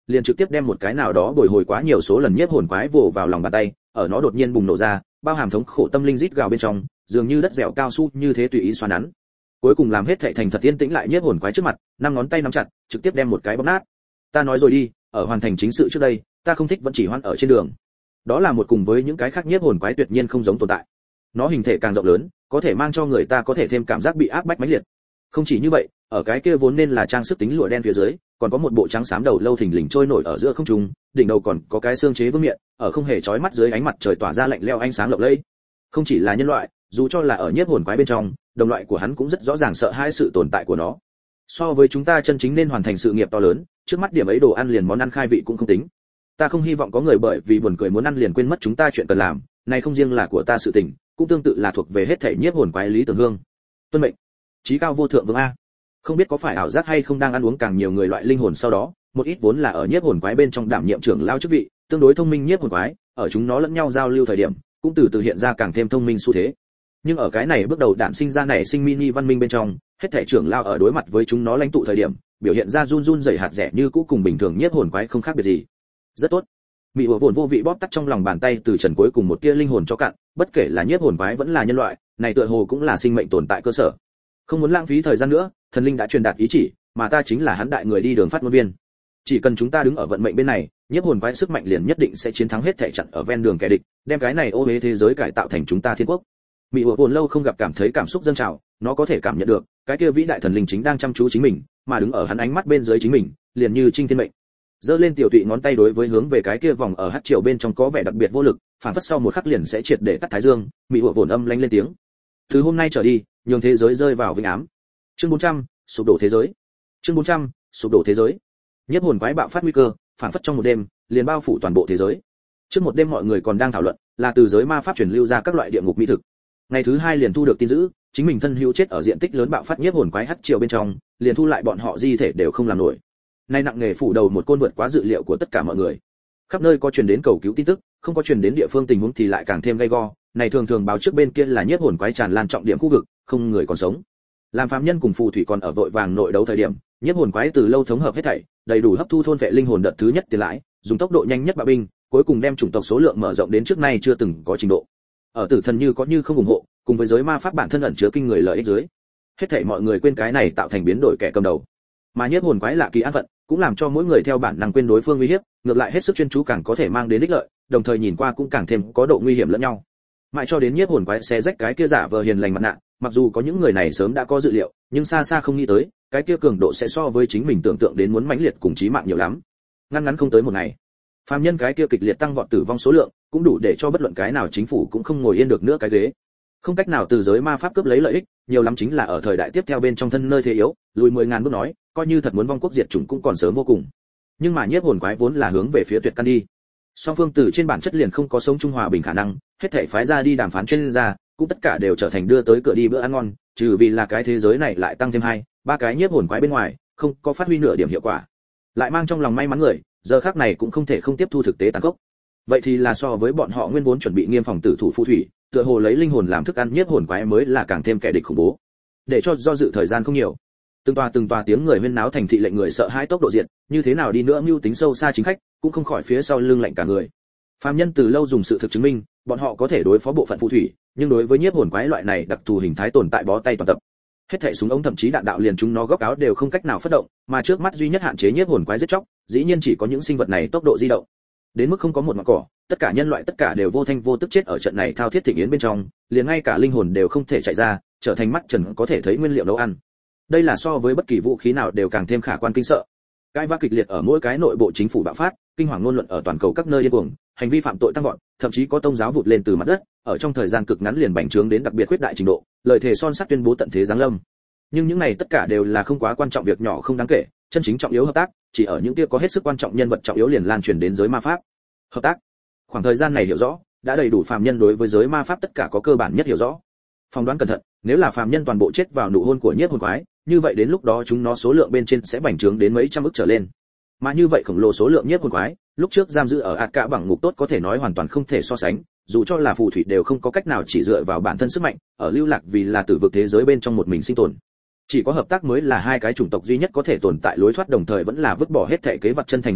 liền trực tiếp đem một cái nào đó bồi hồi quá nhiều số lần nhiếp hồn quái vồ vào lòng bàn tay, ở nó đột nhiên bùng nổ ra, bao hàm thống khổ tâm linh rít gào bên trong, dường như đất dẻo cao su như thế tùy ý xoắn nắn. Cuối cùng làm hết thảy thành thật yên tĩnh lại nhiếp hồn quái trước mặt, năm ngón tay nắm chặt, trực tiếp đem một cái bóp nát. Ta nói rồi đi, ở hoàn thành chính sự trước đây, ta không thích vẫn chỉ hoan ở trên đường. Đó là một cùng với những cái khác nhiếp hồn quái tuyệt nhiên không giống tồn tại. Nó hình thể càng rộng lớn, có thể mang cho người ta có thể thêm cảm giác bị áp bách mãnh liệt. Không chỉ như vậy, ở cái kia vốn nên là trang sức tính lụa đen phía dưới, còn có một bộ trắng xám đầu lâu thình lình trôi nổi ở giữa không trung, đỉnh đầu còn có cái xương chế vương miện, ở không hề chói mắt dưới ánh mặt trời tỏa ra lạnh lẽo ánh sáng lộng lẫy. Không chỉ là nhân loại, dù cho là ở nhiếp hồn quái bên trong, đồng loại của hắn cũng rất rõ ràng sợ hãi sự tồn tại của nó. So với chúng ta chân chính nên hoàn thành sự nghiệp to lớn, trước mắt điểm ấy đồ ăn liền món ăn khai vị cũng không tính. Ta không hy vọng có người bởi vì buồn cười muốn ăn liền quên mất chúng ta chuyện cần làm, này không riêng là của ta sự tình, cũng tương tự là thuộc về hết thảy nhiếp hồn quái Lý Tưởng Hương. Tuân mệnh. Chí cao vô thượng vương a. Không biết có phải ảo giác hay không đang ăn uống càng nhiều người loại linh hồn sau đó, một ít vốn là ở nhiếp hồn quái bên trong đảm nhiệm trưởng lao chức vị, tương đối thông minh nhiếp hồn quái, ở chúng nó lẫn nhau giao lưu thời điểm, cũng từ từ hiện ra càng thêm thông minh xu thế. Nhưng ở cái này bước đầu đản sinh ra nảy sinh mini văn minh bên trong, hết thảy trưởng lao ở đối mặt với chúng nó lãnh tụ thời điểm, biểu hiện ra run run rẩy hạt rẻ như cũ cùng bình thường nhiếp hồn quái không khác biệt gì. Rất tốt. Mị ủa vồn vô vị bóp tắt trong lòng bàn tay từ trần cuối cùng một tia linh hồn cho cạn, bất kể là nhiếp hồn quái vẫn là nhân loại, này tựa hồ cũng là sinh mệnh tồn tại cơ sở. Không muốn lãng phí thời gian nữa, thần linh đã truyền đạt ý chỉ, mà ta chính là hắn đại người đi đường phát ngôn viên. Chỉ cần chúng ta đứng ở vận mệnh bên này, nhiếp hồn quái sức mạnh liền nhất định sẽ chiến thắng hết thảy chặn ở ven đường kẻ địch, đem cái này ô uế thế giới cải tạo thành chúng ta thiên quốc. Mị ủa vồn lâu không gặp cảm thấy cảm xúc dâng trào, nó có thể cảm nhận được, cái kia vĩ đại thần linh chính đang chăm chú chính mình, mà đứng ở hắn ánh mắt bên dưới chính mình, liền như trinh thiên mệnh. Giơ lên tiểu tụy ngón tay đối với hướng về cái kia vòng ở hắc triều bên trong có vẻ đặc biệt vô lực, phản phất sau một khắc liền sẽ triệt để tắt thái dương, mị ủa vồn âm lanh lên tiếng. Từ hôm nay trở đi, nhường thế giới rơi vào vĩnh ám. Chương bốn trăm, sụp đổ thế giới. Chương bốn trăm, sụp đổ thế giới. Nhiếp hồn quái bạo phát nguy cơ, phản phất trong một đêm, liền bao phủ toàn bộ thế giới. Trước một đêm mọi người còn đang thảo luận, là từ giới ma pháp truyền lưu ra các loại địa ngục mỹ thực. Ngày thứ hai liền thu được tin dữ, chính mình thân hữu chết ở diện tích lớn bạo phát nhiếp hồn quái hắc triều bên trong, liền thu lại bọn họ di thể đều không làm nổi. Nay nặng nghề phủ đầu một côn vượt quá dự liệu của tất cả mọi người. Khắp nơi có truyền đến cầu cứu tin tức, không có truyền đến địa phương tình huống thì lại càng thêm gay go, này thường thường báo trước bên kia là nhiếp hồn quái tràn lan trọng điểm khu vực, không người còn sống. Làm phàm nhân cùng phù thủy còn ở vội vàng nội đấu thời điểm, nhiếp hồn quái từ lâu thống hợp hết thảy, đầy đủ hấp thu thôn vệ linh hồn đợt thứ nhất tiền lãi, dùng tốc độ nhanh nhất bạo binh, cuối cùng đem chủng tộc số lượng mở rộng đến trước nay chưa từng có trình độ. Ở tử thần như có như không ủng hộ, cùng với giới ma pháp bản thân ẩn chứa kinh người lợi ích dưới, hết thảy mọi người quên cái này tạo thành biến đổi kẻ cầm đầu. Mà nhiếp hồn quái lạ kỳ an phận, cũng làm cho mỗi người theo bản năng quên đối phương uy hiếp, ngược lại hết sức chuyên chú càng có thể mang đến ích lợi, đồng thời nhìn qua cũng càng thêm có độ nguy hiểm lẫn nhau. Mãi cho đến nhiếp hồn quái xé rách cái kia giả vờ hiền lành mặt nạ, mặc dù có những người này sớm đã có dự liệu, nhưng xa xa không nghĩ tới, cái kia cường độ sẽ so với chính mình tưởng tượng đến muốn mãnh liệt cùng chí mạng nhiều lắm. Ngăn ngắn không tới một ngày, phàm nhân cái kia kịch liệt tăng vọt tử vong số lượng, cũng đủ để cho bất luận cái nào chính phủ cũng không ngồi yên được nữa cái ghế. Không cách nào từ giới ma pháp cướp lấy lợi ích, nhiều lắm chính là ở thời đại tiếp theo bên trong thân nơi thế yếu, lùi mười ngàn bước nói, coi như thật muốn vong quốc diệt chủng cũng còn sớm vô cùng. Nhưng mà nhiếp hồn quái vốn là hướng về phía tuyệt căn đi. Song phương từ trên bản chất liền không có sống chung hòa bình khả năng, hết thảy phái ra đi đàm phán chuyên gia, cũng tất cả đều trở thành đưa tới cửa đi bữa ăn ngon, trừ vì là cái thế giới này lại tăng thêm hai, ba cái nhiếp hồn quái bên ngoài, không có phát huy nửa điểm hiệu quả. Lại mang trong lòng may mắn người, giờ khắc này cũng không thể không tiếp thu thực tế tàn khốc. Vậy thì là so với bọn họ nguyên vốn chuẩn bị nghiêm phòng tử thủ phù thủy, tựa hồ lấy linh hồn làm thức ăn nhiếp hồn quái mới là càng thêm kẻ địch khủng bố. Để cho do dự thời gian không nhiều, từng tòa từng tòa tiếng người huyên náo thành thị lệnh người sợ hãi tốc độ diện, như thế nào đi nữa mưu tính sâu xa chính khách, cũng không khỏi phía sau lưng lạnh cả người. Phàm nhân từ lâu dùng sự thực chứng minh, bọn họ có thể đối phó bộ phận phù thủy, nhưng đối với nhiếp hồn quái loại này đặc thù hình thái tồn tại bó tay toàn tập. Hết thảy súng ống thậm chí đạn đạo liền chúng nó góc áo đều không cách nào phát động, mà trước mắt duy nhất hạn chế nhiếp hồn quái giết chóc, dĩ nhiên chỉ có những sinh vật này tốc độ di động. Đến mức không có một ngọn cỏ, tất cả nhân loại tất cả đều vô thanh vô tức chết ở trận này thao thiết thịnh yến bên trong, liền ngay cả linh hồn đều không thể chạy ra, trở thành mắt trần có thể thấy nguyên liệu nấu ăn. Đây là so với bất kỳ vũ khí nào đều càng thêm khả quan kinh sợ. Cái va kịch liệt ở mỗi cái nội bộ chính phủ bạo phát, kinh hoàng ngôn luận ở toàn cầu các nơi điên cuồng, hành vi phạm tội tăng vọt, thậm chí có tôn giáo vụt lên từ mặt đất, ở trong thời gian cực ngắn liền bành trướng đến đặc biệt khuyết đại trình độ, lời thề son sắt tuyên bố tận thế giáng lâm. Nhưng những này tất cả đều là không quá quan trọng việc nhỏ không đáng kể, chân chính trọng yếu hợp tác, chỉ ở những kia có hết sức quan trọng nhân vật trọng yếu liền lan truyền đến giới ma pháp. Hợp tác. Khoảng thời gian này hiểu rõ, đã đầy đủ phàm nhân đối với giới ma pháp tất cả có cơ bản nhất hiểu rõ. Phỏng đoán cẩn thận, nếu là phàm nhân toàn bộ chết vào nụ hôn của nhiếp hồn quái, như vậy đến lúc đó chúng nó số lượng bên trên sẽ bành trướng đến mấy trăm ức trở lên. Mà như vậy khổng lồ số lượng nhiếp hồn quái, lúc trước giam giữ ở ạt cả bằng ngục tốt có thể nói hoàn toàn không thể so sánh, dù cho là phù thủy đều không có cách nào chỉ dựa vào bản thân sức mạnh, ở lưu lạc vì là tử vực thế giới bên trong một mình sinh tồn. Chỉ có hợp tác mới là hai cái chủng tộc duy nhất có thể tồn tại lối thoát, đồng thời vẫn là vứt bỏ hết thể kế vật chân thành hợp tác,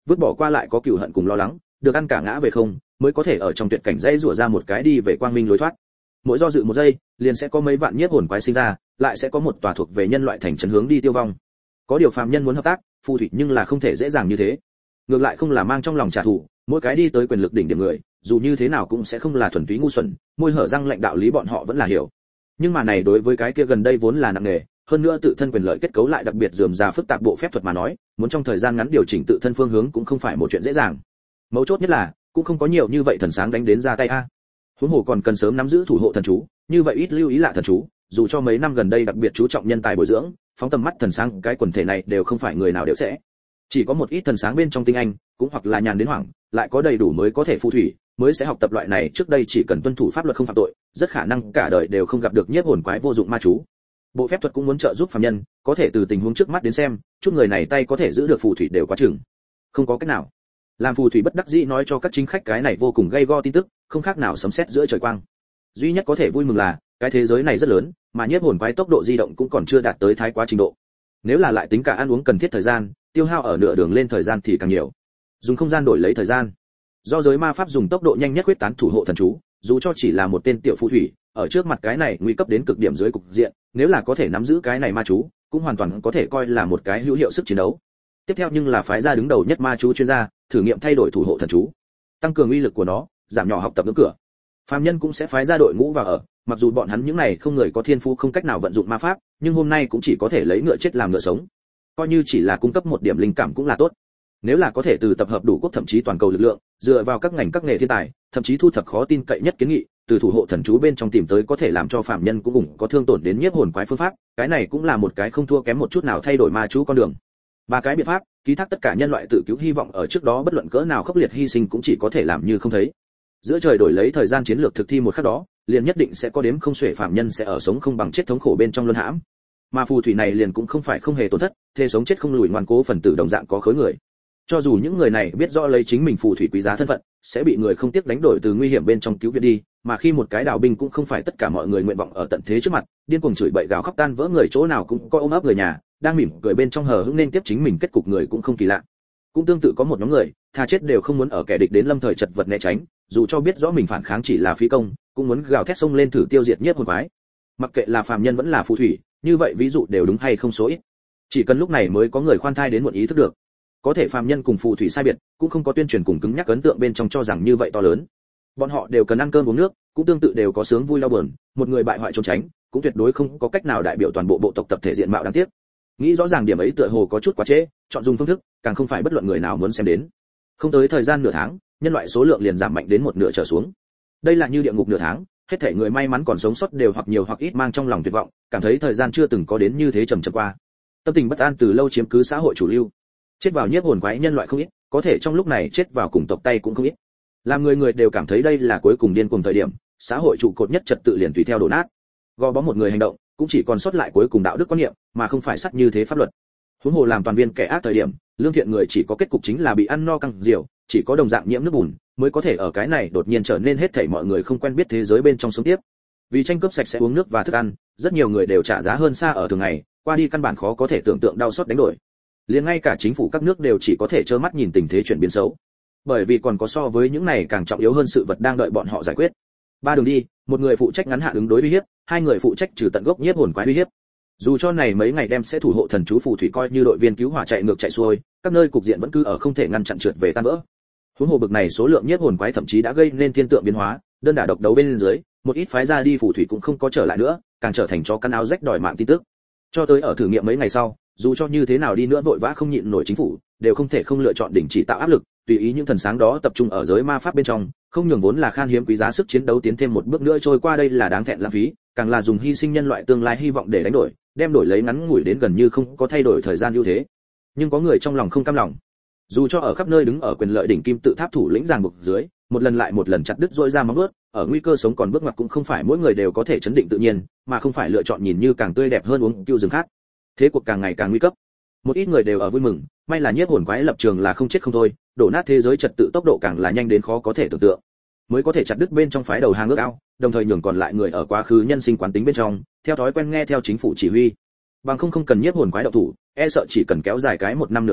vứt bỏ qua lại có cừu hận cùng lo lắng, được ăn cả ngã về không, mới có thể ở trong tuyệt cảnh dãy rủa ra một cái đi về quang minh lối thoát. Mỗi do dự một giây, liền sẽ có mấy vạn nhiếp hồn quái sinh ra, lại sẽ có một tòa thuộc về nhân loại thành trấn hướng đi tiêu vong. Có điều phàm nhân muốn hợp tác, phù thủy nhưng là không thể dễ dàng như thế. Ngược lại không là mang trong lòng trả thù, mỗi cái đi tới quyền lực đỉnh điểm người, dù như thế nào cũng sẽ không là thuần túy ngu xuẩn, môi hở răng lệnh đạo lý bọn họ vẫn là hiểu. Nhưng mà này đối với cái kia gần đây vốn là nặng nề, hơn nữa tự thân quyền lợi kết cấu lại đặc biệt rườm rà phức tạp bộ phép thuật mà nói, muốn trong thời gian ngắn điều chỉnh tự thân phương hướng cũng không phải một chuyện dễ dàng. Mấu chốt nhất là, cũng không có nhiều như vậy thần sáng đánh đến ra tay a. Huống hồ còn cần sớm nắm giữ thủ hộ thần chú, như vậy ít lưu ý lạ thần chú, dù cho mấy năm gần đây đặc biệt chú trọng nhân tài bồi dưỡng, phóng tầm mắt thần sáng cái quần thể này đều không phải người nào đều sẽ. Chỉ có một ít thần sáng bên trong tinh anh, cũng hoặc là nhàn đến hoảng, lại có đầy đủ mới có thể phù thủy, mới sẽ học tập loại này trước đây chỉ cần tuân thủ pháp luật không phạm tội, rất khả năng cả đời đều không gặp được nhiếp hồn quái vô dụng ma chú. Bộ phép thuật cũng muốn trợ giúp phàm nhân, có thể từ tình huống trước mắt đến xem, chút người này tay có thể giữ được phù thủy đều quá chừng. Không có cách nào. Làm phù thủy bất đắc dĩ nói cho các chính khách cái này vô cùng gây go tin tức, không khác nào sấm sét giữa trời quang. Duy nhất có thể vui mừng là, cái thế giới này rất lớn, mà nhiếp hồn quái tốc độ di động cũng còn chưa đạt tới thái quá trình độ. Nếu là lại tính cả ăn uống cần thiết thời gian, tiêu hao ở nửa đường lên thời gian thì càng nhiều. Dùng không gian đổi lấy thời gian. Do giới ma pháp dùng tốc độ nhanh nhất quyết tán thủ hộ thần chú, dù cho chỉ là một tên tiểu phù thủy, ở trước mặt cái này nguy cấp đến cực điểm dưới cục diện, nếu là có thể nắm giữ cái này ma chú, cũng hoàn toàn có thể coi là một cái hữu hiệu sức chiến đấu. Tiếp theo nhưng là phái ra đứng đầu nhất ma chú chuyên gia, thử nghiệm thay đổi thủ hộ thần chú, tăng cường uy lực của nó, giảm nhỏ học tập ngưỡng cửa. Phàm nhân cũng sẽ phái ra đội ngũ vào ở, mặc dù bọn hắn những này không người có thiên phú không cách nào vận dụng ma pháp, nhưng hôm nay cũng chỉ có thể lấy ngựa chết làm ngựa sống. Coi như chỉ là cung cấp một điểm linh cảm cũng là tốt. Nếu là có thể từ tập hợp đủ quốc thậm chí toàn cầu lực lượng, dựa vào các ngành các nghề thiên tài, thậm chí thu thập khó tin cậy nhất kiến nghị, từ thủ hộ thần chú bên trong tìm tới có thể làm cho phàm nhân cũng ủng có thương tổn đến nhiếp hồn quái phương pháp, cái này cũng là một cái không thua kém một chút nào thay đổi ma chú con đường. Ba cái biện pháp, ký thác tất cả nhân loại tự cứu hy vọng ở trước đó bất luận cỡ nào khốc liệt hy sinh cũng chỉ có thể làm như không thấy. Giữa trời đổi lấy thời gian chiến lược thực thi một khắc đó, liền nhất định sẽ có đếm không xuể phàm nhân sẽ ở sống không bằng chết thống khổ bên trong luân hãm. Mà phù thủy này liền cũng không phải không hề tổn thất, thề sống chết không lùi ngoan cố phần tử đồng dạng có khối người. Cho dù những người này biết rõ lấy chính mình phù thủy quý giá thân phận, sẽ bị người không tiếc đánh đổi từ nguy hiểm bên trong cứu viện đi, mà khi một cái đào binh cũng không phải tất cả mọi người nguyện vọng ở tận thế trước mặt, điên cuồng chửi bậy gào khóc tan vỡ người chỗ nào cũng có ôm ấp người nhà, đang mỉm cười bên trong hờ hững nên tiếp chính mình kết cục người cũng không kỳ lạ. Cũng tương tự có một nhóm người, tha chết đều không muốn ở kẻ địch đến lâm thời chật vật né tránh, dù cho biết rõ mình phản kháng chỉ là phí công, cũng muốn gào thét xông lên thử tiêu diệt nhiếp hồn quái. Mặc kệ là phàm nhân vẫn là phù thủy, như vậy ví dụ đều đúng hay không số ít. Chỉ cần lúc này mới có người khoan thai đến muộn ý thức được. Có thể phàm nhân cùng phù thủy sai biệt, cũng không có tuyên truyền cùng cứng nhắc ấn tượng bên trong cho rằng như vậy to lớn. Bọn họ đều cần ăn cơm uống nước, cũng tương tự đều có sướng vui đau buồn, một người bại hoại trốn tránh, cũng tuyệt đối không có cách nào đại biểu toàn bộ bộ tộc tập thể diện mạo đáng tiếc. Nghĩ rõ ràng điểm ấy tựa hồ có chút quá trễ, chọn dùng phương thức, càng không phải bất luận người nào muốn xem đến. Không tới thời gian nửa tháng, nhân loại số lượng liền giảm mạnh đến một nửa trở xuống. Đây là như địa ngục nửa tháng, hết thảy người may mắn còn sống sót đều hoặc nhiều hoặc ít mang trong lòng tuyệt vọng, cảm thấy thời gian chưa từng có đến như thế chậm chậm qua. Tâm tình bất an từ lâu chiếm cứ xã hội chủ lưu. Chết vào nhiếp hồn quái nhân loại không ít, có thể trong lúc này chết vào cùng tộc tay cũng không ít. Làm người người đều cảm thấy đây là cuối cùng điên cuồng thời điểm, xã hội trụ cột nhất trật tự liền tùy theo đổ nát. Gò bó một người hành động, cũng chỉ còn sót lại cuối cùng đạo đức quan niệm, mà không phải sắt như thế pháp luật. Huống hồ làm toàn viên kẻ ác thời điểm, lương thiện người chỉ có kết cục chính là bị ăn no căng diều, chỉ có đồng dạng nhiễm nước bùn, mới có thể ở cái này đột nhiên trở nên hết thảy mọi người không quen biết thế giới bên trong sống tiếp. Vì tranh cướp sạch sẽ uống nước và thức ăn, rất nhiều người đều trả giá hơn xa ở thường ngày, qua đi căn bản khó có thể tưởng tượng đau xót đánh đổi. Liền ngay cả chính phủ các nước đều chỉ có thể trơ mắt nhìn tình thế chuyển biến xấu. Bởi vì còn có so với những này càng trọng yếu hơn sự vật đang đợi bọn họ giải quyết. Ba đường đi, một người phụ trách ngắn hạn ứng đối uy hiếp, hai người phụ trách trừ tận gốc nhiếp hồn quái uy hiếp. Dù cho này mấy ngày đem sẽ thủ hộ thần chú phù thủy coi như đội viên cứu hỏa chạy ngược chạy xuôi, các nơi cục diện vẫn cứ ở không thể ngăn chặn trượt về tan vỡ. Huống hồ bực này số lượng nhiếp hồn quái thậm chí đã gây nên thiên tượng biến hóa, đơn đả độc đấu bên dưới, một ít phái ra đi phù thủy cũng không có trở lại nữa, càng trở thành chó căn áo rách đòi mạng tin tức. Cho tới ở thử nghiệm mấy ngày sau, dù cho như thế nào đi nữa vội vã không nhịn nổi chính phủ, đều không thể không lựa chọn đình chỉ tạo áp lực, tùy ý những thần sáng đó tập trung ở giới ma pháp bên trong, không nhường vốn là khan hiếm quý giá sức chiến đấu tiến thêm một bước nữa trôi qua đây là đáng thẹn lãng phí, càng là dùng hy sinh nhân loại tương lai hy vọng để đánh đổi, đem đổi lấy ngắn ngủi đến gần như không có thay đổi thời gian ưu thế. Nhưng có người trong lòng không cam lòng. Dù cho ở khắp nơi đứng ở quyền lợi đỉnh kim tự tháp thủ lĩnh ràng buộc dưới, một lần lại một lần chặt đứt rỗi ra móng vuốt, ở nguy cơ sống còn bước ngoặt cũng không phải mỗi người đều có thể chấn định tự nhiên, mà không phải lựa chọn nhìn như càng tươi đẹp hơn uống cưu rừng khác. Thế cuộc càng ngày càng nguy cấp. Một ít người đều ở vui mừng, may là nhiếp hồn quái lập trường là không chết không thôi, đổ nát thế giới trật tự tốc độ càng là nhanh đến khó có thể tưởng tượng. Mới có thể chặt đứt bên trong phái đầu hàng ước ao, đồng thời nhường còn lại người ở quá khứ nhân sinh quán tính bên trong, theo thói quen nghe theo chính phủ chỉ huy. Bằng không không cần nhiếp hồn quái động thủ, e sợ chỉ cần kéo dài cái một năm nửa năm,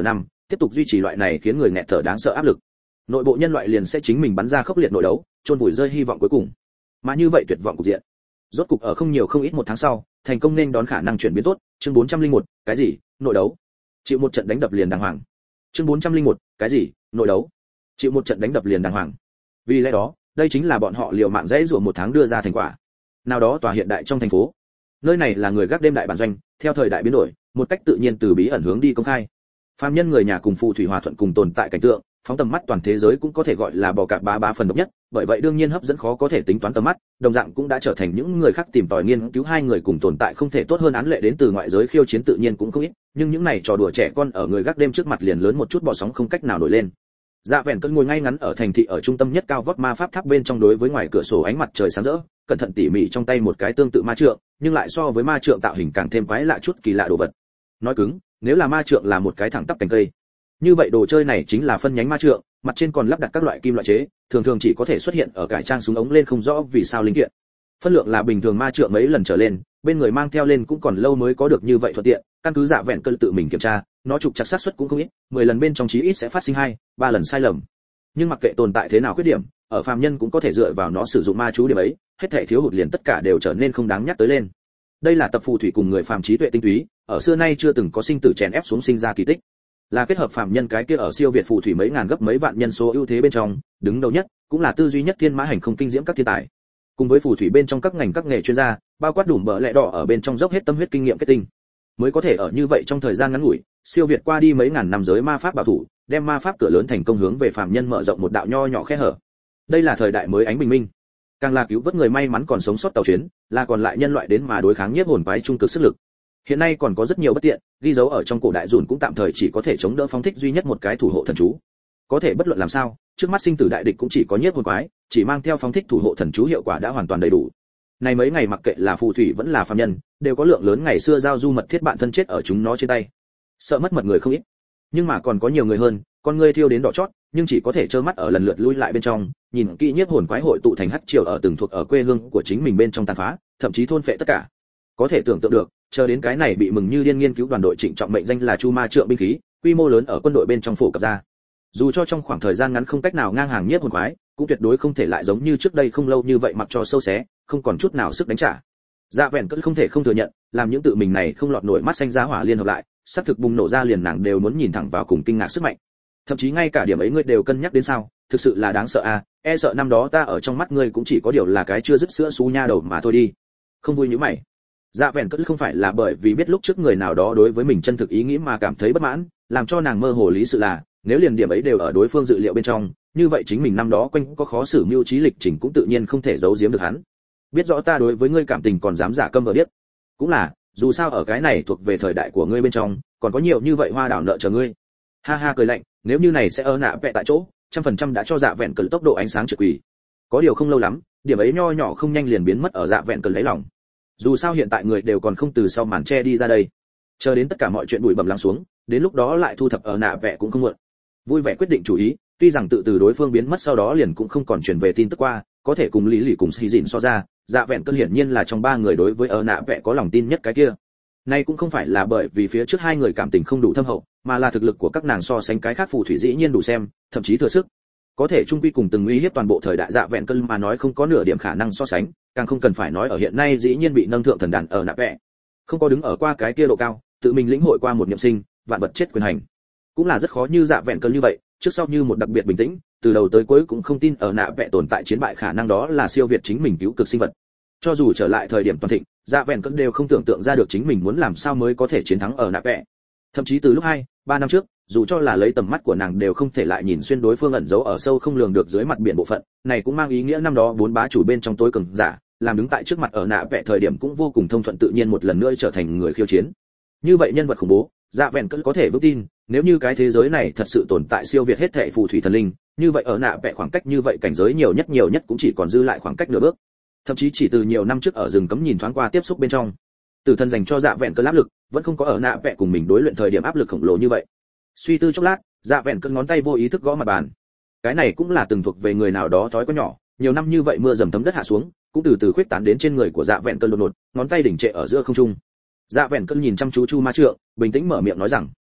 tiếp tục duy trì loại này khiến người nghẹt thở đáng sợ áp lực, nội bộ nhân loại liền sẽ chính mình bắn ra khốc liệt nội đấu, chôn vùi rơi hy vọng cuối cùng. Mà như vậy tuyệt vọng cục diện, rốt cục ở không nhiều không ít một tháng sau, thành công nên đón khả năng chuyển biến tốt. Chương bốn trăm lẻ một, cái gì? Nội đấu. Chịu một trận đánh đập liền đàng hoàng. Chương bốn trăm lẻ một, cái gì? Nội đấu. Chịu một trận đánh đập liền đàng hoàng. Vì lẽ đó, đây chính là bọn họ liều mạng dãy rủa một tháng đưa ra thành quả. Nào đó tòa hiện đại trong thành phố. Nơi này là người gác đêm đại bản doanh, theo thời đại biến đổi, một cách tự nhiên từ bí ẩn hướng đi công khai. Phàm nhân người nhà cùng phù thủy hòa thuận cùng tồn tại cảnh tượng, phóng tầm mắt toàn thế giới cũng có thể gọi là bò cạp bá bá phần độc nhất, bởi vậy đương nhiên hấp dẫn khó có thể tính toán tầm mắt, đồng dạng cũng đã trở thành những người khác tìm tòi nghiên cứu hai người cùng tồn tại không thể tốt hơn án lệ đến từ ngoại giới khiêu chiến tự nhiên cũng không ít, nhưng những này trò đùa trẻ con ở người gác đêm trước mặt liền lớn một chút bọ sóng không cách nào nổi lên. Dạ Vẹn cơn ngồi ngay ngắn ở thành thị ở trung tâm nhất cao vót ma pháp tháp bên trong, đối với ngoài cửa sổ ánh mặt trời sáng rỡ, cẩn thận tỉ mỉ trong tay một cái tương tự ma trượng, nhưng lại so với ma trượng tạo hình càng thêm quái lạ chút kỳ lạ đồ vật. Nói cứng, nếu là ma trượng là một cái thẳng tắp cành cây, như vậy đồ chơi này chính là phân nhánh ma trượng, mặt trên còn lắp đặt các loại kim loại chế, thường thường chỉ có thể xuất hiện ở cải trang súng ống lên không rõ vì sao linh kiện. Phân lượng là bình thường ma trượng mấy lần trở lên, bên người mang theo lên cũng còn lâu mới có được như vậy thuận tiện, căn cứ Dạ Vẹn cơn tự mình kiểm tra, nó trục chặt xác suất cũng không ít, mười lần bên trong chí ít sẽ phát sinh hai, ba lần sai lầm. Nhưng mặc kệ tồn tại thế nào khuyết điểm, ở phàm nhân cũng có thể dựa vào nó sử dụng ma chú điểm ấy, hết thảy thiếu hụt liền tất cả đều trở nên không đáng nhắc tới lên. Đây là tập phù thủy cùng người phàm trí tuệ tinh túy, ở xưa nay chưa từng có sinh tử chèn ép xuống sinh ra kỳ tích. Là kết hợp phàm nhân cái kia ở siêu việt phù thủy mấy ngàn gấp mấy vạn nhân số ưu thế bên trong, đứng đầu nhất, cũng là tư duy nhất thiên mã hành không kinh diễm các thiên tài. Cùng với phù thủy bên trong các ngành các nghề chuyên gia, bao quát đủ bờ lẹ đỏ ở bên trong dốc hết tâm huyết kinh nghiệm kết tinh, mới có thể ở như vậy trong thời gian ngắn ngủi, siêu việt qua đi mấy ngàn năm giới ma pháp bảo thủ, đem ma pháp cửa lớn thành công hướng về phàm nhân mở rộng một đạo nho nhỏ khe hở. Đây là thời đại mới ánh bình minh, càng là cứu vớt người may mắn còn sống sót tàu chuyến, là còn lại nhân loại đến mà đối kháng nhiếp hồn quái trung cực sức lực. Hiện nay còn có rất nhiều bất tiện, ghi dấu ở trong cổ đại dùn cũng tạm thời chỉ có thể chống đỡ phóng thích duy nhất một cái thủ hộ thần chú. Có thể bất luận làm sao, trước mắt sinh tử đại địch cũng chỉ có nhiếp hồn quái, chỉ mang theo phóng thích thủ hộ thần chú hiệu quả đã hoàn toàn đầy đủ. Này mấy ngày mặc kệ là phù thủy vẫn là phàm nhân, đều có lượng lớn ngày xưa giao du mật thiết bạn thân chết ở chúng nó trên tay. Sợ mất mật người không ít, nhưng mà còn có nhiều người hơn, con người thiêu đến đỏ chót, nhưng chỉ có thể trơ mắt ở lần lượt lui lại bên trong, nhìn kỹ nhiếp hồn quái hội tụ thành hắc triều ở từng thuộc ở quê hương của chính mình bên trong tàn phá, thậm chí thôn phệ tất cả. Có thể tưởng tượng được, chờ đến cái này bị mừng như điên nghiên cứu đoàn đội trịnh trọng mệnh danh là Chu Ma Trượng binh khí, quy mô lớn ở quân đội bên trong phổ cập ra. Dù cho trong khoảng thời gian ngắn không cách nào ngang hàng nhiếp hồn quái, cũng tuyệt đối không thể lại giống như trước đây không lâu như vậy mặc cho sâu xé, không còn chút nào sức đánh trả. Dạ Vẹn cơn không thể không thừa nhận, làm những tự mình này không lọt nổi mắt xanh giá hỏa liên hợp lại, sắp thực bùng nổ ra liền nàng đều muốn nhìn thẳng vào cùng kinh ngạc sức mạnh. Thậm chí ngay cả điểm ấy ngươi đều cân nhắc đến sao, thực sự là đáng sợ a, à, e sợ năm đó ta ở trong mắt ngươi cũng chỉ có điều là cái chưa dứt sữa xú nha đầu mà thôi đi. Không vui như mày. Dạ Vẹn cơn không phải là bởi vì biết lúc trước người nào đó đối với mình chân thực ý nghĩ mà cảm thấy bất mãn, làm cho nàng mơ hồ lý sự là, nếu liền điểm ấy đều ở đối phương dự liệu bên trong, như vậy chính mình năm đó quanh có khó xử mưu trí lịch trình cũng tự nhiên không thể giấu giếm được hắn. Biết rõ ta đối với ngươi cảm tình còn dám giả câm vờ biết. Cũng là, dù sao ở cái này thuộc về thời đại của ngươi bên trong, còn có nhiều như vậy hoa đảo nợ chờ ngươi. Ha ha cười lạnh, nếu như này sẽ ơ nạ vẽ tại chỗ, trăm phần trăm đã cho Dạ Vẹn cơn tốc độ ánh sáng trực quỷ. Có điều không lâu lắm, điểm ấy nho nhỏ không nhanh liền biến mất ở Dạ Vẹn cơn lấy lòng. Dù sao hiện tại người đều còn không từ sau màn che đi ra đây, chờ đến tất cả mọi chuyện bụi bặm lắng xuống, đến lúc đó lại thu thập ở nạ vẽ cũng không muộn. Vui vẻ quyết định chủ ý, tuy rằng tự từ đối phương biến mất sau đó liền cũng không còn truyền về tin tức qua, có thể cùng lý lì cùng xì dịn so ra, Dạ Vẹn cơn hiển nhiên là trong ba người đối với ở nạ vẽ có lòng tin nhất cái kia. Nay cũng không phải là bởi vì phía trước hai người cảm tình không đủ thâm hậu, mà là thực lực của các nàng so sánh cái khác phù thủy dĩ nhiên đủ xem, thậm chí thừa sức. Có thể chung quy cùng từng uy hiếp toàn bộ thời đại Dạ Vẹn cơn mà nói không có nửa điểm khả năng so sánh, càng không cần phải nói ở hiện nay dĩ nhiên bị nâng thượng thần đàn ở nạ vẽ. Không có đứng ở qua cái kia độ cao, tự mình lĩnh hội qua một niệm sinh, vạn vật chết quyền hành. Cũng là rất khó như Dạ Vẹn cơn như vậy, trước sau như một đặc biệt bình tĩnh, từ đầu tới cuối cũng không tin ở nạ vẽ tồn tại chiến bại khả năng đó là siêu việt chính mình cứu cực sinh vật. Cho dù trở lại thời điểm toàn thịnh, Dạ Vẹn cơn đều không tưởng tượng ra được chính mình muốn làm sao mới có thể chiến thắng ở nạ vẽ. Thậm chí từ lúc hai, ba năm trước, dù cho là lấy tầm mắt của nàng đều không thể lại nhìn xuyên đối phương ẩn giấu ở sâu không lường được dưới mặt biển bộ phận, này cũng mang ý nghĩa năm đó bốn bá chủ bên trong tối cường giả, làm đứng tại trước mặt ở nạ vẽ thời điểm cũng vô cùng thông thuận tự nhiên một lần nữa trở thành người khiêu chiến. Như vậy nhân vật khủng bố, Dạ Vẹn cơn có thể vững tin, nếu như cái thế giới này thật sự tồn tại siêu việt hết thảy phù thủy thần linh, như vậy ở nạ vẽ khoảng cách như vậy cảnh giới nhiều nhất nhiều nhất cũng chỉ còn dư lại khoảng cách nửa bước. Thậm chí chỉ từ nhiều năm trước ở rừng cấm nhìn thoáng qua tiếp xúc bên trong, Tử Thần dành cho Dạ Vẹn cơn áp lực, vẫn không có ở nạ vẽ cùng mình đối luyện thời điểm áp lực khổng lồ như vậy. Suy tư chốc lát, Dạ Vẹn cơn ngón tay vô ý thức gõ mặt bàn. Cái này cũng là từng thuộc về người nào đó thói quen nhỏ, nhiều năm như vậy mưa dầm thấm đất hạ xuống, cũng từ từ khuyết tán đến trên người của Dạ Vẹn cơn đột ngột, ngón tay đỉnh trệ ở giữa không trung. Dạ Vẹn cơn nhìn chăm chú Chu Ma Trượng, bình tĩnh mở miệng nói rằng: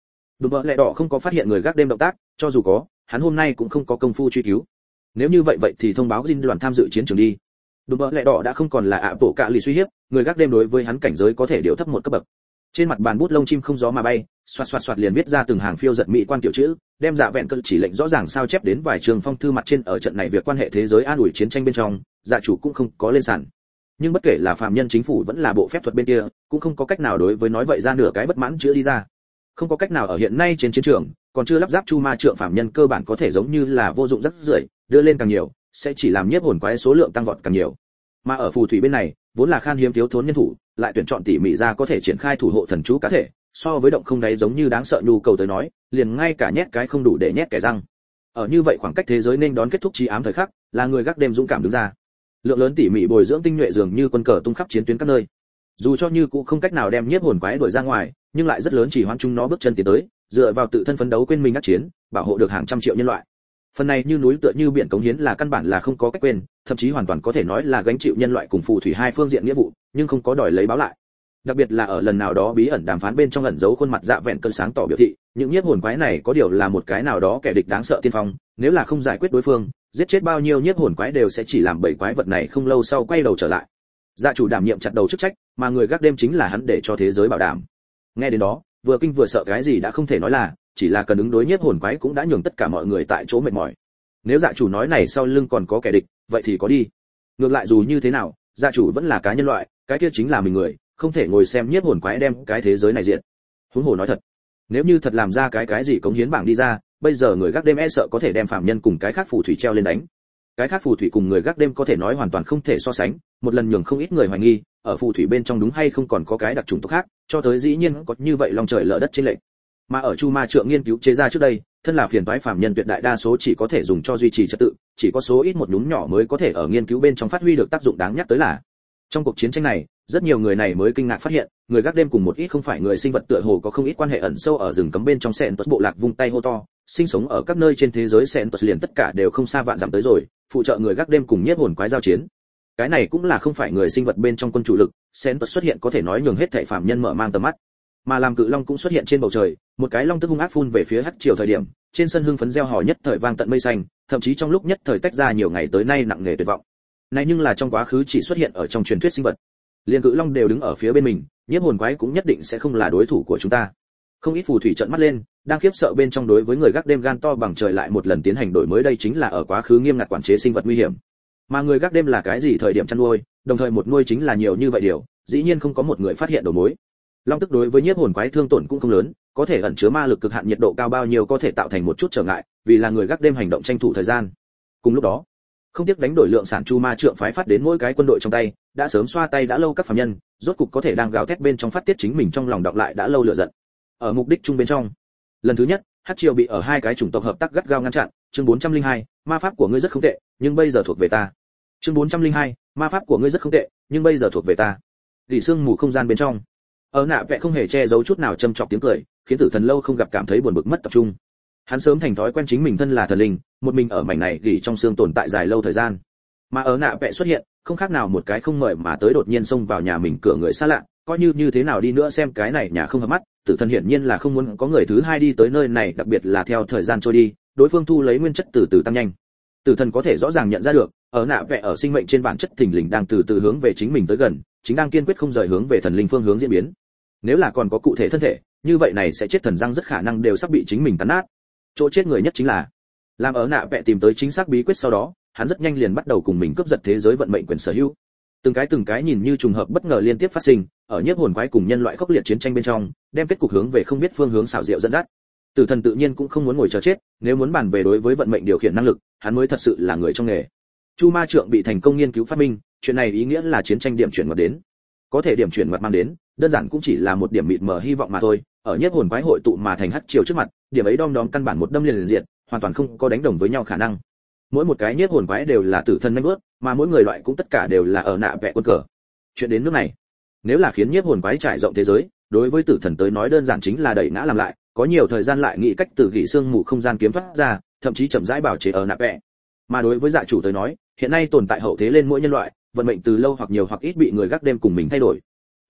Đùm bợ lẹ đỏ không có phát hiện người gác đêm động tác, cho dù có, hắn hôm nay cũng không có công phu truy cứu. Nếu như vậy vậy thì thông báo Jin đoàn tham dự chiến trường đi. Đùm bợ lẹ đỏ đã không còn là ạ bộ cạ lì suy hiếp, người gác đêm đối với hắn cảnh giới có thể điều thấp một cấp bậc. Trên mặt bàn bút lông chim không gió mà bay, xoạt xoạt xoạt liền viết ra từng hàng phiêu giật mỹ quan tiểu chữ, đem dạ vẹn cơn chỉ lệnh rõ ràng sao chép đến vài trường phong thư mặt trên. Ở trận này việc quan hệ thế giới an ủi chiến tranh bên trong, dạ chủ cũng không có lên sàn. Nhưng bất kể là phạm nhân chính phủ vẫn là bộ phép thuật bên kia, cũng không có cách nào đối với nói vậy ra nửa cái bất mãn chữa đi ra. Không có cách nào ở hiện nay trên chiến trường, còn chưa lắp ráp chu ma trượng phạm nhân cơ bản có thể giống như là vô dụng rất rưởi, đưa lên càng nhiều, sẽ chỉ làm nhiếp hồn quái số lượng tăng vọt càng nhiều. Mà ở phù thủy bên này, vốn là khan hiếm thiếu thốn nhân thủ, lại tuyển chọn tỉ mỉ ra có thể triển khai thủ hộ thần chú cá thể, so với động không đáy giống như đáng sợ nhu cầu tới nói, liền ngay cả nhét cái không đủ để nhét kẻ răng. Ở như vậy khoảng cách thế giới nên đón kết thúc chí ám thời khắc, là người gác đêm dũng cảm đứng ra. Lượng lớn tỉ mỉ bồi dưỡng tinh nhuệ dường như quân cờ tung khắp chiến tuyến các nơi. Dù cho như cũng không cách nào đem nhiếp hồn quái đuổi ra ngoài, nhưng lại rất lớn chỉ hoãn chúng nó bước chân tiến tới, dựa vào tự thân phấn đấu quên mình ác chiến, bảo hộ được hàng trăm triệu nhân loại. Phần này như núi tựa như biển cống hiến là căn bản là không có cách quên, thậm chí hoàn toàn có thể nói là gánh chịu nhân loại cùng phù thủy hai phương diện nghĩa vụ, nhưng không có đòi lấy báo lại. Đặc biệt là ở lần nào đó bí ẩn đàm phán bên trong ẩn giấu khuôn mặt dạ vẹn cơn sáng tỏ biểu thị, những nhiếp hồn quái này có điều là một cái nào đó kẻ địch đáng sợ tiên phong, nếu là không giải quyết đối phương, giết chết bao nhiêu nhiếp hồn quái đều sẽ chỉ làm bảy quái vật này không lâu sau quay đầu trở lại. Dạ chủ đảm nhiệm chặt đầu chức trách, mà người gác đêm chính là hắn để cho thế giới bảo đảm. Nghe đến đó, vừa kinh vừa sợ cái gì đã không thể nói là, chỉ là cần ứng đối nhiếp hồn quái cũng đã nhường tất cả mọi người tại chỗ mệt mỏi. Nếu dạ chủ nói này sau lưng còn có kẻ địch, vậy thì có đi. Ngược lại dù như thế nào, dạ chủ vẫn là cá nhân loại, cái kia chính là mình người, không thể ngồi xem nhiếp hồn quái đem cái thế giới này diệt. Huống hồ nói thật, nếu như thật làm ra cái cái gì cống hiến bảng đi ra, bây giờ người gác đêm e sợ có thể đem phạm nhân cùng cái khác phù thủy treo lên đánh. Cái khác phù thủy cùng người gác đêm có thể nói hoàn toàn không thể so sánh, một lần nhường không ít người hoài nghi, ở phù thủy bên trong đúng hay không còn có cái đặc chủng tộc khác, cho tới dĩ nhiên có như vậy lòng trời lở đất trên lệnh. Mà ở chu ma trượng nghiên cứu chế ra trước đây, thân là phiền toái phạm nhân tuyệt đại đa số chỉ có thể dùng cho duy trì trật tự, chỉ có số ít một nhúm nhỏ mới có thể ở nghiên cứu bên trong phát huy được tác dụng đáng nhắc tới là. Trong cuộc chiến tranh này, rất nhiều người này mới kinh ngạc phát hiện, người gác đêm cùng một ít không phải người sinh vật tựa hồ có không ít quan hệ ẩn sâu ở rừng cấm bên trong sẹn tuất bộ lạc vung tay hô to, sinh sống ở các nơi trên thế giới sẹn tuất liền tất cả đều không xa vạn dặm tới rồi, phụ trợ người gác đêm cùng nhiếp hồn quái giao chiến. Cái này cũng là không phải người sinh vật bên trong quân chủ lực, sẹn tuất xuất hiện có thể nói nhường hết thảy phạm nhân mở mang tầm mắt. Mà làm cự long cũng xuất hiện trên bầu trời, một cái long tức hung ác phun về phía hắc triều thời điểm, trên sân hưng phấn reo hò nhất thời vang tận mây xanh, thậm chí trong lúc nhất thời tách ra nhiều ngày tới nay nặng nề tuyệt vọng. Này nhưng là trong quá khứ chỉ xuất hiện ở trong truyền thuyết sinh vật. Liên cự long đều đứng ở phía bên mình, nhiếp hồn quái cũng nhất định sẽ không là đối thủ của chúng ta. Không ít phù thủy trợn mắt lên, đang khiếp sợ bên trong đối với người gác đêm gan to bằng trời lại một lần tiến hành đổi mới, đây chính là ở quá khứ nghiêm ngặt quản chế sinh vật nguy hiểm. Mà người gác đêm là cái gì thời điểm chăn nuôi, đồng thời một nuôi chính là nhiều như vậy điều, dĩ nhiên không có một người phát hiện đầu mối. Long tức đối với nhiếp hồn quái thương tổn cũng không lớn, có thể ẩn chứa ma lực cực hạn nhiệt độ cao bao nhiêu có thể tạo thành một chút trở ngại, vì là người gác đêm hành động tranh thủ thời gian. Cùng lúc đó, không tiếc đánh đổi lượng sản chu ma trượng phái phát đến mỗi cái quân đội trong tay, đã sớm xoa tay đã lâu các phạm nhân, rốt cục có thể đang gào thét bên trong phát tiết chính mình trong lòng đọng lại đã lâu lửa giận. Ở mục đích chung bên trong, lần thứ nhất, Hắc Triều bị ở hai cái chủng tộc hợp tác gắt gao ngăn chặn. Chương bốn trăm lẻ hai, ma pháp của ngươi rất không tệ, nhưng bây giờ thuộc về ta. Chương bốn trăm lẻ hai, ma pháp của ngươi rất không tệ, nhưng bây giờ thuộc về ta. Rỉ sương mù không gian bên trong, ở nạ vẽ không hề che giấu chút nào châm chọc tiếng cười, khiến Tử Thần lâu không gặp cảm thấy buồn bực mất tập trung. Hắn sớm thành thói quen chính mình thân là thần linh, một mình ở mảnh này gỉ trong xương tồn tại dài lâu thời gian. Mà ở nạ vẽ xuất hiện, không khác nào một cái không mời mà tới đột nhiên xông vào nhà mình cửa người xa lạ, coi như như thế nào đi nữa xem cái này nhà không hợp mắt, Tử Thần hiển nhiên là không muốn có người thứ hai đi tới nơi này, đặc biệt là theo thời gian trôi đi, đối phương thu lấy nguyên chất từ từ tăng nhanh. Tử Thần có thể rõ ràng nhận ra được, ở nạ vẽ ở sinh mệnh trên bản chất thình lình đang từ từ hướng về chính mình tới gần, chính đang kiên quyết không rời hướng về thần linh phương hướng diễn biến. Nếu là còn có cụ thể thân thể, như vậy này sẽ chết thần răng rất khả năng đều sắp bị chính mình cắn nát. Chỗ chết người nhất chính là, làm ở nạ vẽ tìm tới chính xác bí quyết sau đó, hắn rất nhanh liền bắt đầu cùng mình cướp giật thế giới vận mệnh quyền sở hữu. Từng cái từng cái nhìn như trùng hợp bất ngờ liên tiếp phát sinh, ở nhiếp hồn quái cùng nhân loại khốc liệt chiến tranh bên trong, đem kết cục hướng về không biết phương hướng xảo diệu dẫn dắt. Tử Thần tự nhiên cũng không muốn ngồi chờ chết, nếu muốn bàn về đối với vận mệnh điều khiển năng lực, hắn mới thật sự là người trong nghề. Chu ma trượng bị thành công nghiên cứu phát minh, chuyện này ý nghĩa là chiến tranh điểm chuyển ngoặt đến. Có thể điểm chuyển ngoặt mang đến, đơn giản cũng chỉ là một điểm mịt mờ hy vọng mà thôi, ở nhiếp hồn quái hội tụ mà thành hắc triều trước mặt, điểm ấy đom đóm căn bản một đâm liền liền diệt, hoàn toàn không có đánh đồng với nhau khả năng. Mỗi một cái nhiếp hồn quái đều là Tử Thần nhanh bước, mà mỗi người loại cũng tất cả đều là ở nạ vẽ quân cờ. Chuyện đến nước này, nếu là khiến nhiếp hồn quái trải rộng thế giới, đối với Tử Thần tới nói đơn giản chính là đẩy ngã làm lại, có nhiều thời gian lại nghĩ cách từ gỉ xương mù không gian kiếm thoát ra, thậm chí chậm rãi bảo chế ở nạ vẽ. Mà đối với dạ chủ tới nói, hiện nay tồn tại hậu thế lên mỗi nhân loại, vận mệnh từ lâu hoặc nhiều hoặc ít bị người gác đêm cùng mình thay đổi.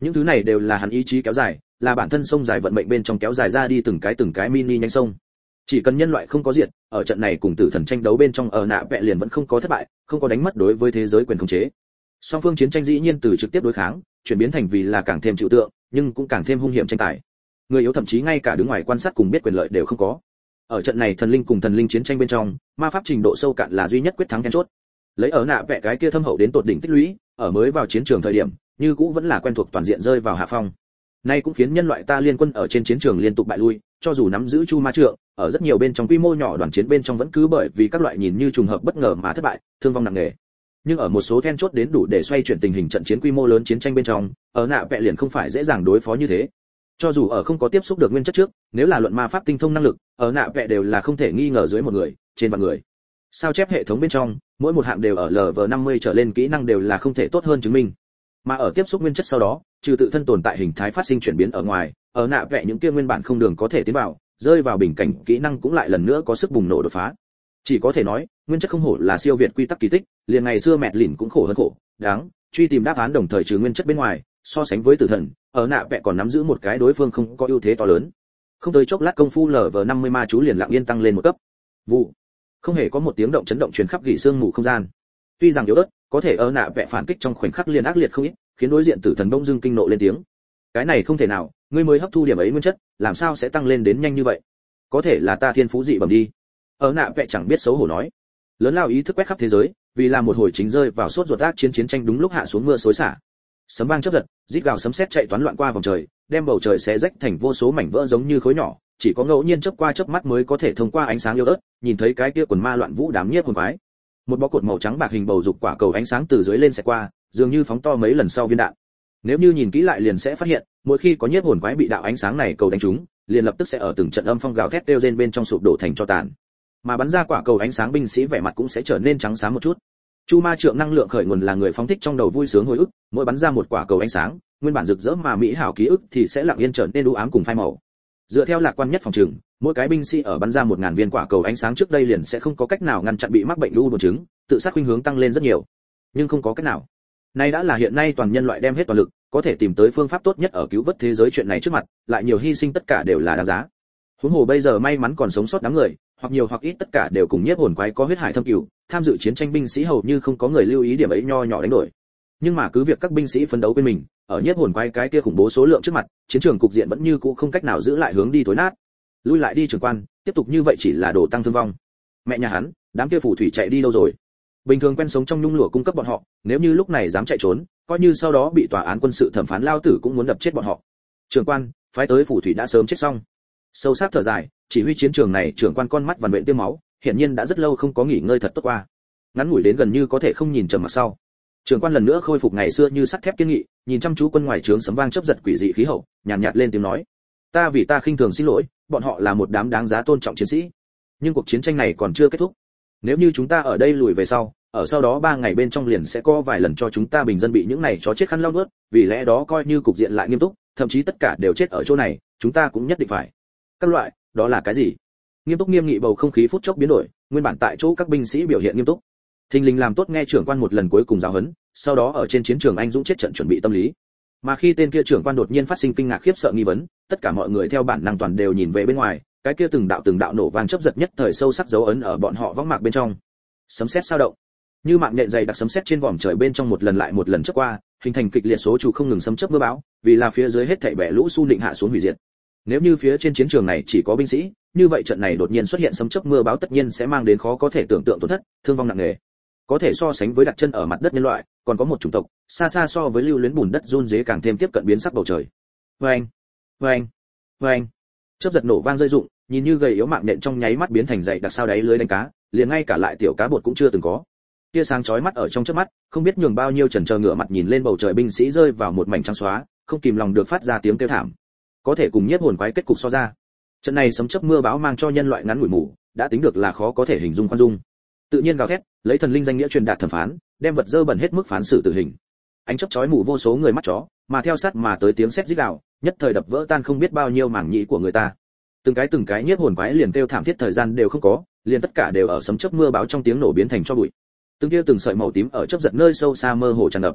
Những thứ này đều là hắn ý chí kéo dài, là bản thân sông dài vận mệnh bên trong kéo dài ra đi từng cái từng cái mini nhánh sông. Chỉ cần nhân loại không có diệt, ở trận này cùng tử thần tranh đấu bên trong ở nạ vẽ liền vẫn không có thất bại, không có đánh mất đối với thế giới quyền khống chế. Song phương chiến tranh dĩ nhiên từ trực tiếp đối kháng, chuyển biến thành vì là càng thêm chịu tượng, nhưng cũng càng thêm hung hiểm tranh tài. Người yếu thậm chí ngay cả đứng ngoài quan sát cùng biết quyền lợi đều không có. Ở trận này thần linh cùng thần linh chiến tranh bên trong, ma pháp trình độ sâu cạn là duy nhất quyết thắng then chốt. Lấy ở nạ vẽ cái kia thâm hậu đến tột đỉnh tích lũy, ở mới vào chiến trường thời điểm, như cũ vẫn là quen thuộc toàn diện rơi vào hạ phong. Nay cũng khiến nhân loại ta liên quân ở trên chiến trường liên tục bại lui, cho dù nắm giữ chu ma trượng, ở rất nhiều bên trong quy mô nhỏ đoàn chiến bên trong vẫn cứ bởi vì các loại nhìn như trùng hợp bất ngờ mà thất bại, thương vong nặng nề. Nhưng ở một số then chốt đến đủ để xoay chuyển tình hình trận chiến quy mô lớn chiến tranh bên trong, ở nạ vẽ liền không phải dễ dàng đối phó như thế. Cho dù ở không có tiếp xúc được nguyên chất trước, nếu là luận ma pháp tinh thông năng lực, ở nạ vẽ đều là không thể nghi ngờ dưới một người, trên vạn người. Sao chép hệ thống bên trong, mỗi một hạng đều ở lv năm mươi trở lên kỹ năng đều là không thể tốt hơn chứng minh. Mà ở tiếp xúc nguyên chất sau đó, trừ tự thân tồn tại hình thái phát sinh chuyển biến ở ngoài, ở nạ vẽ những kia nguyên bản không đường có thể tiến vào, rơi vào bình cảnh kỹ năng cũng lại lần nữa có sức bùng nổ đột phá. Chỉ có thể nói, nguyên chất không hổ là siêu việt quy tắc kỳ tích, liền ngày xưa mẹ lìn cũng khổ hơn khổ, đáng truy tìm đáp án đồng thời trừ nguyên chất bên ngoài, so sánh với tử thần, ở nạ vẽ còn nắm giữ một cái đối phương không có ưu thế to lớn. Không tới chốc lát công phu lv năm mươi ma chú liền lặng yên tăng lên một cấp. Vụ. Không hề có một tiếng động chấn động truyền khắp gỉ sương mù không gian. Tuy rằng yếu ớt, có thể ở nạ vẽ phản kích trong khoảnh khắc liền ác liệt không ít, khiến đối diện tử thần bỗng dưng kinh nộ lên tiếng. Cái này không thể nào, ngươi mới hấp thu điểm ấy nguyên chất, làm sao sẽ tăng lên đến nhanh như vậy? Có thể là ta thiên phú dị bẩm đi. Ở nạ vẽ chẳng biết xấu hổ nói. Lớn lao ý thức quét khắp thế giới, vì là một hồi chính rơi vào sốt ruột ác chiến chiến tranh đúng lúc hạ xuống mưa xối xả. Sấm vang chớp giật, rít gào sấm sét chạy toán loạn qua vòng trời, đem bầu trời xé rách thành vô số mảnh vỡ giống như khối nhỏ, chỉ có ngẫu nhiên chớp qua chớp mắt mới có thể thông qua ánh sáng yếu ớt, nhìn thấy cái kia quần ma loạn vũ đám nhiếp hồn quái. Một bó cột màu trắng bạc hình bầu dục quả cầu ánh sáng từ dưới lên sẽ qua, dường như phóng to mấy lần sau viên đạn. Nếu như nhìn kỹ lại liền sẽ phát hiện, mỗi khi có nhiếp hồn quái bị đạo ánh sáng này cầu đánh trúng, liền lập tức sẽ ở từng trận âm phong gào thét kêu rên bên trong sụp đổ thành tro tàn. Mà bắn ra quả cầu ánh sáng binh sĩ vẻ mặt cũng sẽ trở nên trắng xám một chút. Chu ma trượng năng lượng khởi nguồn là người phóng thích trong đầu vui sướng hồi ức, mỗi bắn ra một quả cầu ánh sáng, nguyên bản rực rỡ mà mỹ hảo ký ức thì sẽ lặng yên trở nên u ám cùng phai màu. Dựa theo lạc quan nhất phòng trường, mỗi cái binh sĩ ở bắn ra một ngàn viên quả cầu ánh sáng trước đây liền sẽ không có cách nào ngăn chặn bị mắc bệnh u buồn chứng, tự sát khuynh hướng tăng lên rất nhiều. Nhưng không có cách nào. Nay đã là hiện nay toàn nhân loại đem hết toàn lực, có thể tìm tới phương pháp tốt nhất ở cứu vớt thế giới chuyện này trước mặt, lại nhiều hy sinh tất cả đều là đáng giá. Huống hồ bây giờ may mắn còn sống sót đám người, hoặc nhiều hoặc ít tất cả đều cùng nhiếp hồn quái có huyết hải thâm cừu, tham dự chiến tranh binh sĩ hầu như không có người lưu ý điểm ấy nho nhỏ đánh đổi. Nhưng mà cứ việc các binh sĩ phấn đấu bên mình, ở nhiếp hồn quái cái kia khủng bố số lượng trước mặt, chiến trường cục diện vẫn như cũ không cách nào giữ lại hướng đi tối nát. Lui lại đi trưởng quan, tiếp tục như vậy chỉ là đổ tăng thương vong. Mẹ nhà hắn, đám kia phù thủy chạy đi đâu rồi? Bình thường quen sống trong nhung lụa cung cấp bọn họ, nếu như lúc này dám chạy trốn, coi như sau đó bị tòa án quân sự thẩm phán lao tử cũng muốn đập chết bọn họ. Trưởng quan, phái tới phù thủy đã sớm chết xong. Sâu sắc thở dài, chỉ huy chiến trường này trưởng quan con mắt vằn vện tiêm máu, hiển nhiên đã rất lâu không có nghỉ ngơi thật tốt qua. Ngắn ngủi đến gần như có thể không nhìn trầm mặc sau. Trưởng quan lần nữa khôi phục ngày xưa như sắt thép kiên nghị, nhìn chăm chú quân ngoài trướng sấm vang chớp giật quỷ dị khí hậu, nhàn nhạt, nhạt lên tiếng nói: "Ta vì ta khinh thường xin lỗi, bọn họ là một đám đáng giá tôn trọng chiến sĩ. Nhưng cuộc chiến tranh này còn chưa kết thúc. Nếu như chúng ta ở đây lùi về sau, ở sau đó ba ngày bên trong liền sẽ có vài lần cho chúng ta bình dân bị những này chó chết khăn lau nuốt, vì lẽ đó coi như cục diện lại nghiêm túc, thậm chí tất cả đều chết ở chỗ này, chúng ta cũng nhất định phải." Các loại, đó là cái gì? Nghiêm túc nghiêm nghị bầu không khí phút chốc biến đổi, nguyên bản tại chỗ các binh sĩ biểu hiện nghiêm túc. Thình lình làm tốt nghe trưởng quan một lần cuối cùng giáo huấn, sau đó ở trên chiến trường anh dũng chết trận chuẩn bị tâm lý. Mà khi tên kia trưởng quan đột nhiên phát sinh kinh ngạc khiếp sợ nghi vấn, tất cả mọi người theo bản năng toàn đều nhìn về bên ngoài, cái kia từng đạo từng đạo nổ vang chớp giật nhất thời sâu sắc dấu ấn ở bọn họ võng mạc bên trong. Sấm sét sao động, như mạng nhện dày đặc sấm sét trên vòm trời bên trong một lần lại một lần chớp qua, hình thành kịch liệt số chủ không ngừng sấm chớp mưa bão, vì là phía dưới hết thảy bẻ lũ su định hạ xuống hủy diệt. Nếu như phía trên chiến trường này chỉ có binh sĩ, như vậy trận này đột nhiên xuất hiện sấm chớp mưa bão tất nhiên sẽ mang đến khó có thể tưởng tượng tổn thất, thương vong nặng nề. Có thể so sánh với đặt chân ở mặt đất nhân loại, còn có một chủng tộc, xa xa so với lưu luyến bùn đất run rế càng thêm tiếp cận biến sắc bầu trời. Oeng, oeng, oeng. Chớp giật nổ vang rơi rụng, nhìn như gầy yếu mạng nện trong nháy mắt biến thành dày đặc sao đáy lưới đánh cá, liền ngay cả lại tiểu cá bột cũng chưa từng có. Tia sáng chói mắt ở trong chớp mắt, không biết nhường bao nhiêu chần chờ ngửa mặt nhìn lên bầu trời binh sĩ rơi vào một mảnh trắng xóa, không kìm lòng được phát ra tiếng kêu thảm. Có thể cùng nhiếp hồn quái kết cục so ra. Trận này sấm chớp mưa bão mang cho nhân loại ngắn ngủi mù, đã tính được là khó có thể hình dung khoan dung. Tự nhiên gào thét, lấy thần linh danh nghĩa truyền đạt thẩm phán, đem vật dơ bẩn hết mức phán xử tử hình. Ánh chớp chói mù vô số người mắt chó, mà theo sát mà tới tiếng sét rít gào, nhất thời đập vỡ tan không biết bao nhiêu mảng nhĩ của người ta. Từng cái từng cái nhiếp hồn quái liền kêu thảm thiết thời gian đều không có, liền tất cả đều ở sấm chớp mưa bão trong tiếng nổ biến thành cho bụi. Từng tia từng sợi màu tím ở chớp giật nơi sâu xa mơ hồ tràn ngập.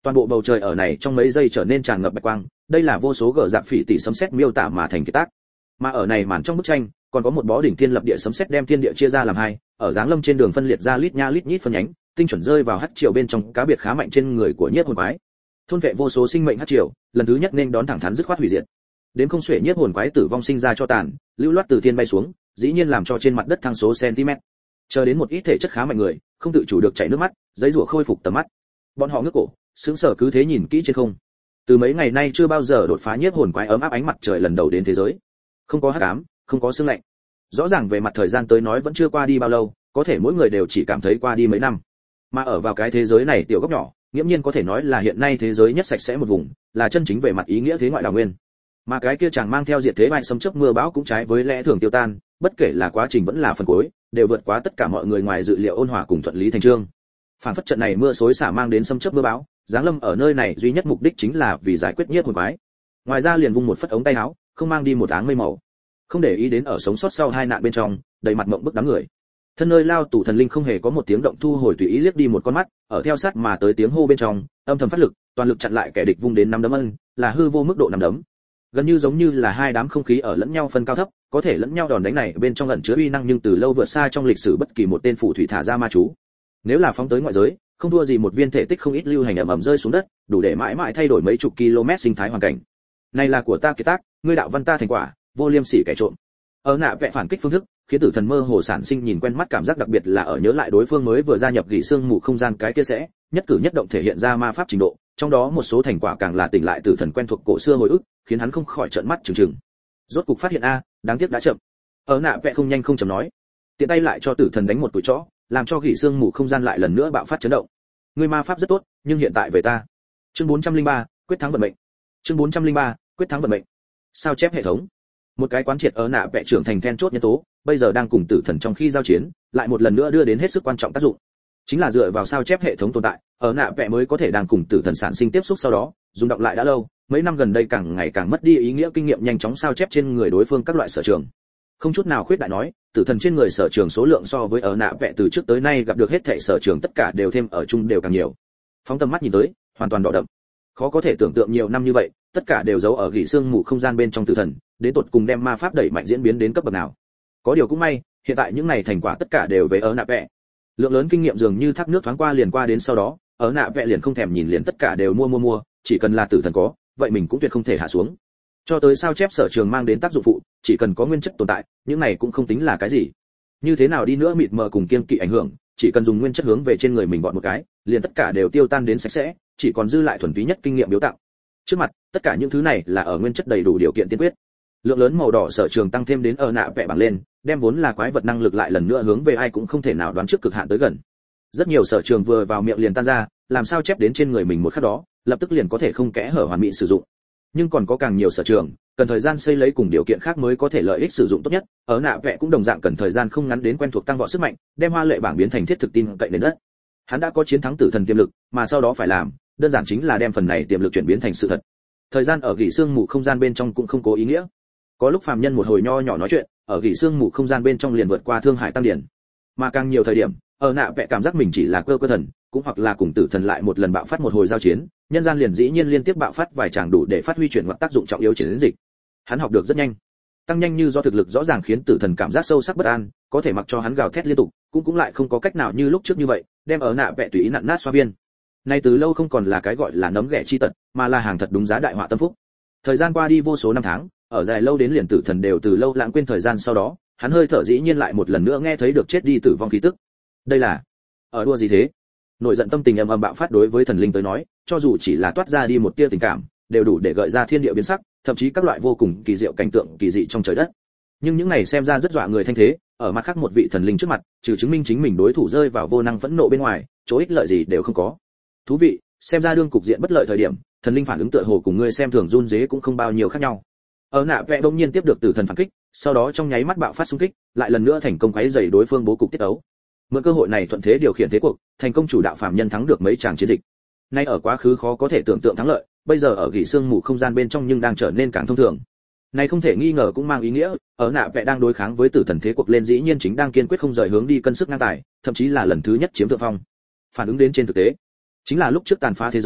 Toàn bộ bầu trời ở này trong mấy giây trở nên tràn ngập bạch quang, đây là vô số gở dạp phỉ tỷ sấm sét miêu tả mà thành kiệt tác. Mà ở này màn trong bức tranh, còn có một bó đỉnh thiên lập địa sấm sét đem thiên địa chia ra làm hai, ở dáng lâm trên đường phân liệt ra lít nha lít nhít phân nhánh, tinh chuẩn rơi vào hắc triều bên trong cá biệt khá mạnh trên người của nhiếp hồn quái. Thôn vệ vô số sinh mệnh hắc triều, lần thứ nhất nên đón thẳng thắn dứt khoát hủy diệt. Đến không xuể nhiếp hồn quái tử vong sinh ra cho tàn, lưu loát từ thiên bay xuống, dĩ nhiên làm cho trên mặt đất thăng số cm. Chờ đến một ít thể chất khá mạnh người, không tự chủ được chảy nước mắt, giấy rủa khôi phục tầm mắt. Bọn họ ngước cổ, sững sờ cứ thế nhìn kỹ trên không. Từ mấy ngày nay chưa bao giờ đột phá nhiếp hồn quái ấm áp ánh mặt trời lần đầu đến thế giới. Không có hắc ám, không có sương lạnh. Rõ ràng về mặt thời gian tới nói vẫn chưa qua đi bao lâu, có thể mỗi người đều chỉ cảm thấy qua đi mấy năm. Mà ở vào cái thế giới này tiểu góc nhỏ, nghiễm nhiên có thể nói là hiện nay thế giới nhất sạch sẽ một vùng, là chân chính về mặt ý nghĩa thế ngoại đảo nguyên. Mà cái kia chẳng mang theo diệt thế vai sấm chớp mưa bão cũng trái với lẽ thường tiêu tan, bất kể là quá trình vẫn là phần cuối, đều vượt quá tất cả mọi người ngoài dự liệu ôn hòa cùng thuận lý thành chương. Phản phất trận này mưa xối xả mang đến sấm chớp mưa bão, giáng lâm ở nơi này duy nhất mục đích chính là vì giải quyết nhiếp hồn quái. Ngoài ra liền vung một phất ống tay áo, không mang đi một áng mây màu. Không để ý đến ở sống sót sau hai nạn bên trong, đầy mặt mộng bức đám người. Thân nơi lao tù thần linh không hề có một tiếng động thu hồi tùy ý liếc đi một con mắt, ở theo sát mà tới tiếng hô bên trong, âm thầm phát lực, toàn lực chặn lại kẻ địch vung đến năm đấm ân, là hư vô mức độ năm đấm. Gần như giống như là hai đám không khí ở lẫn nhau phân cao thấp, có thể lẫn nhau đòn đánh này bên trong ẩn chứa uy năng nhưng từ lâu vượt xa trong lịch sử bất kỳ một tên phù thủy thả ra ma chú. Nếu là phóng tới ngoại giới, không thua gì một viên thể tích không ít lưu hành ẩm ẩm rơi xuống đất, đủ để mãi mãi thay đổi mấy chục km sinh thái hoàn cảnh. Này là của ta kiệt tác, ngươi đạo văn ta thành quả, vô liêm sỉ kẻ trộm. Ở nạ vẽ phản kích phương thức, khiến tử thần mơ hồ sản sinh nhìn quen mắt cảm giác, đặc biệt là ở nhớ lại đối phương mới vừa gia nhập gỉ xương mù không gian cái kia sẽ nhất cử nhất động thể hiện ra ma pháp trình độ, trong đó một số thành quả càng là tỉnh lại tử thần quen thuộc cổ xưa hồi ức, khiến hắn không khỏi trợn mắt trừng trừng. Rốt cục phát hiện a, đáng tiếc đã chậm. Ở nạ vẽ không nhanh không chậm nói, tiện tay lại cho tử thần đánh một cùi chó, làm cho gỉ xương mù không gian lại lần nữa bạo phát chấn động. Ngươi ma pháp rất tốt, nhưng hiện tại về ta. Chương bốn trăm lẻ ba, quyết thắng vận mệnh. Chương bốn trăm lẻ ba, quyết thắng vận mệnh. Sao chép hệ thống. Một cái quán triệt ở nạ vẽ trưởng thành then chốt nhân tố, bây giờ đang cùng tử thần trong khi giao chiến, lại một lần nữa đưa đến hết sức quan trọng tác dụng. Chính là dựa vào sao chép hệ thống tồn tại, ở nạ vẽ mới có thể đang cùng tử thần sản sinh tiếp xúc sau đó, dùng động lại đã lâu, mấy năm gần đây càng ngày càng mất đi ý nghĩa kinh nghiệm nhanh chóng sao chép trên người đối phương các loại sở trường. Không chút nào khuyết đại nói, tử thần trên người sở trường số lượng so với ở nạ vẽ từ trước tới nay gặp được hết thảy sở trường tất cả đều thêm ở chung đều càng nhiều. Phóng tầm mắt nhìn tới, hoàn toàn đỏ đậm. Khó có thể tưởng tượng nhiều năm như vậy, tất cả đều giấu ở gỉ xương mù không gian bên trong tử thần, đến tột cùng đem ma pháp đẩy mạnh diễn biến đến cấp bậc nào. Có điều cũng may, hiện tại những này thành quả tất cả đều về ở nạ vẽ. Lượng lớn kinh nghiệm dường như thác nước thoáng qua liền qua đến sau đó, ở nạ vẽ liền không thèm nhìn liền tất cả đều mua mua mua, chỉ cần là tử thần có, vậy mình cũng tuyệt không thể hạ xuống. Cho tới sao chép sở trường mang đến tác dụng phụ, chỉ cần có nguyên chất tồn tại, những này cũng không tính là cái gì. Như thế nào đi nữa mịt mờ cùng kiêng kỵ ảnh hưởng, chỉ cần dùng nguyên chất hướng về trên người mình vọt một cái, liền tất cả đều tiêu tan đến sạch sẽ, chỉ còn dư lại thuần túy nhất kinh nghiệm biểu tạo. Trước mặt, tất cả những thứ này là ở nguyên chất đầy đủ điều kiện tiên quyết. Lượng lớn màu đỏ sở trường tăng thêm đến ở nạ vẽ bảng lên, đem vốn là quái vật năng lực lại lần nữa hướng về ai cũng không thể nào đoán trước cực hạn tới gần. Rất nhiều sở trường vừa vào miệng liền tan ra, làm sao chép đến trên người mình một khắc đó, lập tức liền có thể không kẽ hở hoàn mỹ sử dụng. Nhưng còn có càng nhiều sở trường, cần thời gian xây lấy cùng điều kiện khác mới có thể lợi ích sử dụng tốt nhất. Ở nạ vẽ cũng đồng dạng cần thời gian không ngắn đến quen thuộc tăng vọt sức mạnh, đem hoa lệ bảng biến thành thiết thực tin cậy nền đất. Hắn đã có chiến thắng tử thần tiềm lực, mà sau đó phải làm, đơn giản chính là đem phần này tiềm lực chuyển biến thành sự thật. Thời gian ở gỉ xương mù không gian bên trong cũng không có ý nghĩa. Có lúc phàm nhân một hồi nho nhỏ nói chuyện, ở gỉ xương mù không gian bên trong liền vượt qua thương hải tăng điển. Mà càng nhiều thời điểm, ở nạ vẽ cảm giác mình chỉ là cơ cơ thần, cũng hoặc là cùng tử thần lại một lần bạo phát một hồi giao chiến, nhân gian liền dĩ nhiên liên tiếp bạo phát vài tràng đủ để phát huy chuyển ngoặt tác dụng trọng yếu chiến dịch. Hắn học được rất nhanh, tăng nhanh như do thực lực rõ ràng khiến tử thần cảm giác sâu sắc bất an, có thể mặc cho hắn gào thét liên tục, cũng cũng lại không có cách nào như lúc trước như vậy, đem ở nạ vẽ tùy ý nặn nát xoa viên. Nay từ lâu không còn là cái gọi là nấm ghẻ chi tật, mà là hàng thật đúng giá đại họa tâm phúc. Thời gian qua đi vô số năm tháng, ở dài lâu đến liền tử thần đều từ lâu lãng quên thời gian sau đó, hắn hơi thở dĩ nhiên lại một lần nữa nghe thấy được chết đi tử vong khí tức. Đây là ở đua gì thế? Nội giận tâm tình ầm ầm bạo phát đối với thần linh tới nói, cho dù chỉ là toát ra đi một tia tình cảm, đều đủ để gợi ra thiên địa biến sắc, thậm chí các loại vô cùng kỳ diệu cảnh tượng kỳ dị trong trời đất. Nhưng những này xem ra rất dọa người thanh thế, ở mặt khác một vị thần linh trước mặt, trừ chứng minh chính mình đối thủ rơi vào vô năng phẫn nộ bên ngoài, chỗ ích lợi gì đều không có. Thú vị, xem ra đương cục diện bất lợi thời điểm, thần linh phản ứng tựa hồ cùng ngươi xem thường run rế cũng không bao nhiêu khác nhau. Ở nạ vẽ đông nhiên tiếp được tử thần phản kích, sau đó trong nháy mắt bạo phát xung kích, lại lần nữa thành công quấy rầy đối phương bố cục tiết ấu. Mượn cơ hội này thuận thế điều khiển thế cuộc, thành công chủ đạo phàm nhân thắng được mấy tràng chiến dịch. Nay ở quá khứ khó có thể tưởng tượng thắng lợi, bây giờ ở gỉ xương mù không gian bên trong nhưng đang trở nên càng thông thường. Này không thể nghi ngờ cũng mang ý nghĩa, ở nạ vẽ đang đối kháng với tử thần thế cuộc lên dĩ nhiên chính đang kiên quyết không rời hướng đi cân sức ngang tài, thậm chí là lần thứ nhất chiếm thượng phong. Phản ứng đến trên thực tế, chính là lúc trước tàn phá thế giới,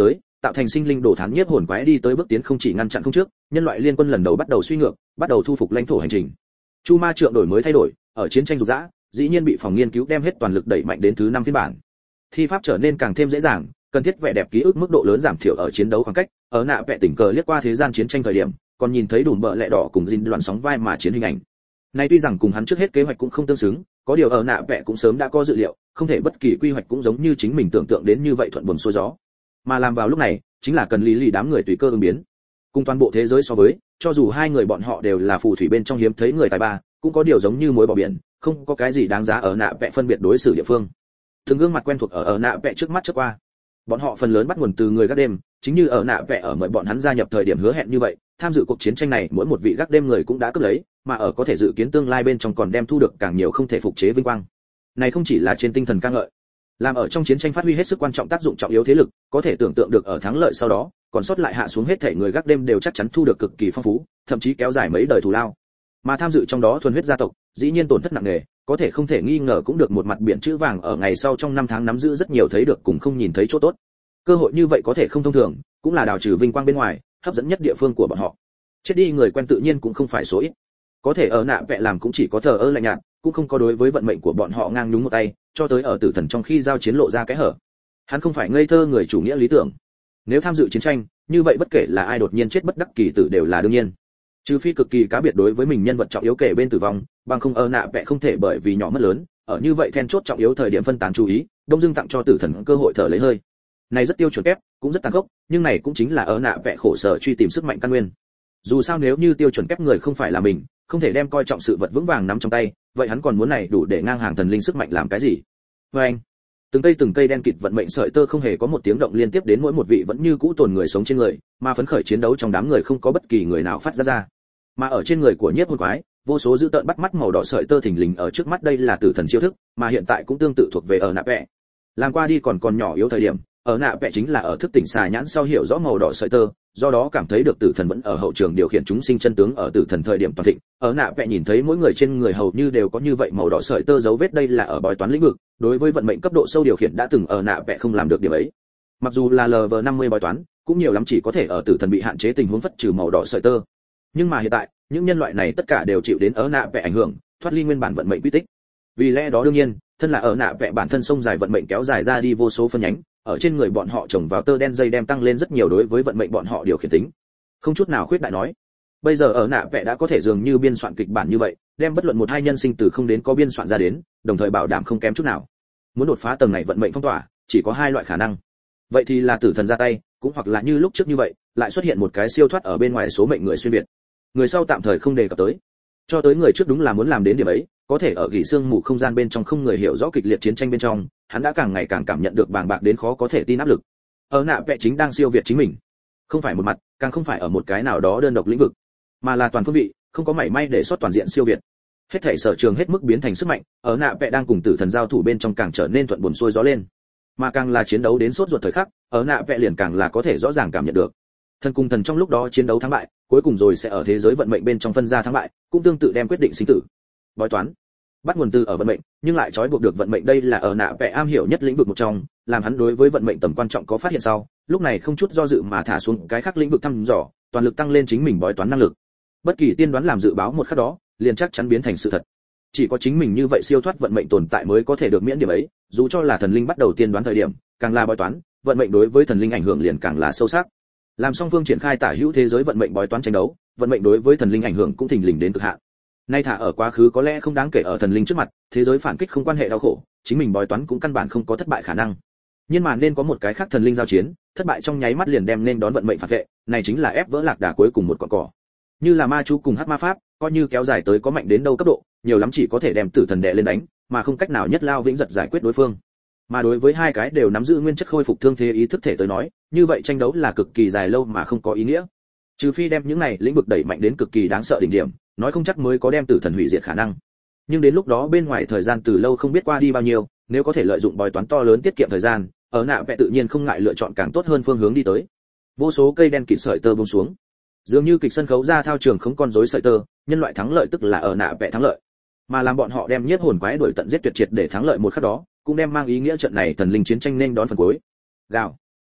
tạo thành sinh linh đổ thán nhiếp hồn quái đi tới bước tiến không chỉ ngăn chặn không trước, nhân loại liên quân lần đầu bắt đầu suy ngược, bắt đầu thu phục lãnh thổ hành trình. Chu ma trượng đổi mới thay đổi, ở chiến tranh dục dã, dĩ nhiên bị phòng nghiên cứu đem hết toàn lực đẩy mạnh đến thứ năm phiên bản. Thi pháp trở nên càng thêm dễ dàng, cần thiết vẻ đẹp ký ức mức độ lớn giảm thiểu ở chiến đấu khoảng cách. Ở nạ vẽ tình cờ liếc qua thế gian chiến tranh thời điểm, còn nhìn thấy đùm bợ lẹ đỏ cùng dinh đoàn sóng vai mà chiến hình ảnh. Này tuy rằng cùng hắn trước hết kế hoạch cũng không tương xứng, có điều ở nạ vẽ cũng sớm đã có dự liệu, không thể bất kỳ quy hoạch cũng giống như chính mình tưởng tượng đến như vậy thuận buồm xuôi gió. Mà làm vào lúc này, chính là cần lý lì đám người tùy cơ ứng biến. Cùng toàn bộ thế giới so với, cho dù hai người bọn họ đều là phù thủy bên trong hiếm thấy người tài ba, cũng có điều giống như muối bỏ biển, không có cái gì đáng giá ở nạ vẽ phân biệt đối xử địa phương. Từng gương mặt quen thuộc ở ở nạ vẽ trước mắt trước qua. Bọn họ phần lớn bắt nguồn từ người gác đêm, chính như ở nạ vẽ ở mời bọn hắn gia nhập thời điểm hứa hẹn như vậy, tham dự cuộc chiến tranh này mỗi một vị gác đêm người cũng đã cướp lấy, mà ở có thể dự kiến tương lai bên trong còn đem thu được càng nhiều không thể phục chế vinh quang. Này không chỉ là trên tinh thần ca ngợi, làm ở trong chiến tranh phát huy hết sức quan trọng tác dụng trọng yếu thế lực, có thể tưởng tượng được ở thắng lợi sau đó, còn sót lại hạ xuống hết thảy người gác đêm đều chắc chắn thu được cực kỳ phong phú, thậm chí kéo dài mấy đời thù lao. Mà tham dự trong đó thuần huyết gia tộc, dĩ nhiên tổn thất nặng nề, có thể không thể nghi ngờ cũng được một mặt biển chữ vàng ở ngày sau trong năm tháng nắm giữ rất nhiều thấy được cùng không nhìn thấy chỗ tốt. Cơ hội như vậy có thể không thông thường, cũng là đào trừ vinh quang bên ngoài, hấp dẫn nhất địa phương của bọn họ. Chết đi người quen tự nhiên cũng không phải số ít. Có thể ở nạ vẽ làm cũng chỉ có thờ ơ lạnh nhạt, cũng không có đối với vận mệnh của bọn họ ngang nhúng một tay, cho tới ở tử thần trong khi giao chiến lộ ra cái hở. Hắn không phải ngây thơ người chủ nghĩa lý tưởng. Nếu tham dự chiến tranh, như vậy bất kể là ai đột nhiên chết bất đắc kỳ tử đều là đương nhiên. Trừ phi cực kỳ cá biệt đối với mình nhân vật trọng yếu kể bên tử vong, bằng không ở nạ vẽ không thể bởi vì nhỏ mất lớn, ở như vậy then chốt trọng yếu thời điểm phân tán chú ý, đông dưng tặng cho tử thần cơ hội thở lấy hơi. Này rất tiêu chuẩn kép, cũng rất tàn khốc, nhưng này cũng chính là ở nạ vẽ khổ sở truy tìm sức mạnh căn nguyên. Dù sao nếu như tiêu chuẩn kép người không phải là mình, không thể đem coi trọng sự vật vững vàng nắm trong tay, vậy hắn còn muốn này đủ để ngang hàng thần linh sức mạnh làm cái gì? Và anh, từng cây từng cây đen kịt vận mệnh sợi tơ không hề có một tiếng động liên tiếp đến mỗi một vị vẫn như cũ tồn người sống trên người, mà phấn khởi chiến đấu trong đám người không có bất kỳ người nào phát ra ra. Mà ở trên người của nhiếp hồn quái, vô số dữ tợn bắt mắt màu đỏ sợi tơ thình lình ở trước mắt, đây là tử thần chiêu thức, mà hiện tại cũng tương tự thuộc về ở nạ vẽ. Làm qua đi còn còn nhỏ yếu thời điểm, ở nạ vẽ chính là ở thức tỉnh xà nhãn sau hiểu rõ màu đỏ sợi tơ, do đó cảm thấy được tử thần vẫn ở hậu trường điều khiển chúng sinh chân tướng. Ở tử thần thời điểm toàn thịnh, ở nạ vẽ nhìn thấy mỗi người trên người hầu như đều có như vậy màu đỏ sợi tơ dấu vết, đây là ở bói toán lĩnh vực, đối với vận mệnh cấp độ sâu điều khiển đã từng ở nạ vẽ không làm được điểm ấy. Mặc dù là lv năm mươi bói toán, cũng nhiều lắm chỉ có thể ở tử thần bị hạn chế tình huống phất trừ màu đỏ sợi tơ. Nhưng mà hiện tại, những nhân loại này tất cả đều chịu đến ở nạ vẽ ảnh hưởng, thoát ly nguyên bản vận mệnh quy tích. Vì lẽ đó đương nhiên, thân là ở nạ vẽ bản thân sông dài vận mệnh kéo dài ra đi vô số phân nhánh, ở trên người bọn họ trồng vào tơ đen dây đem tăng lên rất nhiều đối với vận mệnh bọn họ điều khiển tính. Không chút nào khuyết đại nói. Bây giờ ở nạ vẽ đã có thể dường như biên soạn kịch bản như vậy, đem bất luận một hai nhân sinh từ không đến có biên soạn ra đến, đồng thời bảo đảm không kém chút nào. Muốn đột phá tầng này vận mệnh phong tỏa, chỉ có hai loại khả năng. Vậy thì là tử thần ra tay, cũng hoặc là như lúc trước như vậy, lại xuất hiện một cái siêu thoát ở bên ngoài số mệnh người xuyên việt. Người sau tạm thời không đề cập tới. Cho tới người trước đúng là muốn làm đến điểm ấy, có thể ở gỉ xương mù không gian bên trong không người hiểu rõ kịch liệt chiến tranh bên trong, hắn đã càng ngày càng cảm nhận được bàng bạc đến khó có thể tin áp lực. Ở nạ vẽ chính đang siêu việt chính mình, không phải một mặt, càng không phải ở một cái nào đó đơn độc lĩnh vực, mà là toàn phương vị, không có mảy may để sót toàn diện siêu việt. Hết thảy sở trường hết mức biến thành sức mạnh, ở nạ vẽ đang cùng tử thần giao thủ bên trong càng trở nên thuận buồm xuôi gió lên, mà càng là chiến đấu đến sốt ruột thời khắc, ở nạ vẽ liền càng là có thể rõ ràng cảm nhận được thần cùng thần trong lúc đó chiến đấu thắng bại, cuối cùng rồi sẽ ở thế giới vận mệnh bên trong phân ra thắng bại, cũng tương tự đem quyết định sinh tử. Bói toán bắt nguồn từ ở vận mệnh, nhưng lại trói buộc được vận mệnh, đây là ở nạ vẽ am hiểu nhất lĩnh vực một trong, làm hắn đối với vận mệnh tầm quan trọng có phát hiện sau, lúc này không chút do dự mà thả xuống cái khác lĩnh vực thăm dò, toàn lực tăng lên chính mình bói toán năng lực. Bất kỳ tiên đoán làm dự báo một khắc đó, liền chắc chắn biến thành sự thật. Chỉ có chính mình như vậy siêu thoát vận mệnh tồn tại mới có thể được miễn điểm ấy, dù cho là thần linh bắt đầu tiên đoán thời điểm, càng là bói toán, vận mệnh đối với thần linh ảnh hưởng liền càng là sâu sắc. Làm song phương triển khai tả hữu thế giới vận mệnh bói toán tranh đấu, vận mệnh đối với thần linh ảnh hưởng cũng thình lình đến cực hạn. Nay thả ở quá khứ có lẽ không đáng kể, ở thần linh trước mặt, thế giới phản kích không quan hệ đau khổ, chính mình bói toán cũng căn bản không có thất bại khả năng. Nhưng mà nên có một cái khác thần linh giao chiến, thất bại trong nháy mắt liền đem nên đón vận mệnh phản vệ, này chính là ép vỡ lạc đà cuối cùng một cọn cỏ. Như là ma chú cùng hắc ma pháp, coi như kéo dài tới có mạnh đến đâu cấp độ, nhiều lắm chỉ có thể đem tử thần đè lên đánh, mà không cách nào nhất lao vĩnh giật giải quyết đối phương. Mà đối với hai cái đều nắm giữ nguyên chất khôi phục thương thế ý thức thể tới nói, như vậy tranh đấu là cực kỳ dài lâu mà không có ý nghĩa. Trừ phi đem những này lĩnh vực đẩy mạnh đến cực kỳ đáng sợ đỉnh điểm, nói không chắc mới có đem tử thần hủy diệt khả năng. Nhưng đến lúc đó bên ngoài thời gian từ lâu không biết qua đi bao nhiêu, nếu có thể lợi dụng bói toán to lớn tiết kiệm thời gian, ở nạ vẽ tự nhiên không ngại lựa chọn càng tốt hơn phương hướng đi tới. Vô số cây đen kịt sợi tơ buông xuống, dường như kịch sân khấu ra thao trường không con rối sợi tơ, nhân loại thắng lợi tức là ở nạ vẽ thắng lợi. Mà làm bọn họ đem nhiếp hồn quái đuổi tận giết tuyệt triệt để thắng lợi một khắc đó, cũng đem mang ý nghĩa trận này thần linh chiến tranh nên đón phần cuối. Gào.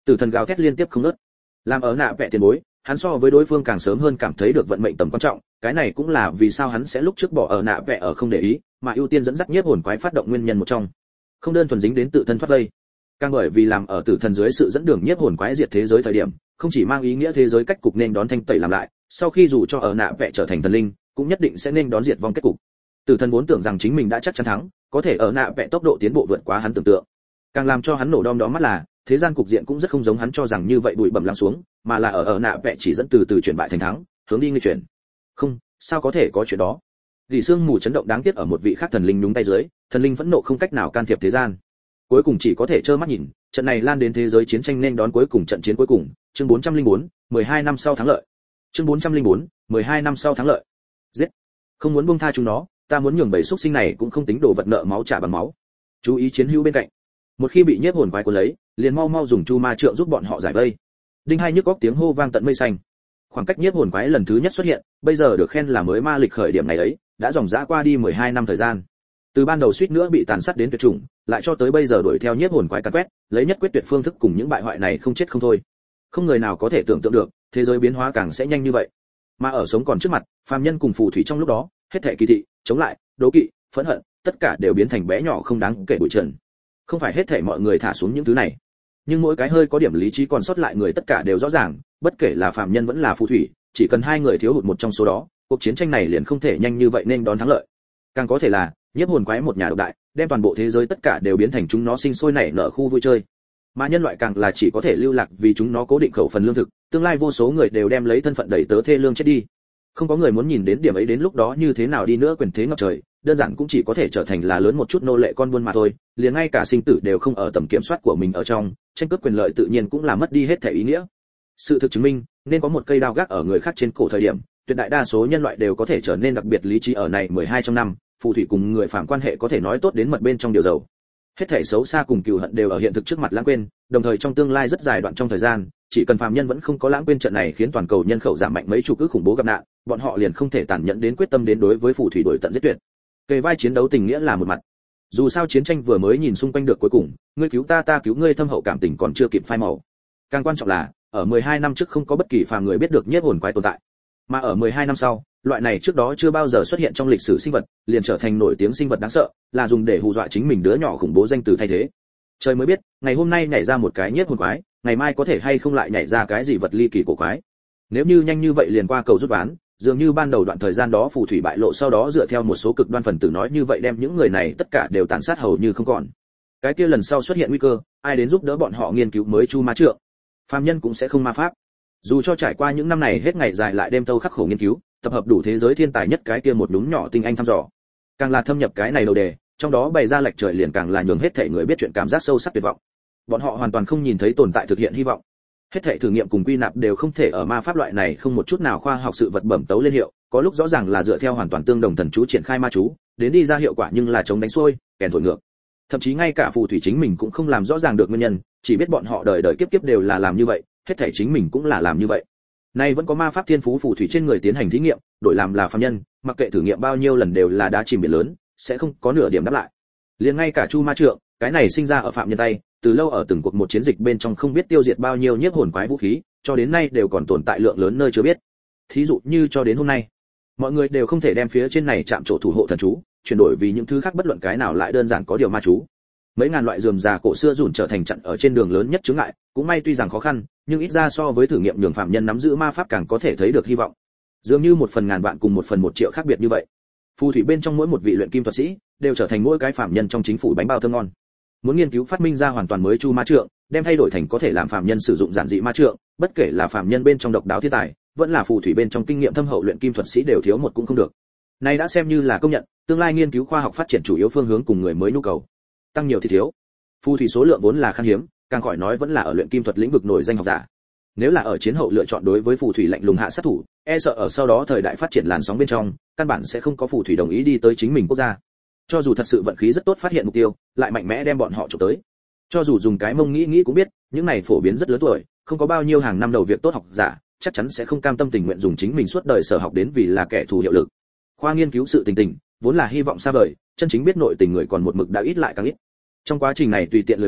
Tử thần gào thét liên tiếp không ngớt. Làm ở nạ vẽ tiền bối, hắn so với đối phương càng sớm hơn cảm thấy được vận mệnh tầm quan trọng, cái này cũng là vì sao hắn sẽ lúc trước bỏ ở nạ vẽ ở không để ý, mà ưu tiên dẫn dắt nhiếp hồn quái phát động nguyên nhân một trong. Không đơn thuần dính đến tự thân thoát vây, càng bởi vì làm ở tử thần dưới sự dẫn đường nhiếp hồn quái diệt thế giới thời điểm, không chỉ mang ý nghĩa thế giới cách cục nên đón thanh tẩy làm lại, sau khi dù cho ở nạ vẽ trở thành thần linh, cũng nhất định sẽ nên đón diệt vong kết cục. Tử thần vốn tưởng rằng chính mình đã chắc chắn thắng, có thể ở nạ vẽ tốc độ tiến bộ vượt quá hắn tưởng tượng. Càng làm cho hắn nổ đom đóm mắt là, thế gian cục diện cũng rất không giống hắn cho rằng như vậy bụi bặm lắng xuống, mà là ở ở nạ vẽ chỉ dẫn từ từ chuyển bại thành thắng, hướng đi nghịch chuyển. Không, sao có thể có chuyện đó? Dị xương mù chấn động đáng tiếc ở một vị khác thần linh nhúng tay dưới, thần linh phẫn nộ không cách nào can thiệp thế gian. Cuối cùng chỉ có thể trơ mắt nhìn, trận này lan đến thế giới chiến tranh nên đón cuối cùng trận chiến cuối cùng, chương bốn trăm lẻ bốn, mười hai năm sau thắng lợi. Chương bốn trăm lẻ bốn, mười hai năm sau thắng lợi. Giết. Không muốn buông tha chúng nó, ta muốn nhường bầy xuất sinh này cũng không tính đồ vật nợ máu trả bằng máu. Chú ý chiến hữu bên cạnh. Một khi bị nhiếp hồn quái cuốn lấy, liền mau mau dùng chu ma trượng giúp bọn họ giải vây. Đinh hai nhức óc tiếng hô vang tận mây xanh. Khoảng cách nhiếp hồn quái lần thứ nhất xuất hiện, bây giờ được khen là mới ma lịch khởi điểm này ấy, đã dòng dã qua đi mười hai năm thời gian. Từ ban đầu suýt nữa bị tàn sát đến tuyệt chủng, lại cho tới bây giờ đuổi theo nhiếp hồn quái càn quét, lấy nhất quyết tuyệt phương thức cùng những bại hoại này không chết không thôi. Không người nào có thể tưởng tượng được, thế giới biến hóa càng sẽ nhanh như vậy. Mà ở sống còn trước mặt, phàm nhân cùng phù thủy trong lúc đó, hết thảy kỳ thị, chống lại, đố kỵ, phẫn hận, tất cả đều biến thành bé nhỏ không đáng kể bụi trần. Không phải hết thảy mọi người thả xuống những thứ này, nhưng mỗi cái hơi có điểm lý trí còn sót lại người tất cả đều rõ ràng, bất kể là phàm nhân vẫn là phù thủy, chỉ cần hai người thiếu hụt một trong số đó, cuộc chiến tranh này liền không thể nhanh như vậy nên đón thắng lợi. Càng có thể là, nhiếp hồn quái một nhà độc đại, đem toàn bộ thế giới tất cả đều biến thành chúng nó sinh sôi nảy nở khu vui chơi. Mà nhân loại càng là chỉ có thể lưu lạc vì chúng nó cố định khẩu phần lương thực, tương lai vô số người đều đem lấy thân phận đẩy tớ thê lương chết đi. Không có người muốn nhìn đến điểm ấy, đến lúc đó như thế nào đi nữa quyền thế ngập trời, đơn giản cũng chỉ có thể trở thành là lớn một chút nô lệ con buôn mà thôi, liền ngay cả sinh tử đều không ở tầm kiểm soát của mình ở trong, tranh cướp quyền lợi tự nhiên cũng là mất đi hết thể ý nghĩa. Sự thực chứng minh, nên có một cây đao gác ở người khác trên cổ thời điểm, tuyệt đại đa số nhân loại đều có thể trở nên đặc biệt lý trí ở này mười hai trong năm, phù thủy cùng người phàm quan hệ có thể nói tốt đến mật bên trong điều dầu. Hết thảy xấu xa cùng cừu hận đều ở hiện thực trước mặt lãng quên, đồng thời trong tương lai rất dài đoạn trong thời gian, chỉ cần phàm nhân vẫn không có lãng quên trận này khiến toàn cầu nhân khẩu giảm mạnh mấy chục ức khủng bố gặp nạn, bọn họ liền không thể tàn nhẫn đến quyết tâm đến đối với phù thủy đổi tận giết tuyệt. Kề vai chiến đấu tình nghĩa là một mặt. Dù sao chiến tranh vừa mới nhìn xung quanh được cuối cùng, ngươi cứu ta ta cứu ngươi, thâm hậu cảm tình còn chưa kịp phai màu. Càng quan trọng là, ở mười hai năm trước không có bất kỳ phàm người biết được nhiếp hồn quái tồn tại, mà ở mười hai năm sau, loại này trước đó chưa bao giờ xuất hiện trong lịch sử sinh vật, liền trở thành nổi tiếng sinh vật đáng sợ, là dùng để hù dọa chính mình đứa nhỏ khủng bố danh từ thay thế. Trời mới biết, ngày hôm nay nhảy ra một cái nhiếp hồn quái, ngày mai có thể hay không lại nhảy ra cái gì vật ly kỳ cổ quái. Nếu như nhanh như vậy liền qua cầu rút ván, dường như ban đầu đoạn thời gian đó phù thủy bại lộ, sau đó dựa theo một số cực đoan phần tử nói như vậy đem những người này tất cả đều tàn sát hầu như không còn. Cái kia lần sau xuất hiện nguy cơ, ai đến giúp đỡ bọn họ nghiên cứu mới chu ma trượng? Phàm nhân cũng sẽ không ma pháp. Dù cho trải qua những năm này hết ngày dài lại đêm thâu khắc khổ nghiên cứu, tập hợp đủ thế giới thiên tài nhất cái kia một đúng nhỏ tinh anh thăm dò, càng là thâm nhập cái này đầu đề, trong đó bày ra lệch trời liền càng là nhường hết thảy người biết chuyện cảm giác sâu sắc tuyệt vọng. Bọn họ hoàn toàn không nhìn thấy tồn tại thực hiện hy vọng. Hết thảy thử nghiệm cùng quy nạp đều không thể ở ma pháp loại này không một chút nào khoa học sự vật bẩm tấu lên hiệu, có lúc rõ ràng là dựa theo hoàn toàn tương đồng thần chú triển khai ma chú, đến đi ra hiệu quả nhưng là chống đánh xuôi, kèn thổi ngược. Thậm chí ngay cả phù thủy chính mình cũng không làm rõ ràng được nguyên nhân, chỉ biết bọn họ đời đời kiếp kiếp đều là làm như vậy, hết thảy chính mình cũng là làm như vậy. Nay vẫn có ma pháp thiên phú phù thủy trên người tiến hành thí nghiệm, đổi làm là phàm nhân, mặc kệ thử nghiệm bao nhiêu lần đều là đá chìm biển lớn, sẽ không có nửa điểm đáp lại. Liền ngay cả chu ma trượng, cái này sinh ra ở phạm nhân tay, từ lâu ở từng cuộc một chiến dịch bên trong không biết tiêu diệt bao nhiêu nhiếp hồn quái vũ khí, cho đến nay đều còn tồn tại lượng lớn nơi chưa biết. Thí dụ như cho đến hôm nay, mọi người đều không thể đem phía trên này chạm trổ thủ hộ thần chú, chuyển đổi vì những thứ khác bất luận cái nào lại đơn giản có điều ma chú. Mấy ngàn loại rườm rà cổ xưa rủn trở thành chặn ở trên đường lớn nhất chướng ngại, cũng may tuy rằng khó khăn, nhưng ít ra so với thử nghiệm nhường phạm nhân nắm giữ ma pháp càng có thể thấy được hy vọng. Dường như một phần ngàn vạn cùng một phần một triệu khác biệt như vậy. Phù thủy bên trong mỗi một vị luyện kim thuật sĩ đều trở thành mỗi cái phạm nhân trong chính phủ bánh bao thơm ngon. Muốn nghiên cứu phát minh ra hoàn toàn mới chu ma trượng, đem thay đổi thành có thể làm phạm nhân sử dụng giản dị ma trượng, bất kể là phạm nhân bên trong độc đáo thiên tài, vẫn là phù thủy bên trong kinh nghiệm thâm hậu luyện kim thuật sĩ đều thiếu một cũng không được. Này đã xem như là công nhận, tương lai nghiên cứu khoa học phát triển chủ yếu phương hướng cùng người mới nhu cầu. Tăng nhiều thì thiếu. Phù thủy số lượng vốn là khan hiếm, càng khỏi nói vẫn là ở luyện kim thuật lĩnh vực nổi danh học giả. Nếu là ở chiến hậu lựa chọn đối với phù thủy lạnh lùng hạ sát thủ, e sợ ở sau đó thời đại phát triển làn sóng bên trong, căn bản sẽ không có phù thủy đồng ý đi tới chính mình quốc gia. Cho dù thật sự vận khí rất tốt phát hiện mục tiêu, lại mạnh mẽ đem bọn họ chụp tới. Cho dù dùng cái mông nghĩ nghĩ cũng biết, những này phổ biến rất lớn tuổi, không có bao nhiêu hàng năm đầu việc tốt học giả, chắc chắn sẽ không cam tâm tình nguyện dùng chính mình suốt đời sở học đến vì là kẻ thù hiệu lực. Khoa nghiên cứu sự tình tình, vốn là hy vọng xa vời, chân chính biết nội tình người còn một mực đã ít lại càng ít. Trong quá trình này tùy tiện lười biếng,